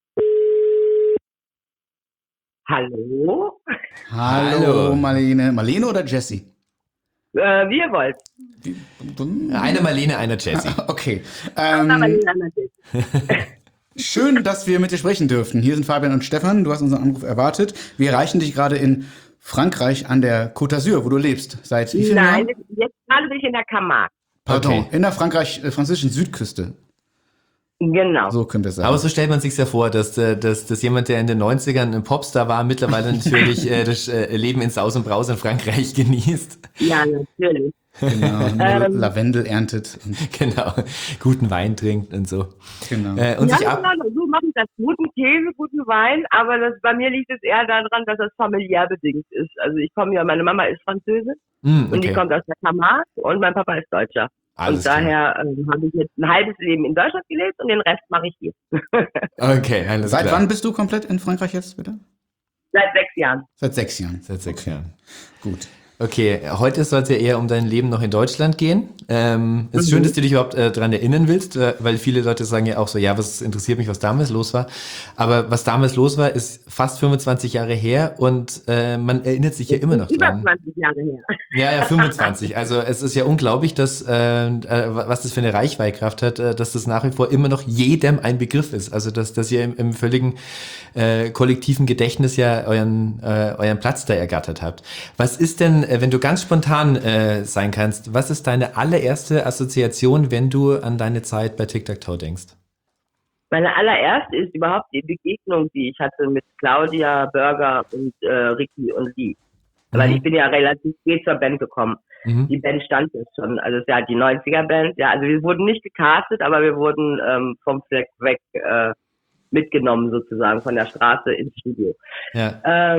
Hallo? Hallo, Marlene. Marlene oder Jessie? Wie ihr wollt. Eine Marlene, einer Jessie. Okay. Marlene, einer Jessie. Schön, dass wir mit dir sprechen dürfen. Hier sind Fabian und Stefan. Du hast unseren Anruf erwartet. Wir erreichen dich gerade in Frankreich an der Côte d'Azur, wo du lebst. Seit wie vielen Jahren? Nein, jetzt gerade bin ich in der Camargue. Pardon, Okay. in der französischen Südküste. Genau. So könnte es sein. Aber so stellt man sich ja vor, dass jemand, der in den 90ern ein Popstar war, mittlerweile natürlich das Leben in Saus und Braus in Frankreich genießt. Ja, natürlich. Genau, nur Lavendel erntet. Und Genau, guten Wein trinkt und so. genau. Und Ja, sich ab... genau, so mache ich das. Guten Käse, guten Wein, aber bei mir liegt es eher daran, dass das familiär bedingt ist. Also meine Mama ist Französin und die kommt aus der Camargue und mein Papa ist Deutscher. Alles und daher habe ich jetzt ein halbes Leben in Deutschland gelebt und den Rest mache ich hier. Okay, alles Seit klar. wann bist du komplett in Frankreich jetzt, bitte? Seit 6 Jahren. Seit 6 Jahren. Seit 6 Jahren. Gut. Okay, heute soll es ja eher um dein Leben noch in Deutschland gehen. Es ist schön, dass du dich überhaupt daran erinnern willst, weil viele Leute sagen ja auch so, ja, was interessiert mich, was damals los war. Aber was damals los war, ist fast 25 Jahre her und man erinnert sich ja immer noch dran. Über 20 Jahre her. Ja, 25. Also es ist ja unglaublich, dass was das für eine Reichweitkraft hat, dass das nach wie vor immer noch jedem ein Begriff ist. Also dass ihr im völligen kollektiven Gedächtnis ja euren Platz da ergattert habt. Was ist denn, wenn du ganz spontan sein kannst, was ist deine allererste Assoziation, wenn du an deine Zeit bei Tic-Tac-Toe denkst? Meine allererste ist überhaupt die Begegnung, die ich hatte mit Claudia, Burger und Ricky und Lee. Weil ich bin ja relativ spät zur Band gekommen. Die Band stand jetzt schon, also es ist ja die 90er-Band. Ja, also wir wurden nicht gecastet, aber wir wurden vom Fleck weg mitgenommen sozusagen von der Straße ins Studio. Ja.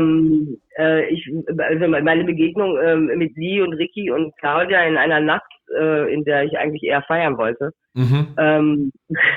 Also meine Begegnung mit Lee und Ricky und Claudia in einer Nacht, in der ich eigentlich eher feiern wollte. Und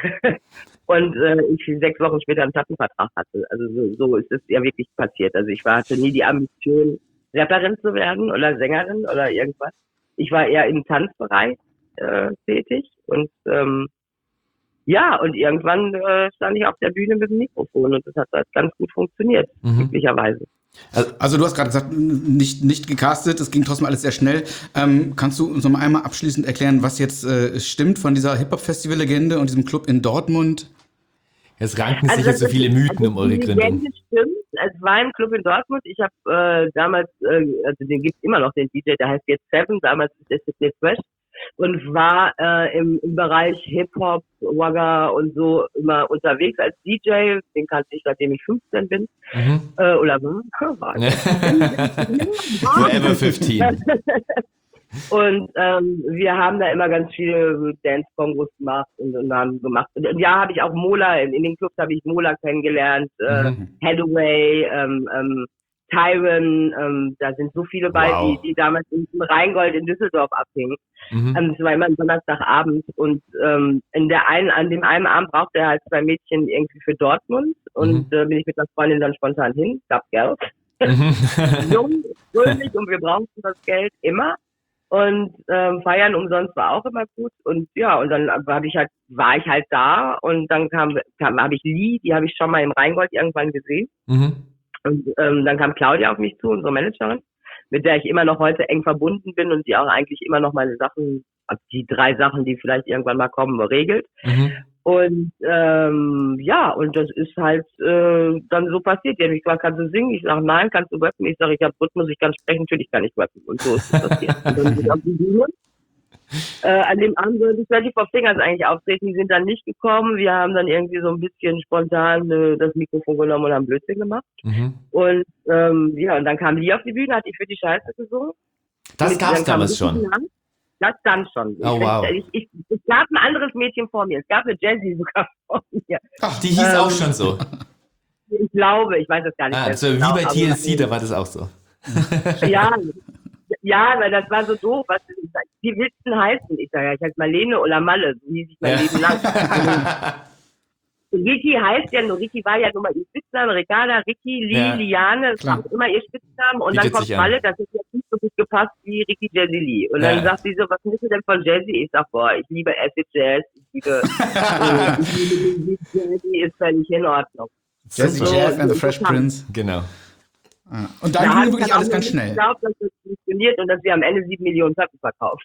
ich 6 Wochen später einen Plattenvertrag hatte. Also so ist es ja wirklich passiert. Also ich hatte nie die Ambition, Rapperin zu werden oder Sängerin oder irgendwas. Ich war eher im Tanzbereich tätig und und irgendwann stand ich auf der Bühne mit dem Mikrofon und das hat ganz gut funktioniert, glücklicherweise. Also du hast gerade gesagt, nicht gecastet, es ging trotzdem alles sehr schnell. Kannst du uns noch mal einmal abschließend erklären, was jetzt stimmt von dieser Hip-Hop-Festival-Legende und diesem Club in Dortmund? Es ranken sich jetzt so viele Mythen um eure Gründung. Die Legende stimmt, es war ein Club in Dortmund. Ich habe damals, also den gibt es immer noch, den DJ, der heißt jetzt Seven, damals ist es Fresh. Und war im Bereich Hip-Hop, Wagga und so immer unterwegs als DJ. Den kannte ich, seitdem ich 15 bin. Oder war. Forever 15. Und wir haben da immer ganz viele Dance-Kongos gemacht und haben gemacht. Und ja, habe ich auch Mola, in den Clubs habe ich Mola kennengelernt, Hathaway, Tyron, da sind so viele bei, die damals im Rheingold in Düsseldorf abhingen. Das war immer ein Donnerstagabend und an dem einen Abend brauchte er halt 2 Mädchen irgendwie für Dortmund und bin ich mit einer Freundin dann spontan hin, gab Geld. Jung, fröhlich und wir brauchten das Geld immer. Und feiern umsonst war auch immer gut. Und ja, und dann war ich halt da und dann habe ich Lee, die habe ich schon mal im Rheingold irgendwann gesehen. Und dann kam Claudia auf mich zu, unsere Managerin, mit der ich immer noch heute eng verbunden bin und die auch eigentlich immer noch meine Sachen, also die 3 Sachen, die vielleicht irgendwann mal kommen, regelt. Und und das ist halt dann so passiert. Die hat mich gefragt, kannst du singen? Ich sage, nein. Kannst du rappen? Ich sage, ich habe Rhythmus, ich kann sprechen, natürlich kann ich rappen. Und so ist es passiert. Und dann bin ich auf die Bühne. An dem Abend sollte 24 Fingers eigentlich auftreten, die sind dann nicht gekommen. Wir haben dann irgendwie so ein bisschen spontan das Mikrofon genommen und haben Blödsinn gemacht. Und und dann kam Lee auf die Bühne, hat die für die Scheiße gesungen. Das gab es damals schon? Das dann schon. Oh, wow. Es gab ein anderes Mädchen vor mir. Es gab eine Jessie sogar vor mir. Ach, die hieß auch schon so? Ich glaube, ich weiß es gar nicht. Also wie bei TLC, da war das auch so. Ja, weil das war so doof. Was wie willst du denn heißen? Ich sage, ich heiße Marlene oder Malle. So hieß ich mein Leben lang. Ricky heißt ja nur, Ricky war ja nur mal ihr Spitzname, Ricarda, Ricky, Lee, Liane, das war immer ihr Spitzname und dann kommt Malle, das hat jetzt nicht so gut gepasst wie Ricky Jazzy Lee. Und dann sagt sie so, was nimmst du denn von Jazzy? Ich sag, ich liebe Acid Jazz, ich liebe Jazzy, ist völlig in Ordnung. Jazzy Jazz and the Fresh Prince. Genau. Und dann ging wirklich alles ganz schnell. Ich glaube, dass das funktioniert und dass wir am Ende 7 Millionen Platten verkaufen.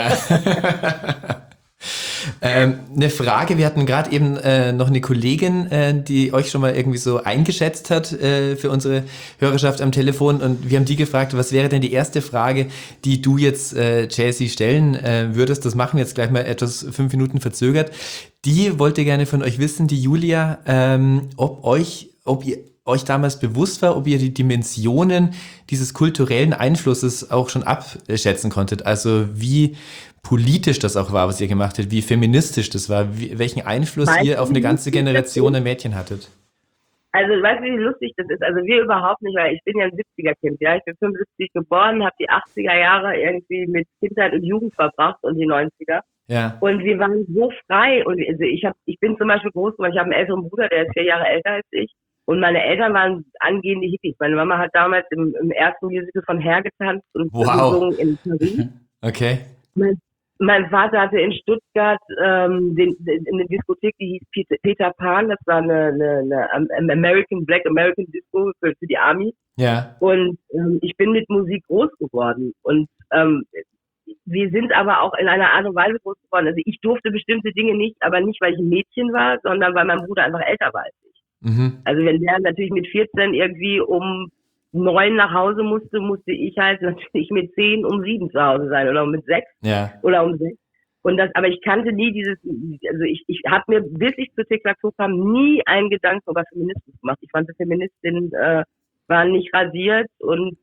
Eine Frage, wir hatten gerade eben noch eine Kollegin, die euch schon mal irgendwie so eingeschätzt hat für unsere Hörerschaft am Telefon und wir haben die gefragt, was wäre denn die erste Frage, die du jetzt Jazzy stellen würdest? Das machen wir jetzt gleich mal etwas 5 Minuten verzögert. Die wollte gerne von euch wissen, die Julia, ob ihr euch damals bewusst war, ob ihr die Dimensionen dieses kulturellen Einflusses auch schon abschätzen konntet, also wie politisch das auch war, was ihr gemacht habt, wie feministisch das war, welchen Einfluss ihr auf eine ganze Generation der Mädchen hattet. Also, weißt du, wie lustig das ist? Also, wir überhaupt nicht, weil ich bin ja ein 70er-Kind, ja. Ich bin 75 geboren, habe die 80er Jahre irgendwie mit Kindheit und Jugend verbracht und die 90er. Ja. Und wir waren so frei. Und also ich bin zum Beispiel groß geworden, ich habe einen älteren Bruder, der ist 4 Jahre älter als ich. Und meine Eltern waren angehende Hippies. Meine Mama hat damals im ersten Musical von Hair getanzt und gesungen in Paris. Okay. Mein Vater hatte in Stuttgart eine Diskothek, die hieß Peter Pan. Das war eine Black American Disco für die Army. Ja. Und ich bin mit Musik groß geworden. Und wir sind aber auch in einer Art und Weise groß geworden. Also ich durfte bestimmte Dinge nicht, aber nicht, weil ich ein Mädchen war, sondern weil mein Bruder einfach älter war als ich. Also wenn der natürlich mit 14 irgendwie um 9 nach Hause musste ich halt natürlich mit 10 um 7 zu Hause sein oder mit 6 oder um 6. Aber ich kannte nie also ich habe mir wirklich zu Tic-Tac-Toe kam nie einen Gedanken über Feminismus gemacht. Ich fand, die Feministinnen waren nicht rasiert und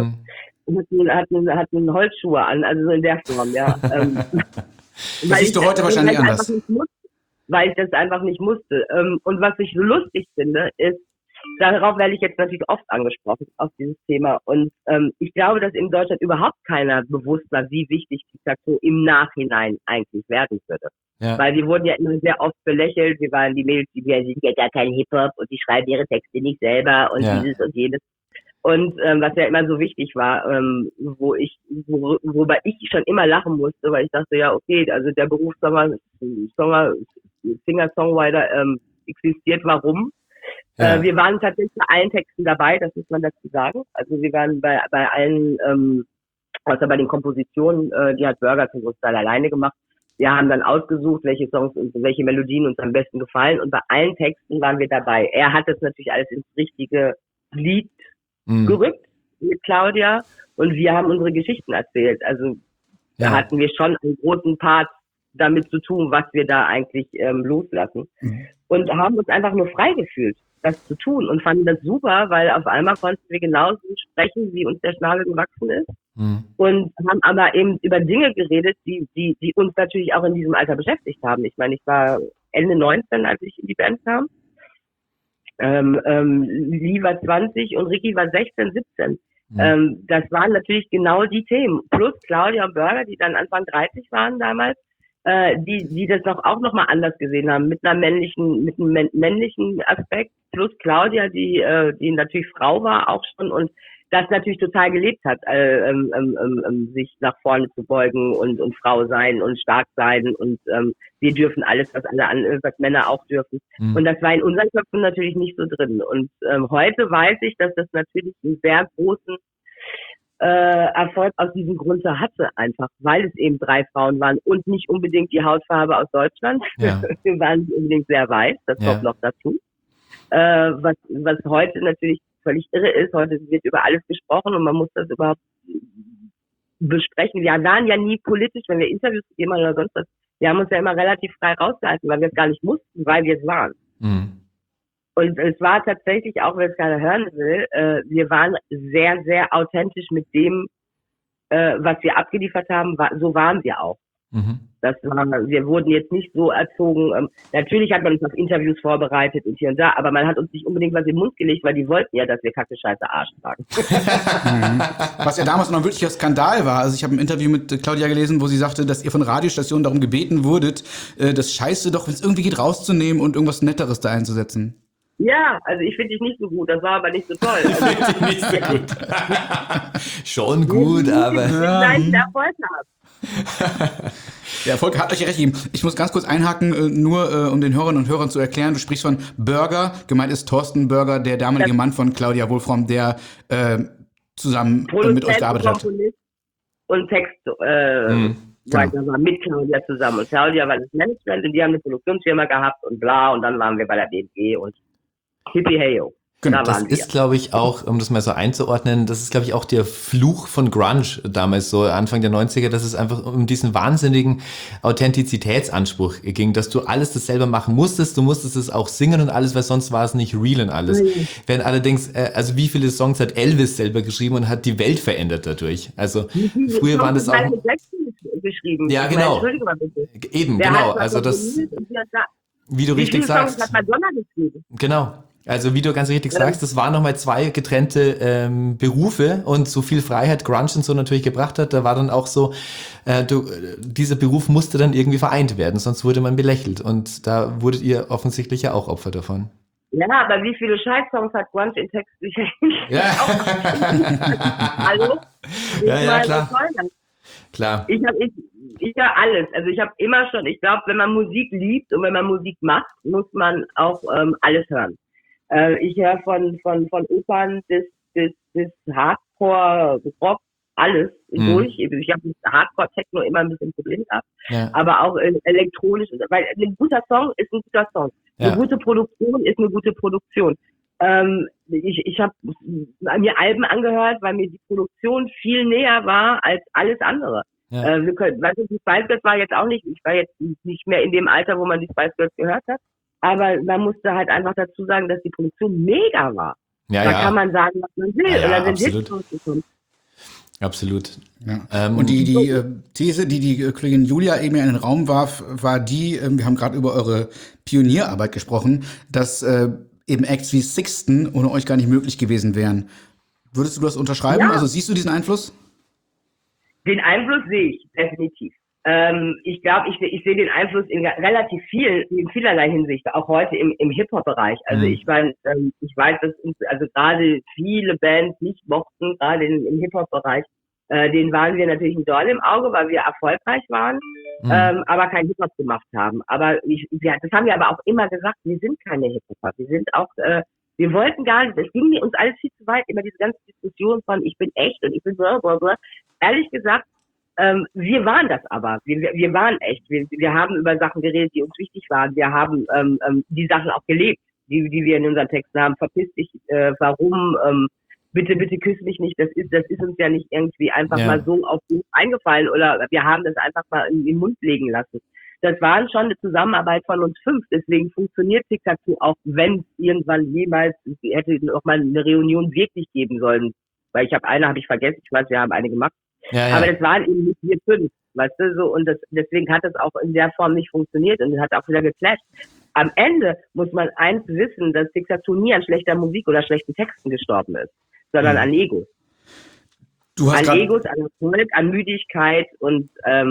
hatten Holzschuhe an, also so in der Form, ja. Das siehst du heute wahrscheinlich anders. Weil ich das einfach nicht musste. Und was ich so lustig finde, ist, darauf werde ich jetzt natürlich oft angesprochen, auf dieses Thema. Und ich glaube, dass in Deutschland überhaupt keiner bewusst war, wie wichtig Tic-Tac-Toe im Nachhinein eigentlich werden würde. Ja. Weil wir wurden ja immer sehr oft belächelt. Wir waren die Mädels, die sind ja gar kein Hip-Hop und die schreiben ihre Texte nicht selber und dieses und jenes. Und was ja immer so wichtig war, wobei ich schon immer lachen musste, weil ich dachte, ja, okay, also der Beruf Singer-Songwriter existiert, warum? Ja. Wir waren tatsächlich bei allen Texten dabei, das muss man dazu sagen. Also wir waren bei allen, außer bei den Kompositionen, die hat Burger zum Großteil alleine gemacht. Wir haben dann ausgesucht, welche Songs und welche Melodien uns am besten gefallen, und bei allen Texten waren wir dabei. Er hat das natürlich alles ins richtige Lied gerückt mit Claudia, und wir haben unsere Geschichten erzählt. Also da hatten wir schon einen großen Part damit zu tun, was wir da eigentlich loslassen. Und haben uns einfach nur frei gefühlt, das zu tun, und fanden das super, weil auf einmal konnten wir genauso sprechen, wie uns der Schnabel gewachsen ist. Und haben aber eben über Dinge geredet, die uns natürlich auch in diesem Alter beschäftigt haben. Ich meine, ich war Ende 19, als ich in die Band kam. Lee war 20 und Ricky war 16, 17. Das waren natürlich genau die Themen. Plus Claudia und Burger, die dann Anfang 30 waren damals, die das auch noch mal anders gesehen haben, mit einem männlichen Aspekt. Plus Claudia, die natürlich Frau war auch schon und das natürlich total gelebt hat, sich nach vorne zu beugen und Frau sein und stark sein und wir dürfen alles, was Männer auch dürfen. Und das war in unseren Köpfen natürlich nicht so drin. Und heute weiß ich, dass das natürlich einen sehr großen Erfolg aus diesem Grund hatte, einfach, weil es eben 3 Frauen waren und nicht unbedingt die Hautfarbe aus Deutschland. Ja. Wir waren nicht unbedingt sehr weiß, das kommt noch dazu. Was heute natürlich völlig irre ist. Heute wird über alles gesprochen und man muss das überhaupt besprechen. Wir waren ja nie politisch, wenn wir Interviews gegeben haben oder sonst was. Wir haben uns ja immer relativ frei rausgehalten, weil wir es gar nicht mussten, weil wir es waren. Und es war tatsächlich, auch wenn es keiner hören will, wir waren sehr, sehr authentisch mit dem, was wir abgeliefert haben. So waren wir auch. Wir wurden jetzt nicht so erzogen. Natürlich hat man uns auf Interviews vorbereitet und hier und da, aber man hat uns nicht unbedingt was in den Mund gelegt, weil die wollten ja, dass wir Kacke, Scheiße, Arsch sagen. Was ja damals noch ein wirklicher Skandal war. Also ich habe ein Interview mit Claudia gelesen, wo sie sagte, dass ihr von Radiostationen darum gebeten wurdet, das Scheiße doch, wenn es irgendwie geht, rauszunehmen und irgendwas Netteres da einzusetzen. Ja, also ich finde dich nicht so gut, das war aber nicht so toll. Also, ich nicht so gut. Schon gut, aber... Erfolg haben. Der Erfolg hat euch recht gegeben. Ich muss ganz kurz einhaken, nur um den Hörerinnen und Hörern zu erklären. Du sprichst von Burger. Gemeint ist Thorsten Burger, der damalige Mann von Claudia Wolfram, der zusammen mit euch gearbeitet hat. Und Text war mit Claudia zusammen. Und Claudia war das Management und die haben eine Produktionsfirma gehabt und bla. Und dann waren wir bei der BMG und Hippie Heyo. Genau, das ist, glaube ich, auch, um das mal so einzuordnen, das ist, glaube ich, auch der Fluch von Grunge damals, so Anfang der 90er, dass es einfach um diesen wahnsinnigen Authentizitätsanspruch ging, dass du alles das selber machen musstest, du musstest es auch singen und alles, weil sonst war es nicht real und alles. Während allerdings, also wie viele Songs hat Elvis selber geschrieben und hat die Welt verändert dadurch? Also früher waren das auch... geschrieben. Ja, genau. Eben, genau. Also das, wie du richtig sagst. Hat Madonna geschrieben. Genau. Also wie du ganz richtig sagst, das waren nochmal 2 getrennte Berufe und so viel Freiheit Grunge und so natürlich gebracht hat, da war dann auch so, dieser Beruf musste dann irgendwie vereint werden, sonst wurde man belächelt und da wurdet ihr offensichtlich ja auch Opfer davon. Ja, aber wie viele Scheiß-Songs hat Grunge in Text geschenkt? Ja. Hallo? Ja, klar. Klar. Ich höre alles. Also ich habe immer schon, ich glaube, wenn man Musik liebt und wenn man Musik macht, muss man auch alles hören. Ich höre von Opern bis Hardcore, Rock, alles durch. Ich habe mit Hardcore-Techno immer ein bisschen Probleme gehabt, aber auch elektronisch, weil ein guter Song ist ein guter Song. Eine gute Produktion ist eine gute Produktion. Ich habe mir Alben angehört, weil mir die Produktion viel näher war als alles andere. Ja. Weißt du, die Spice Girls war jetzt auch nicht, ich war jetzt nicht mehr in dem Alter, wo man die Spice Girls gehört hat, aber man musste halt einfach dazu sagen, dass die Produktion mega war. Ja, Da kann man sagen, was man will. Ja, und dann sind absolut. Hits rausgekommen. Absolut. Ja. Und die These, die Kollegin Julia eben in den Raum warf, war die, wir haben gerade über eure Pionierarbeit gesprochen, dass eben Acts wie Sixten ohne euch gar nicht möglich gewesen wären. Würdest du das unterschreiben? Ja. Also siehst du diesen Einfluss? Den Einfluss sehe ich definitiv. Ich glaube, ich sehe den Einfluss in relativ in vielerlei Hinsicht, auch heute im Hip-Hop-Bereich. Also ich meine, ich weiß, dass uns also gerade viele Bands nicht mochten, gerade im Hip-Hop-Bereich. Denen waren wir natürlich ein Dorn im Auge, weil wir erfolgreich waren, aber kein Hip-Hop gemacht haben. Aber das haben wir aber auch immer gesagt, wir sind keine Hip-Hopper. Wir sind auch, wir wollten gar nicht, es ging uns alles viel zu weit, immer diese ganze Diskussion von ich bin echt und ich bin blablabla. Ehrlich gesagt, wir waren das aber. Wir waren echt. Wir haben über Sachen geredet, die uns wichtig waren. Wir haben die Sachen auch gelebt, die wir in unseren Texten haben. Verpiss dich, warum, bitte küss mich nicht. Das ist uns ja nicht irgendwie einfach mal so auf uns eingefallen oder wir haben das einfach mal in den Mund legen lassen. Das war schon eine Zusammenarbeit von uns 5. Deswegen funktioniert Tic-Tac-Toe auch, wenn es irgendwann jemals hätte noch mal eine Reunion wirklich geben sollen. Weil habe ich vergessen. Ich weiß, wir haben eine gemacht. Ja. Aber das waren eben nicht wir 5, weißt du, so, und deswegen hat das auch in der Form nicht funktioniert und es hat auch wieder geclasht. Am Ende muss man eins wissen, dass Tic-Tac-Toe nie an schlechter Musik oder schlechten Texten gestorben ist, sondern an Ego. An Egos, an Erfolg, an Müdigkeit und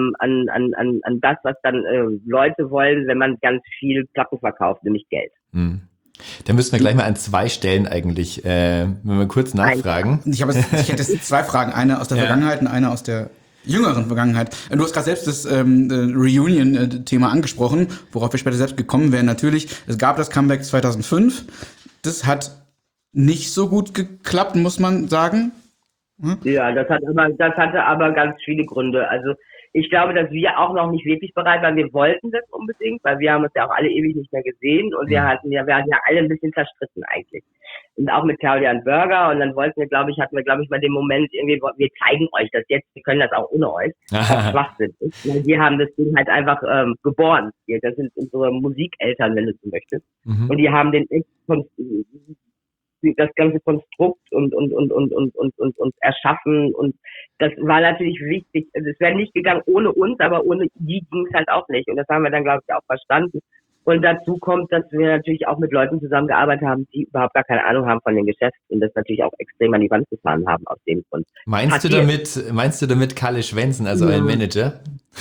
an das, was dann Leute wollen, wenn man ganz viel Platten verkauft, nämlich Geld. Da müssen wir gleich mal an 2 Stellen eigentlich, wenn wir kurz nachfragen. Ich hätte jetzt 2 Fragen, eine aus der Vergangenheit und eine aus der jüngeren Vergangenheit. Du hast gerade selbst das Reunion-Thema angesprochen, worauf wir später selbst gekommen wären. Natürlich, es gab das Comeback 2005. Das hat nicht so gut geklappt, muss man sagen. Ja, das hatte aber ganz viele Gründe. Also ich glaube, dass wir auch noch nicht wirklich bereit waren. Wir wollten das unbedingt, weil wir haben uns ja auch alle ewig nicht mehr gesehen und wir waren ja alle ein bisschen zerstritten eigentlich. Und auch mit Claudia und Burger und dann hatten wir, glaube ich, mal den Moment irgendwie, wir zeigen euch das jetzt, wir können das auch ohne euch. Das Schwachsinn ist. Weil wir haben das Ding halt einfach geboren. Das sind unsere Musikeltern, wenn du so möchtest. Und die haben das ganze Konstrukt und erschaffen und das war natürlich wichtig. Es wäre nicht gegangen ohne uns, aber ohne die ging es halt auch nicht und das haben wir dann, glaube ich, auch verstanden. Und dazu kommt, dass wir natürlich auch mit Leuten zusammengearbeitet haben, die überhaupt gar keine Ahnung haben von den Geschäften und das natürlich auch extrem an die Wand gefahren haben aus dem Grund. Meinst du damit Kalle Schwensen, also euer Manager?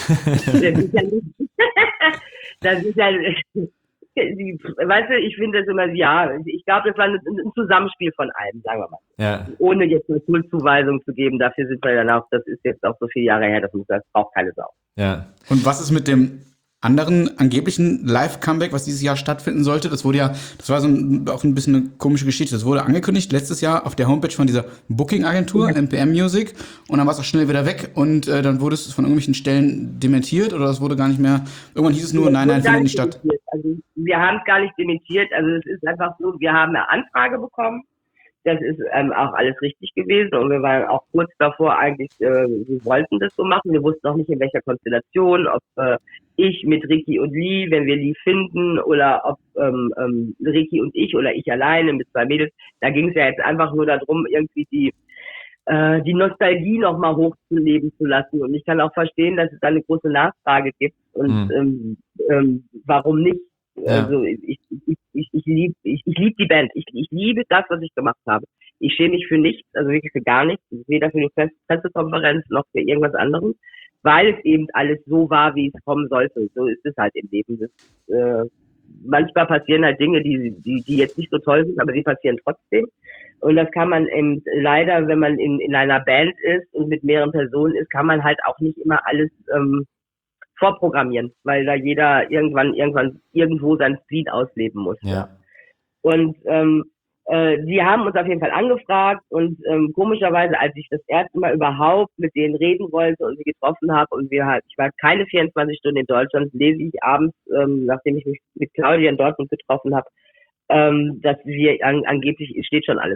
Das ist ja weißt du, ich finde das immer, ich glaube, das war ein Zusammenspiel von allem, sagen wir mal. Ja. Ohne jetzt eine Schuldzuweisung zu geben, dafür sind wir dann auch, das ist jetzt auch so viele Jahre her, das braucht keine Sau. Ja. Und was ist mit dem anderen angeblichen Live-Comeback, was dieses Jahr stattfinden sollte? Das war auch ein bisschen eine komische Geschichte. Das wurde angekündigt letztes Jahr auf der Homepage von dieser Booking-Agentur, MPM Music, und dann war es auch schnell wieder weg und dann wurde es von irgendwelchen Stellen dementiert oder es wurde gar nicht mehr, irgendwann hieß es nur, nein, findet nicht statt. Also, wir haben es gar nicht dementiert, also es ist einfach so, wir haben eine Anfrage bekommen, das ist auch alles richtig gewesen und wir waren auch kurz davor eigentlich, wir wollten das so machen, wir wussten auch nicht in welcher Konstellation, ob ich mit Ricky und Lee, wenn wir Lee finden, oder ob Ricky und ich oder ich alleine mit 2 Mädels, da ging es ja jetzt einfach nur darum, irgendwie die Nostalgie nochmal hochzuleben zu lassen und ich kann auch verstehen, dass es da eine große Nachfrage gibt und warum nicht? Ja. Also ich liebe die Band. Ich liebe das, was ich gemacht habe. Ich schäme mich für nichts, also wirklich für gar nichts, weder für eine Pressekonferenz noch für irgendwas anderes, weil es eben alles so war, wie es kommen sollte. So ist es halt im Leben. Manchmal passieren halt Dinge, die jetzt nicht so toll sind, aber sie passieren trotzdem. Und das kann man eben leider, wenn man in einer Band ist und mit mehreren Personen ist, kann man halt auch nicht immer alles vorprogrammieren, weil da jeder irgendwann irgendwo sein Spleen ausleben muss. Ja. Und die haben uns auf jeden Fall angefragt und komischerweise, als ich das erste Mal überhaupt mit denen reden wollte und sie getroffen habe und ich war keine 24 Stunden in Deutschland, lese ich abends, nachdem ich mich mit Claudia in Dortmund getroffen habe, dass wir angeblich steht schon alles.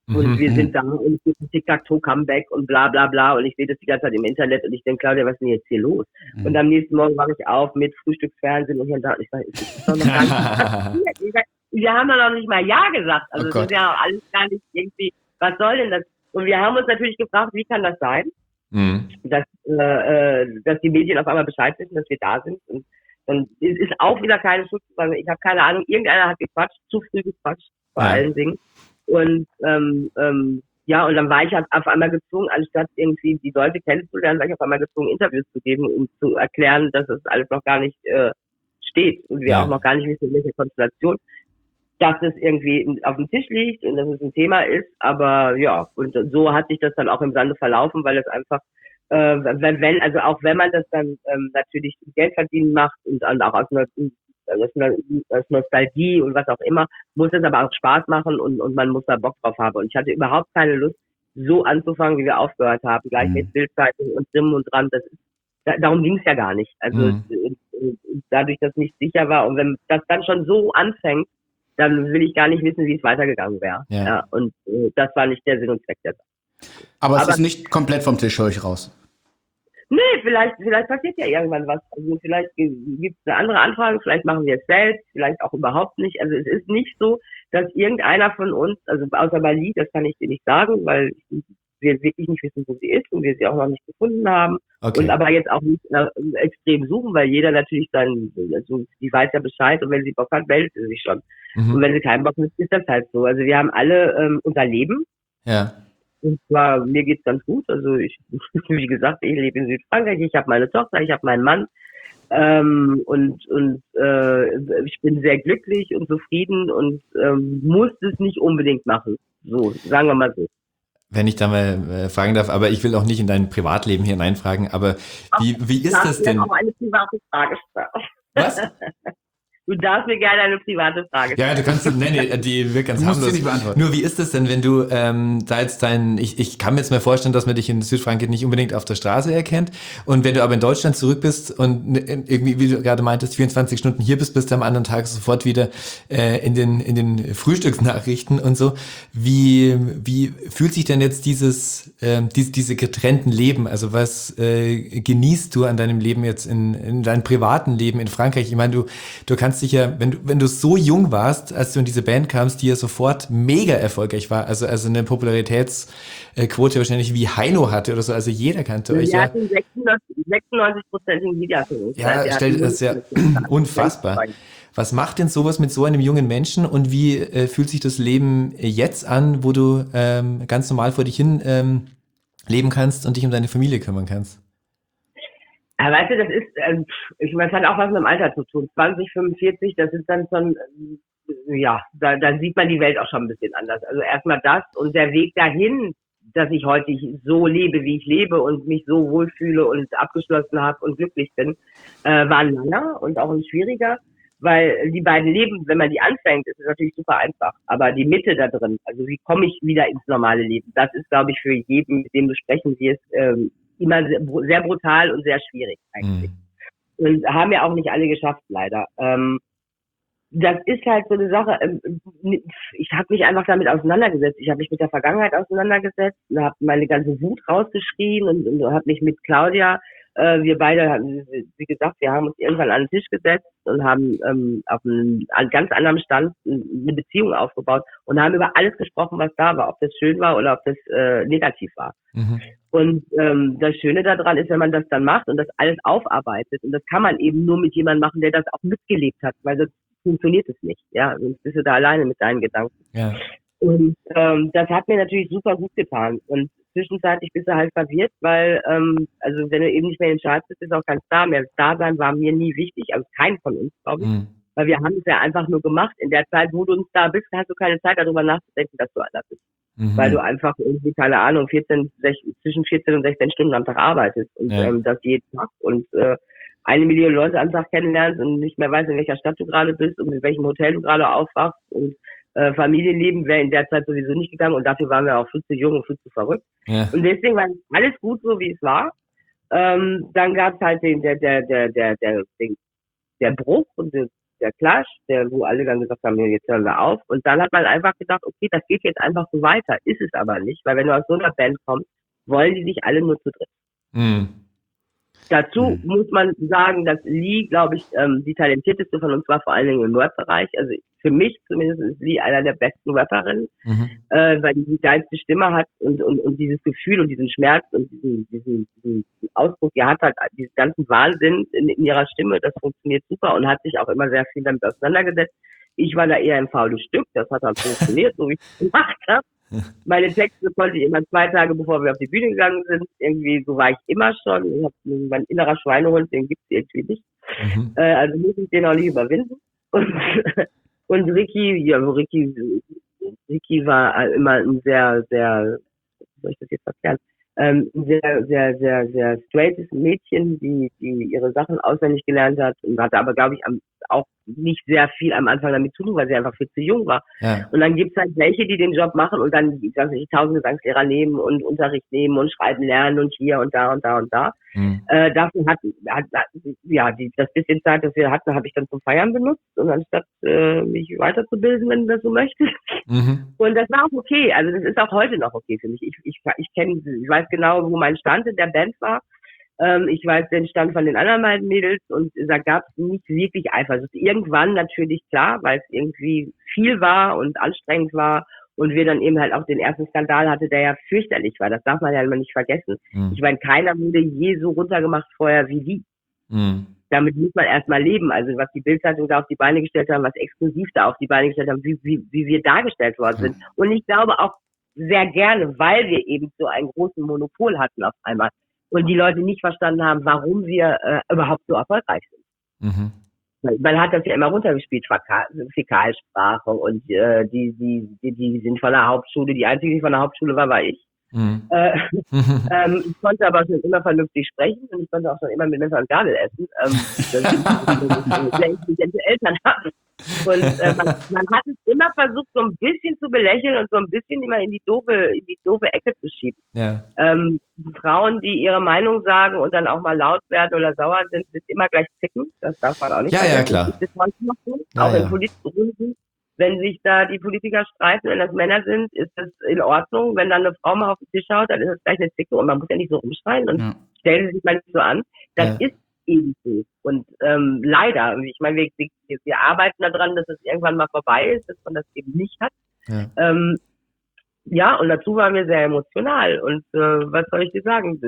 Und wir sind da und es gibt ein Tic-Tac-Toe-Comeback und bla bla bla und ich sehe das die ganze Zeit im Internet und ich denke, Claudia, was ist denn jetzt hier los? Und am nächsten Morgen wache ich auf mit Frühstücksfernsehen und hier und da und ich sage, ist doch noch gar nicht passiert. Ich sag, wir haben doch noch nicht mal Ja gesagt. Also das ist ja alles gar nicht irgendwie, was soll denn das? Und wir haben uns natürlich gefragt, wie kann das sein, dass die Medien auf einmal Bescheid wissen, dass wir da sind. Und es ist auch wieder keine Schuld, weil ich habe keine Ahnung, irgendeiner hat gequatscht, zu früh gequatscht, vor allen Dingen. Und ja, und dann war ich auf einmal gezwungen, anstatt irgendwie die Leute kennenzulernen, war ich auf einmal gezwungen, Interviews zu geben, um zu erklären, dass es alles noch gar nicht steht und wir auch noch gar nicht wissen, in welcher Konstellation, dass es irgendwie auf dem Tisch liegt und dass es ein Thema ist. Aber ja, und so hat sich das dann auch im Sande verlaufen, weil es einfach auch wenn man das dann natürlich Geld verdienen macht und auch aus Nostalgie und was auch immer, muss es aber auch Spaß machen und man muss da Bock drauf haben. Und ich hatte überhaupt keine Lust, so anzufangen, wie wir aufgehört haben. Gleich mit Bildzeitung und Drim und dran. Darum ging es ja gar nicht. Also dadurch, dass nicht sicher war und wenn das dann schon so anfängt, dann will ich gar nicht wissen, wie es weitergegangen wäre. Ja, und das war nicht der Sinn und Zweck der Sache. Aber es ist nicht komplett vom Tisch, höre ich raus. Nee, vielleicht passiert ja irgendwann was. Also vielleicht gibt es eine andere Anfrage, vielleicht machen wir es selbst, vielleicht auch überhaupt nicht. Also es ist nicht so, dass irgendeiner von uns, also außer Bali, das kann ich dir nicht sagen, weil wir wirklich nicht wissen, wo sie ist und wir sie auch noch nicht gefunden haben. Okay. Und aber jetzt auch nicht extrem suchen, weil jeder natürlich also die weiß ja Bescheid und wenn sie Bock hat, meldet sie sich schon. Und wenn sie keinen Bock hat, ist das halt so. Also wir haben alle unser Leben. Ja. Und zwar, mir geht's ganz gut. Also wie gesagt, ich lebe in Südfrankreich, ich habe meine Tochter, ich habe meinen Mann. Ich bin sehr glücklich und zufrieden und muss es nicht unbedingt machen. So, sagen wir mal so. Wenn ich da mal fragen darf, aber ich will auch nicht in dein Privatleben hier hineinfragen, aber wie ist das denn? Auch eine private Frage stellen. Was? Du darfst mir gerne eine private Frage stellen. Ja, du kannst, die wird ganz harmlos. Nicht beantworten. Nur wie ist das denn, wenn du da jetzt ich kann mir jetzt mal vorstellen, dass man dich in Südfrankreich nicht unbedingt auf der Straße erkennt und wenn du aber in Deutschland zurück bist und irgendwie, wie du gerade meintest, 24 Stunden hier bist du am anderen Tag sofort wieder in den Frühstücksnachrichten und so. Wie fühlt sich denn jetzt diese getrennten Leben? Also was genießt du an deinem Leben jetzt in deinem privaten Leben in Frankreich? Ich meine, du kannst dich ja, wenn du so jung warst, als du in diese Band kamst, die ja sofort mega erfolgreich war, also eine Popularitätsquote wahrscheinlich wie Heino hatte oder so, also jeder kannte euch. Wir hatten 96% Videos. Ja, das ist ja unfassbar. Was macht denn sowas mit so einem jungen Menschen und wie fühlt sich das Leben jetzt an, wo du ganz normal vor dich hin leben kannst und dich um deine Familie kümmern kannst? Ja, weißt du, das ist, ich meine, es hat auch was mit dem Alter zu tun. 20, 45, das ist dann schon, da sieht man die Welt auch schon ein bisschen anders. Also erstmal das und der Weg dahin, dass ich heute so lebe, wie ich lebe und mich so wohlfühle und abgeschlossen habe und glücklich bin, war ein langer und auch ein schwieriger, weil die beiden Leben, wenn man die anfängt, ist es natürlich super einfach. Aber die Mitte da drin, also wie komme ich wieder ins normale Leben, das ist, glaube ich, für jeden, mit dem du sprechen wirst, immer sehr brutal und sehr schwierig eigentlich. Und haben ja auch nicht alle geschafft, leider. Das ist halt so eine Sache, ich habe mich einfach damit auseinandergesetzt. Ich habe mich mit der Vergangenheit auseinandergesetzt und habe meine ganze Wut rausgeschrien und habe mich mit Claudia, wir beide, wie gesagt, wir haben uns irgendwann an den Tisch gesetzt und haben auf einem ganz anderen Stand eine Beziehung aufgebaut und haben über alles gesprochen, was da war, ob das schön war oder ob das negativ war. Und das Schöne daran ist, wenn man das dann macht und das alles aufarbeitet, und das kann man eben nur mit jemandem machen, der das auch mitgelebt hat, weil sonst funktioniert es nicht, ja, sonst bist du da alleine mit deinen Gedanken. Ja. Und das hat mir natürlich super gut getan. Und zwischenzeitlich bist du halt verwirrt, weil, also wenn du eben nicht mehr in den Charts bist, ist auch kein Star mehr. Das Dasein war mir nie wichtig, also kein von uns, glaube ich. Weil wir haben es ja einfach nur gemacht. In der Zeit, wo du ein Star bist, hast du keine Zeit, darüber nachzudenken, dass du anders bist. Weil du einfach irgendwie, keine Ahnung, zwischen 14 und 16 Stunden am Tag arbeitest. Und das jeden Tag. Und 1 Million Leute am Tag kennenlernst und nicht mehr weißt, in welcher Stadt du gerade bist und in welchem Hotel du gerade aufwachst. Und Familienleben wäre in der Zeit sowieso nicht gegangen und dafür waren wir auch viel zu jung und viel zu verrückt. Ja. Und deswegen war alles gut so, wie es war. Dann gab es halt der Bruch und der Clash, wo alle dann gesagt haben, ja, jetzt hören wir auf. Und dann hat man einfach gedacht, okay, das geht jetzt einfach so weiter. Ist es aber nicht, weil wenn du aus so einer Band kommst, wollen die sich alle nur zu dritt. Mhm. Dazu muss man sagen, dass Lee, glaube ich, die talentierteste von uns war, vor allen Dingen im Rap-Bereich. Also für mich zumindest ist Lee einer der besten Rapperinnen, weil die die geilste Stimme hat und dieses Gefühl und diesen Schmerz und diesen Ausdruck, die hat halt diesen ganzen Wahnsinn in ihrer Stimme, das funktioniert super und hat sich auch immer sehr viel damit auseinandergesetzt. Ich war da eher ein faules Stück, das hat dann funktioniert, so wie ich es gemacht habe. Meine Texte konnte ich immer 2 Tage, bevor wir auf die Bühne gegangen sind. Irgendwie, so war ich immer schon. Ich hab, mein innerer Schweinehund, den gibt's irgendwie nicht. Also muss ich den auch nicht überwinden. Und Ricky war immer ein sehr, sehr, wie soll ich das jetzt erklären? Ein sehr, sehr, sehr, sehr straightes Mädchen, die ihre Sachen auswendig gelernt hat und hatte aber, glaube ich, auch nicht sehr viel am Anfang damit zu tun, weil sie einfach viel zu jung war. Ja. Und dann gibt's halt welche, die den Job machen und dann die tausende Gesangslehrer nehmen und Unterricht nehmen und schreiben lernen und hier und da und da und da. Dafür das bisschen Zeit, das wir hatten, habe ich dann zum Feiern benutzt und anstatt mich weiterzubilden, wenn du das so möchtest. Und das war auch okay. Also das ist auch heute noch okay für mich. Ich weiß genau, wo mein Stand in der Band war. Ich weiß den Stand von den anderen beiden Mädels und da gab es nicht wirklich Eifersucht. Irgendwann natürlich klar, weil es irgendwie viel war und anstrengend war und wir dann eben halt auch den ersten Skandal hatte, der ja fürchterlich war. Das darf man ja immer nicht vergessen. Ich meine, keiner wurde je so runtergemacht vorher wie die. Damit muss man erstmal leben. Also was die Bild-Zeitung da auf die Beine gestellt haben, was exklusiv da auf die Beine gestellt haben, wie wir dargestellt worden sind. Und ich glaube auch sehr gerne, weil wir eben so einen großen Monopol hatten auf einmal. Und die Leute nicht verstanden haben, warum wir überhaupt so erfolgreich sind. Man hat das ja immer runtergespielt, Fäkalsprache und die sind von der Hauptschule, die einzige, die von der Hauptschule war ich. Ich konnte aber schon immer vernünftig sprechen und ich konnte auch schon immer mit Messer und Gabel essen. Sehr intelligente Eltern haben. Und man hat es immer versucht, so ein bisschen zu belächeln und so ein bisschen immer in die doofe Ecke zu schieben. Ja. Frauen, die ihre Meinung sagen und dann auch mal laut werden oder sauer sind immer gleich zicken. Das darf man auch nicht. Ja, klar. Das manchmal so. Auch in politischen Runden. Wenn sich da die Politiker streiten, wenn das Männer sind, ist das in Ordnung. Wenn dann eine Frau mal auf den Tisch haut, dann ist das gleich eine Zicke und man muss ja nicht so rumschreien und stellen sie sich mal nicht so an. Das ist eben so. Und leider, ich meine, wir arbeiten daran, dass es irgendwann mal vorbei ist, dass man das eben nicht hat. Und dazu waren wir sehr emotional. Und was soll ich dir sagen?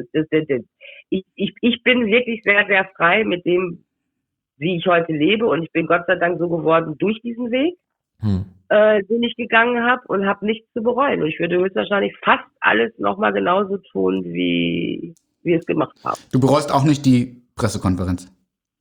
Ich bin wirklich sehr, sehr frei mit dem, wie ich heute lebe. Und ich bin Gott sei Dank so geworden durch diesen Weg, den ich gegangen habe und habe nichts zu bereuen. Und ich würde höchstwahrscheinlich fast alles nochmal genauso tun, wie wir es gemacht haben. Du bereust auch nicht die Pressekonferenz?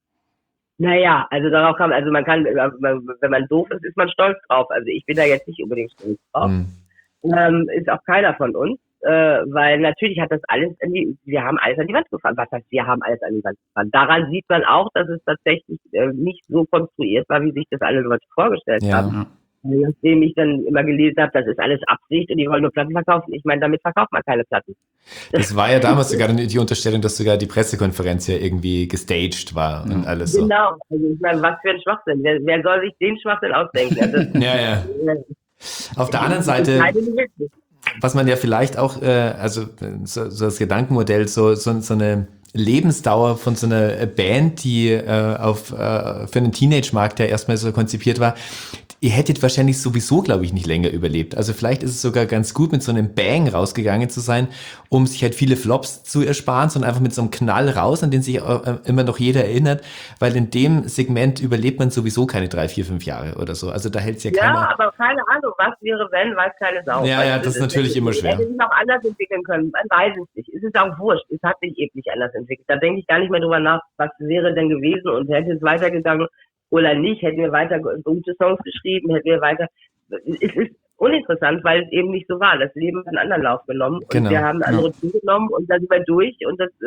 Naja, also darauf kann man kann, wenn man doof ist, ist man stolz drauf. Also ich bin da jetzt nicht unbedingt stolz drauf. Ist auch keiner von uns, weil natürlich hat das alles wir haben alles an die Wand gefahren. Was heißt, wir haben alles an die Wand gefahren? Daran sieht man auch, dass es tatsächlich nicht so konstruiert war, wie sich das alle Leute vorgestellt haben. Nachdem ich dann immer gelesen habe, das ist alles Absicht und die wollen nur Platten verkaufen. Ich meine, damit verkauft man keine Platten. Das war ja damals sogar die Unterstellung, dass sogar die Pressekonferenz ja irgendwie gestaged war und alles so. Genau, also ich meine, was für ein Schwachsinn. Wer soll sich den Schwachsinn ausdenken? Also, Auf der anderen Seite, was man ja vielleicht auch, so das Gedankenmodell, so eine Lebensdauer von so einer Band, die für einen Teenage-Markt ja erstmal so konzipiert war, ihr hättet wahrscheinlich sowieso, glaube ich, nicht länger überlebt. Also vielleicht ist es sogar ganz gut, mit so einem Bang rausgegangen zu sein, um sich halt viele Flops zu ersparen, sondern einfach mit so einem Knall raus, an den sich immer noch jeder erinnert, weil in dem Segment überlebt man sowieso keine 3, 4, 5 Jahre oder so. Also da hält es ja keiner. Ja, aber keine Ahnung, was wäre, wenn, weiß keine Sau. Ja, das ist natürlich immer schwer. Hätte sich auch anders entwickeln können, man weiß es nicht. Es ist auch wurscht, es hat sich eben nicht anders entwickelt. Da denke ich gar nicht mehr drüber nach, was wäre denn gewesen und hätte es weitergegangen oder nicht, hätten wir weiter gute Songs geschrieben, hätten wir weiter. Es ist uninteressant, weil es eben nicht so war. Das Leben hat einen anderen Lauf genommen und wir haben eine andere Tour genommen und da sind wir durch und das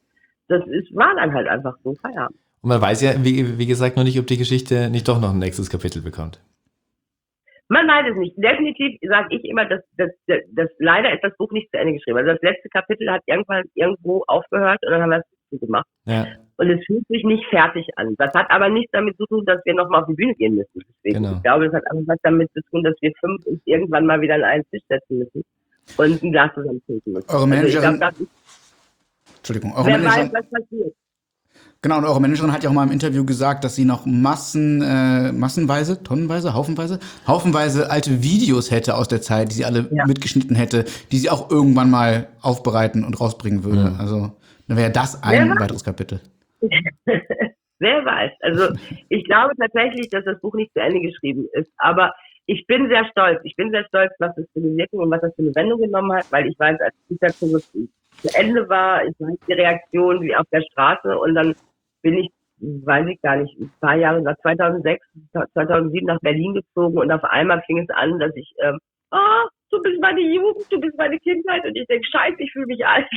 war dann halt einfach so Feierabend. Und man weiß ja, wie gesagt, noch nicht, ob die Geschichte nicht doch noch ein nächstes Kapitel bekommt. Man weiß es nicht. Definitiv sage ich immer, dass leider ist das Buch nicht zu Ende geschrieben. Also das letzte Kapitel hat irgendwann irgendwo aufgehört und dann haben wir es dazu gemacht. Ja. Und es fühlt sich nicht fertig an. Das hat aber nichts damit zu tun, dass wir nochmal auf die Bühne gehen müssen. Deswegen. Genau. Ich glaube, es hat einfach was damit zu tun, dass wir 5 uns irgendwann mal wieder an einen Tisch setzen müssen und ein Glas zusammen trinken müssen. Eure Managerin, Wer Managerin, weiß, was passiert. genau, und eure Managerin hat ja auch mal im Interview gesagt, dass sie noch massenweise, tonnenweise, haufenweise alte Videos hätte aus der Zeit, die sie alle mitgeschnitten hätte, die sie auch irgendwann mal aufbereiten und rausbringen würde. Mhm. Also dann wäre das ein weiteres Kapitel. Wer weiß. Also ich glaube tatsächlich, dass das Buch nicht zu Ende geschrieben ist. Aber ich bin sehr stolz. Ich bin sehr stolz, was das für eine Wirkung und was das für eine Wendung genommen hat, weil ich weiß, als dieser Kurs zu Ende war, ich weiß die Reaktion wie auf der Straße und dann bin ich, weiß ich gar nicht, ein paar Jahre nach 2006, 2007 nach Berlin gezogen und auf einmal fing es an, dass ich, du bist meine Jugend, du bist meine Kindheit und ich denke, scheiße, ich fühle mich alt.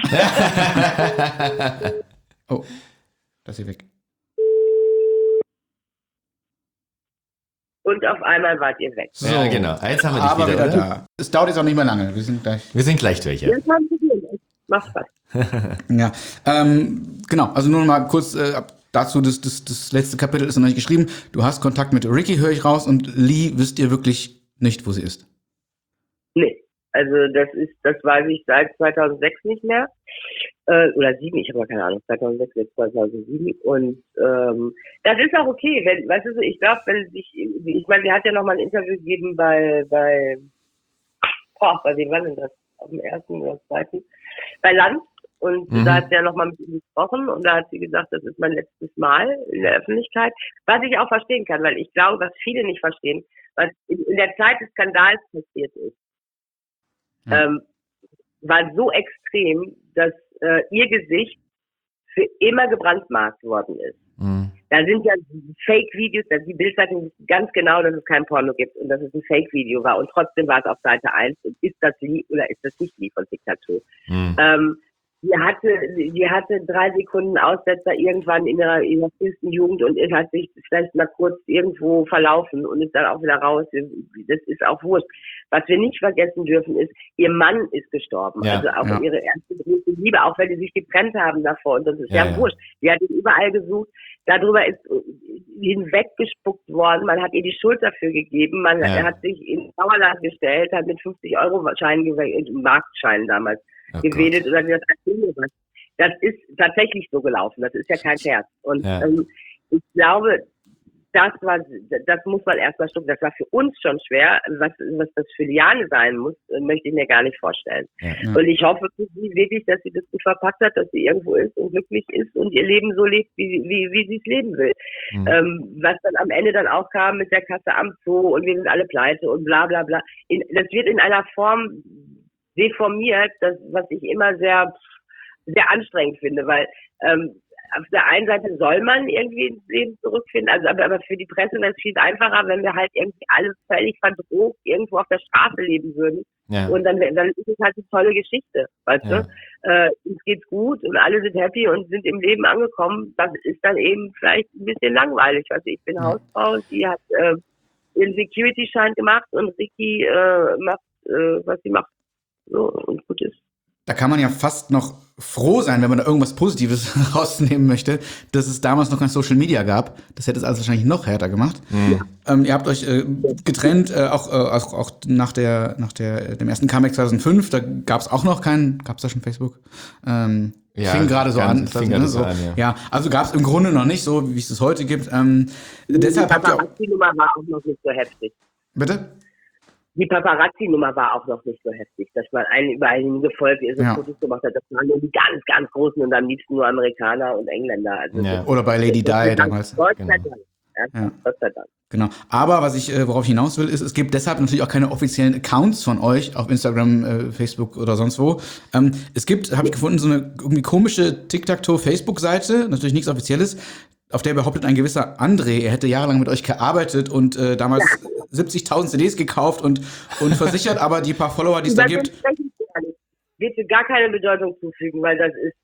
Oh, das ist hier weg. Und auf einmal wart ihr weg. So, Ja, genau. Jetzt haben wir dich aber wieder, wieder oder? da. Es dauert jetzt auch nicht mehr lange. Wir sind gleich. Wir sind gleich durch, ja. Das haben wir gesehen. Macht Spaß. Ja, genau. Also nur noch mal kurz dazu, das letzte Kapitel ist noch nicht geschrieben. Du hast Kontakt mit Ricky, höre ich raus, und Lee wisst ihr wirklich nicht, wo sie ist. Nee. Also das weiß ich seit 2006 nicht mehr. Oder 7, ich habe ja keine Ahnung, 2006 bis 2007. Und das ist auch okay, wenn, weißt du, ich glaube, wenn sich, ich meine, sie hat ja noch mal ein Interview gegeben bei wem war denn das? Auf dem ersten oder zweiten? Bei Lanz. Und da hat sie ja noch mal mit ihm gesprochen und da hat sie gesagt, das ist mein letztes Mal in der Öffentlichkeit. Was ich auch verstehen kann, weil ich glaube, was viele nicht verstehen, was in der Zeit des Skandals passiert ist, war so extrem, dass ihr Gesicht für immer gebrandmarkt worden ist. Mhm. Da sind ja Fake-Videos, die Bildzeitung wusste ganz genau, dass es kein Porno gibt und dass es ein Fake-Video war und trotzdem war es auf Seite 1 und ist das Lee oder ist das nicht Lee von Tic-Tac-Toe? Mhm. Die hatte 3 Sekunden Aussetzer irgendwann in ihrer frühesten Jugend und hat sich vielleicht mal kurz irgendwo verlaufen und ist dann auch wieder raus. Das ist auch wurscht. Was wir nicht vergessen dürfen ist, ihr Mann ist gestorben. Ja, also auch ihre erste große Liebe, auch wenn die sich getrennt haben davor. Und das ist ja wurscht. Die hat ihn überall gesucht. Darüber ist hinweggespuckt worden. Man hat ihr die Schuld dafür gegeben. Man hat sich in Sauerland gestellt, hat mit 50 Euro Marktscheinen damals gewedelt oder gesagt, das ist tatsächlich so gelaufen. Das ist ja kein Scherz. Und ich glaube, das muss man erstmal schlucken. Das war für uns schon schwer. Was das für Liane sein muss, möchte ich mir gar nicht vorstellen. Ja. Und ich hoffe für sie wirklich, dass sie das gut verpackt hat, dass sie irgendwo ist und glücklich ist und ihr Leben so lebt, wie sie es leben will. Mhm. Was dann am Ende dann auch kam mit der Kasse am Zoo und wir sind alle pleite und bla bla bla. Das wird in einer Form deformiert, was ich immer sehr, sehr anstrengend finde, weil auf der einen Seite soll man irgendwie ins Leben zurückfinden, also aber für die Presse wäre es viel einfacher, wenn wir halt irgendwie alle völlig verdroht irgendwo auf der Straße leben würden. Ja. Und dann ist es halt eine tolle Geschichte, weißt du? Uns geht's gut und alle sind happy und sind im Leben angekommen. Das ist dann eben vielleicht ein bisschen langweilig. Also ich bin Hausfrau und die hat ihren Security-Schein gemacht und Ricky macht, was sie macht. So, und gut ist. Da kann man ja fast noch froh sein, wenn man da irgendwas Positives rausnehmen möchte, dass es damals noch kein Social Media gab. Das hätte es also wahrscheinlich noch härter gemacht. Mhm. Ihr habt euch getrennt, auch nach dem ersten Comeback 2005. Da gab es auch noch gab es da schon Facebook? Fing gerade so an. Ja, also gab es im Grunde noch nicht so, wie es es heute gibt. Deshalb habt ihr auch... Die Nummer war auch noch nicht so heftig. Bitte? Die Paparazzi-Nummer war auch noch nicht so heftig, dass man einen überall hingefolgt ist und Fotos gemacht hat. Das waren nur die ganz, ganz Großen und am liebsten nur Amerikaner und Engländer. Also Oder bei Lady Di damals. Gott sei Dank. Gott sei Dank. Genau. Aber worauf ich hinaus will, ist, es gibt deshalb natürlich auch keine offiziellen Accounts von euch auf Instagram, Facebook oder sonst wo. Es gibt, habe ich gefunden, so eine irgendwie komische Tic-Tac-Toe-Facebook-Seite, natürlich nichts Offizielles, auf der behauptet ein gewisser André, er hätte jahrelang mit euch gearbeitet und damals 70.000 CDs gekauft und versichert, aber die paar Follower, die es da gibt... Bitte gar keine Bedeutung zufügen, weil das ist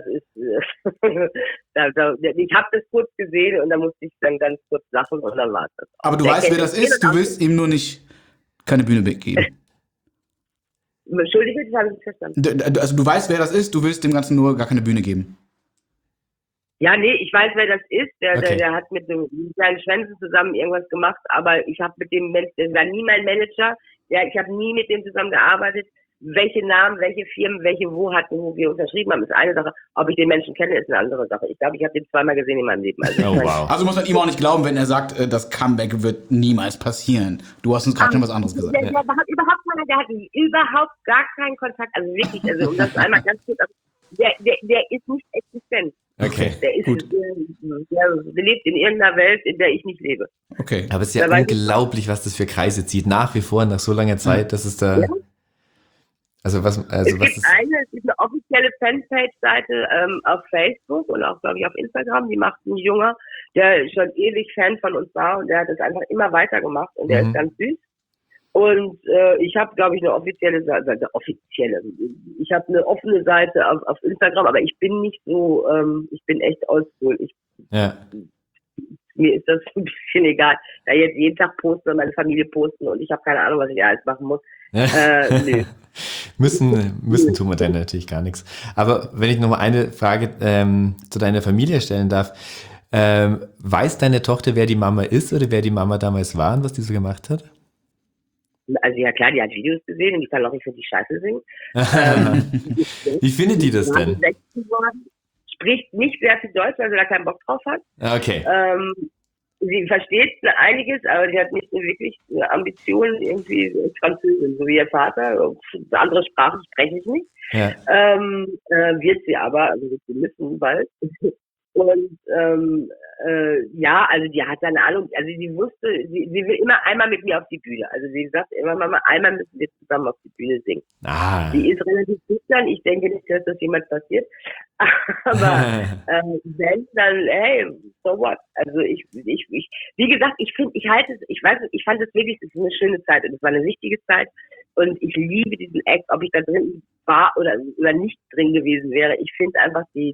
ich habe das kurz gesehen und da musste ich dann ganz kurz lachen und dann war es das. Aber du weißt, wer das ist, du willst ihm nur nicht keine Bühne geben. Entschuldige, das habe ich nicht verstanden. Also du weißt, wer das ist, du willst dem Ganzen nur gar keine Bühne geben. Ja, nee, ich weiß, wer das ist. Okay. Der hat mit einem kleinen Schwänzen zusammen irgendwas gemacht, aber ich habe mit dem Menschen, der war nie mein Manager. Ja, ich habe nie mit dem zusammen gearbeitet. Welche Namen, welche Firmen, welche wo hatten, wo wir unterschrieben haben, ist eine Sache. Ob ich den Menschen kenne, ist eine andere Sache. Ich glaube, ich habe den zweimal gesehen in meinem Leben. Also, Oh, wow. Also muss man ihm auch nicht glauben, wenn er sagt, das Comeback wird niemals passieren. Du hast uns gerade schon was anderes gesagt. Der hat überhaupt gar keinen Kontakt. Also wirklich, also um das einmal ganz kurz, der ist nicht existent. Okay. Der ist, der lebt in irgendeiner Welt, in der ich nicht lebe. Okay. Aber es ist ja Da weiß ich- unglaublich, was das für Kreise zieht. Nach wie vor, nach so langer Zeit, dass es da... Ja. Also was Es gibt ist... es gibt eine offizielle Fanpage-Seite auf Facebook und auch, glaube ich, auf Instagram. Die macht ein Junger, der schon ewig Fan von uns war und der hat es einfach immer weitergemacht und der ist ganz süß. Und ich habe, glaube ich, eine offizielle Seite, ich habe eine offene Seite auf Instagram, aber ich bin nicht so, ich bin echt oldschool. Ja. Mir ist das ein bisschen egal, da jetzt jeden Tag posten und meine Familie posten und ich habe keine Ahnung, was ich alles machen muss. Nö. Müssen tun wir dann natürlich gar nichts. Aber wenn ich nochmal eine Frage zu deiner Familie stellen darf, weiß deine Tochter, wer die Mama ist oder wer die Mama damals war und was die so gemacht hat? Also ja klar, die hat Videos gesehen und die kann auch nicht für die Scheiße singen. Wie findet die das denn? 16 geworden, spricht nicht sehr viel Deutsch, weil sie da keinen Bock drauf hat. Okay. Sie versteht einiges, aber sie hat nicht so wirklich Ambitionen, irgendwie Französin, so wie ihr Vater. Andere Sprachen spreche ich nicht. Ja. Wird sie aber, also wird sie müssen bald. Und ja, also die hat eine Ahnung, also sie wusste, sie will immer einmal mit mir auf die Bühne. Also sie sagt immer, Mama, einmal müssen wir zusammen auf die Bühne singen. Ah. Die ist relativ schüchtern, ich denke nicht, dass das jemals passiert. Aber wenn, dann, hey, so what? Also ich wie gesagt, ich fand es wirklich, es ist eine schöne Zeit und es war eine wichtige Zeit. Und ich liebe diesen Act, ob ich da drin war oder nicht drin gewesen wäre. Ich finde einfach die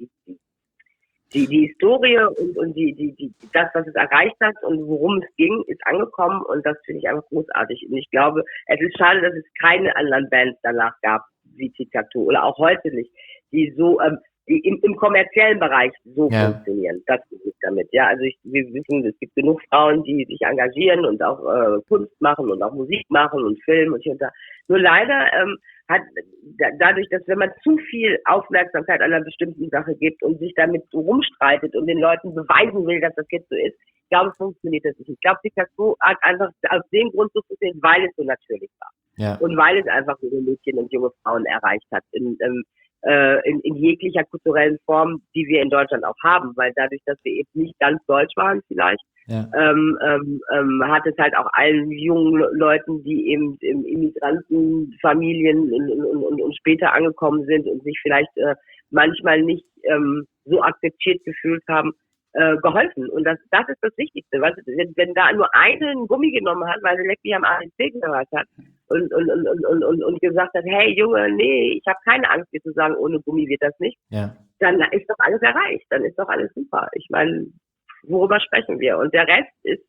Historie und das, was es erreicht hat und worum es ging, ist angekommen und das finde ich einfach großartig. Und ich glaube, es ist schade, dass es keine anderen Bands danach gab, wie Tic-Tac-Toe oder auch heute nicht, die so die im kommerziellen Bereich so funktionieren. Das ist es damit. Ja, also wir wissen, es gibt genug Frauen, die sich engagieren und auch Kunst machen und auch Musik machen und Film und hier und da. Nur leider hat dadurch, dass wenn man zu viel Aufmerksamkeit einer bestimmten Sache gibt und sich damit so rumstreitet und den Leuten beweisen will, dass das jetzt so ist, ich glaube, funktioniert das nicht. Ich glaube, Tic-Tac-Toe hat einfach aus dem Grund so funktioniert, weil es so natürlich war. Ja. Und weil es einfach junge Mädchen und junge Frauen erreicht hat in jeglicher kulturellen Form, die wir in Deutschland auch haben, weil dadurch, dass wir eben nicht ganz deutsch waren vielleicht, hat es halt auch allen jungen Leuten, die eben in Immigrantenfamilien und später angekommen sind und sich vielleicht manchmal nicht so akzeptiert gefühlt haben, geholfen. Und das ist das Wichtigste. Weißt du, wenn da nur einen Gummi genommen hat, weil sie letztlich am ANC gehört hat und gesagt hat, hey Junge, nee, ich habe keine Angst, dir zu sagen, ohne Gummi wird das nicht, dann ist doch alles erreicht, dann ist doch alles super. Ich meine, worüber sprechen wir? Und der Rest ist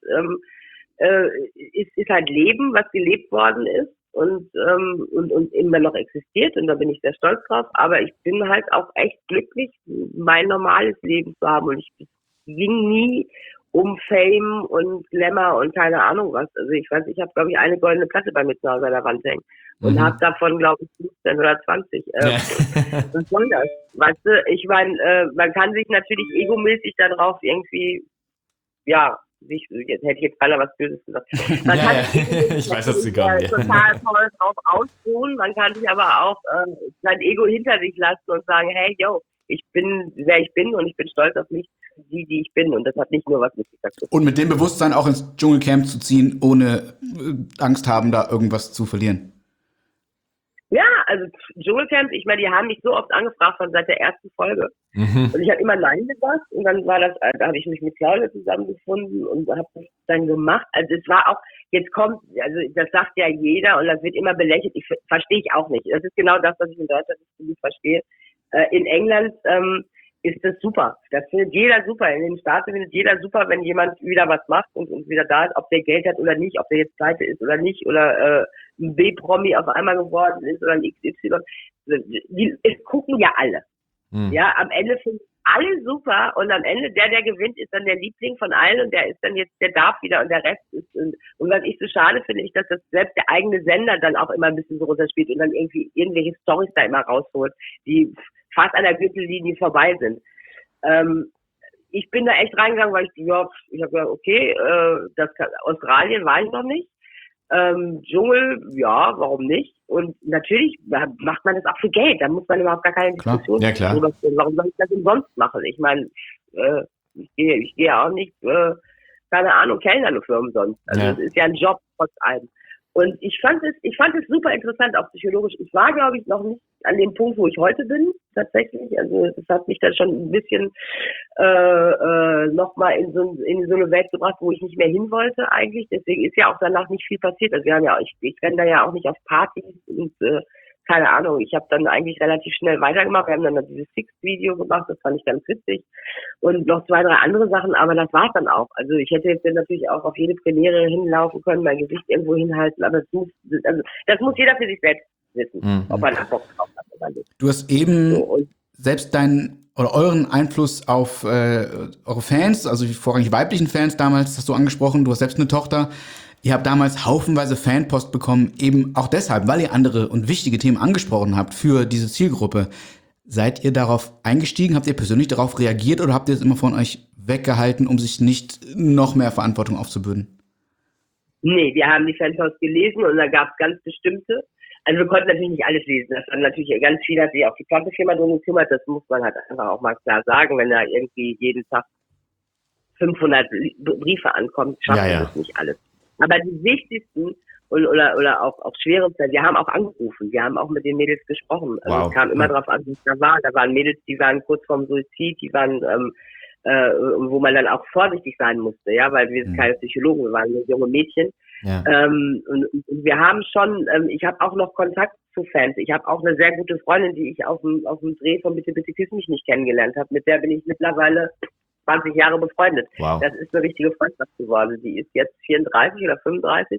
halt Leben, was gelebt worden ist und immer noch existiert und da bin ich sehr stolz drauf, aber ich bin halt auch echt glücklich, mein normales Leben zu haben und ich ging nie um Fame und Glamour und keine Ahnung was. Also ich weiß, ich habe, glaube ich, eine goldene Platte bei mir zu Hause an der Wand hängen und habe davon, glaube ich, 15 oder 20. Was soll das? Weißt du, ich meine, man kann sich natürlich egomäßig darauf irgendwie, jetzt hätte ich jetzt keiner was Böses gesagt. Man kann sich ich weiß, was Sie kommen. Total toll drauf ausruhen. Man kann sich aber auch sein Ego hinter sich lassen und sagen, hey, yo, ich bin, wer ich bin und ich bin stolz auf mich, die ich bin. Und das hat nicht nur was mit gesagt. Und mit dem Bewusstsein auch ins Dschungelcamp zu ziehen, ohne Angst haben, da irgendwas zu verlieren. Ja, also Dschungelcamp, ich meine, die haben mich so oft angefragt von seit der ersten Folge. Und ich habe immer Nein gesagt und dann war das, da habe ich mich mit Claudia zusammengefunden und habe das dann gemacht. Also es war auch, jetzt kommt, also das sagt ja jeder und das wird immer belächelt. Verstehe ich auch nicht. Das ist genau das, was ich in Deutschland nicht so gut verstehe. In England ist das super. Das findet jeder super. In den Staaten findet jeder super, wenn jemand wieder was macht und wieder da ist, ob der Geld hat oder nicht, ob der jetzt pleite ist oder nicht oder ein B-Promi auf einmal geworden ist oder ein XY. Es gucken ja alle. Ja, am Ende alle super und am Ende der gewinnt, ist dann der Liebling von allen und der ist dann jetzt, der darf wieder und der Rest ist, und was ich so schade finde, ist, dass das selbst der eigene Sender dann auch immer ein bisschen so runterspielt und dann irgendwie irgendwelche Storys da immer rausholt, die fast an der Gürtellinie vorbei sind. Ich bin da echt reingegangen, weil ich habe gesagt, okay, Australien war ich noch nicht. Dschungel, ja, warum nicht? Und natürlich macht man das auch für Geld. Da muss man überhaupt gar keine Diskussion darüber führen. Warum soll ich das umsonst machen? Ich meine, ich gehe ja auch nicht, keine Ahnung, Kellner nur für umsonst. Also es ist ja ein Job trotz allem. Und ich fand es super interessant, auch psychologisch. Ich war, glaube ich, noch nicht an dem Punkt, wo ich heute bin, tatsächlich. Also das hat mich dann schon ein bisschen nochmal in so eine Welt gebracht, wo ich nicht mehr hin wollte eigentlich. Deswegen ist ja auch danach nicht viel passiert. Also wir haben ja, ich renne da ja auch nicht auf Partys und keine Ahnung. Ich habe dann eigentlich relativ schnell weitergemacht. Wir haben dann dieses Six-Video gemacht, das fand ich ganz witzig. Und noch 2, 3 andere Sachen, aber das war's dann auch. Also ich hätte jetzt natürlich auch auf jede Premiere hinlaufen können, mein Gesicht irgendwo hinhalten, aber das muss jeder für sich selbst wissen, ob er da Bock drauf hat oder nicht. Du hast eben selbst euren Einfluss auf eure Fans, also die vorrangig weiblichen Fans damals, hast du angesprochen, du hast selbst eine Tochter. Ihr habt damals haufenweise Fanpost bekommen, eben auch deshalb, weil ihr andere und wichtige Themen angesprochen habt für diese Zielgruppe. Seid ihr darauf eingestiegen? Habt ihr persönlich darauf reagiert oder habt ihr es immer von euch weggehalten, um sich nicht noch mehr Verantwortung aufzubürden? Nee, wir haben die Fanpost gelesen und da gab es ganz bestimmte. Also wir konnten natürlich nicht alles lesen. Das waren natürlich ganz viele, hat sich auch die Plattenfirma drum gekümmert. Das muss man halt einfach auch mal klar sagen, wenn da irgendwie jeden Tag 500 Briefe ankommen, schafft man das nicht alles. Aber die wichtigsten oder auch schwere Fälle, wir haben auch angerufen, wir haben auch mit den Mädels gesprochen. Also es kam immer drauf an, wie es da war. Da waren Mädels, die waren kurz vorm Suizid, die waren, wo man dann auch vorsichtig sein musste, ja, weil wir sind keine Psychologen, wir waren nur junge Mädchen. Ja. Und wir haben schon, ich habe auch noch Kontakt zu Fans. Ich habe auch eine sehr gute Freundin, die ich auf dem Dreh von Bitte, bitte küss mich nicht kennengelernt habe. Mit der bin ich mittlerweile 20 Jahre befreundet. Wow. Das ist eine richtige Freundschaft geworden. Die ist jetzt 34 oder 35.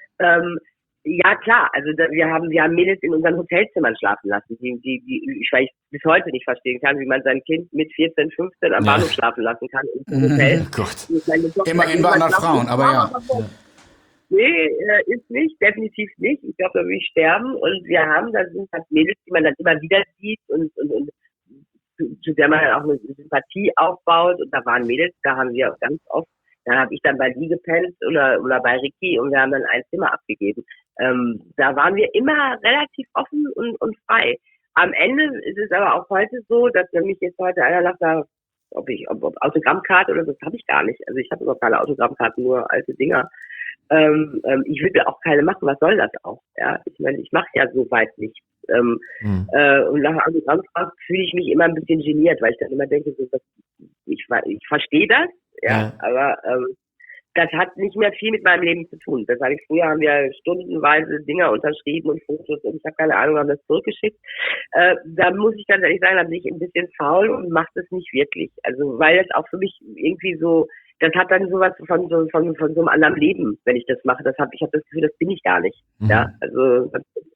Ja klar, also wir haben Mädels in unseren Hotelzimmern schlafen lassen, die ich bis heute nicht verstehen kann, wie man sein Kind mit 14, 15 am Bahnhof schlafen lassen kann im Hotel. Oh Gott. Immerhin bei anderen Frauen, aber ja. Nee, ist nicht, definitiv nicht. Ich glaube, da will ich sterben. Und wir haben, da sind halt Mädels, die man dann immer wieder sieht und zu der man dann auch eine Sympathie aufbaut. Und da waren Mädels, da haben wir ganz oft, da habe ich dann bei Lee gepennt oder bei Ricky und wir haben dann ein Zimmer abgegeben. Da waren wir immer relativ offen und frei. Am Ende ist es aber auch heute so, dass wenn mich jetzt heute einer sagt, ob Autogrammkarte oder so, das habe ich gar nicht. Also ich habe überhaupt keine Autogrammkarten, nur alte Dinger. Ich würde auch keine machen, was soll das auch? Ja, ich meine, ich mache ja so weit nichts. Und nach Autogrammfrage fühle ich mich immer ein bisschen geniert, weil ich dann immer denke, so, ich verstehe das, ja. Aber das hat nicht mehr viel mit meinem Leben zu tun. Das heißt, früher haben wir stundenweise Dinger unterschrieben und Fotos und ich habe keine Ahnung, haben das zurückgeschickt. Da muss ich ganz ehrlich sagen, da bin ich ein bisschen faul und mache das nicht wirklich. Also weil das auch für mich irgendwie so, das hat dann sowas von so einem anderen Leben, wenn ich das mache. Ich habe das Gefühl, das bin ich gar nicht. Ja, also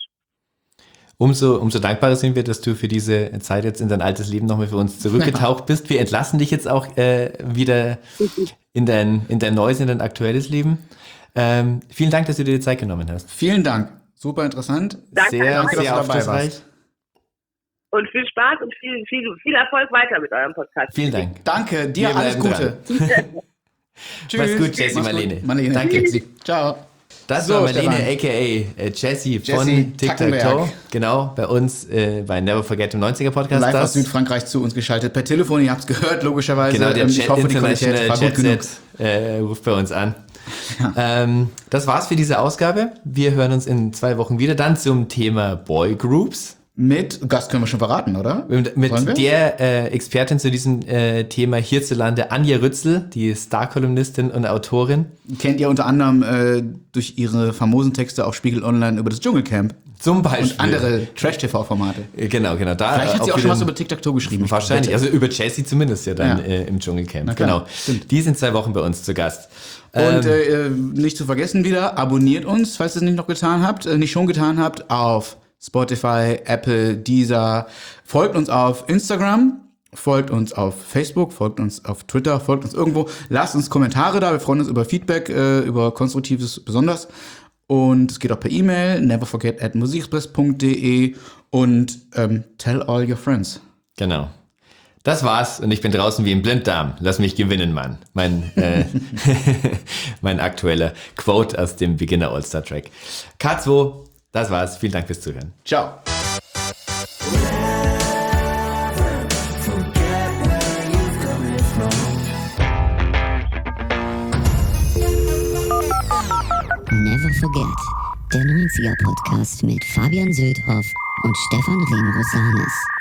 Umso dankbarer sind wir, dass du für diese Zeit jetzt in dein altes Leben nochmal für uns zurückgetaucht bist. Wir entlassen dich jetzt auch wieder in dein neues, in dein aktuelles Leben. Vielen Dank, dass du dir die Zeit genommen hast. Vielen Dank. Super interessant. Danke, sehr aufschlussreich. Und viel Spaß und viel Erfolg weiter mit eurem Podcast. Vielen Dank. Danke, dir alles Gute. Tschüss. Mach's gut, Jessie Marlene. Danke. Ciao. Das war Marlene, a.k.a. Jessie von Tic-Tac-Toe. Genau, bei uns bei Never Forget im 90er-Podcast. Live aus Südfrankreich zu uns geschaltet, per Telefon, ihr habt es gehört, logischerweise. Genau, der ich hoffe, die Qualität war gut genug. Ruft bei uns an. Ja. Das war's für diese Ausgabe. Wir hören uns in 2 Wochen wieder, dann zum Thema Boygroups. Mit Gast können wir schon verraten, oder? Mit der Expertin zu diesem Thema hierzulande, Anja Rützel, die Star-Kolumnistin und Autorin. Kennt ihr unter anderem durch ihre famosen Texte auf Spiegel Online über das Dschungelcamp. Zum Beispiel. Und andere Trash-TV-Formate. Genau. Da vielleicht hat sie auch schon was über Tic-Tac-Toe geschrieben. Wahrscheinlich, also über Jessie zumindest ja dann im Dschungelcamp. Genau. Stimmt. Die sind 2 Wochen bei uns zu Gast. Und nicht zu vergessen wieder, abonniert uns, falls ihr es nicht schon getan habt, auf Spotify, Apple, Deezer. Folgt uns auf Instagram Folgt uns auf Facebook, folgt uns auf Twitter, folgt uns irgendwo. Lasst uns Kommentare da. Wir freuen uns über Feedback, über Konstruktives besonders. Und es geht auch per E-Mail, neverforget@musikexpress.de und tell all your friends. Genau. Das war's und ich bin draußen wie ein Blinddarm. Lass mich gewinnen, Mann. Mein aktueller Quote aus dem Beginner All-Star Track. K2, das war's. Vielen Dank fürs Zuhören. Ciao. Never Forget, der 90er-Podcast mit Fabian Söldhoff und Stefan Remrosanis.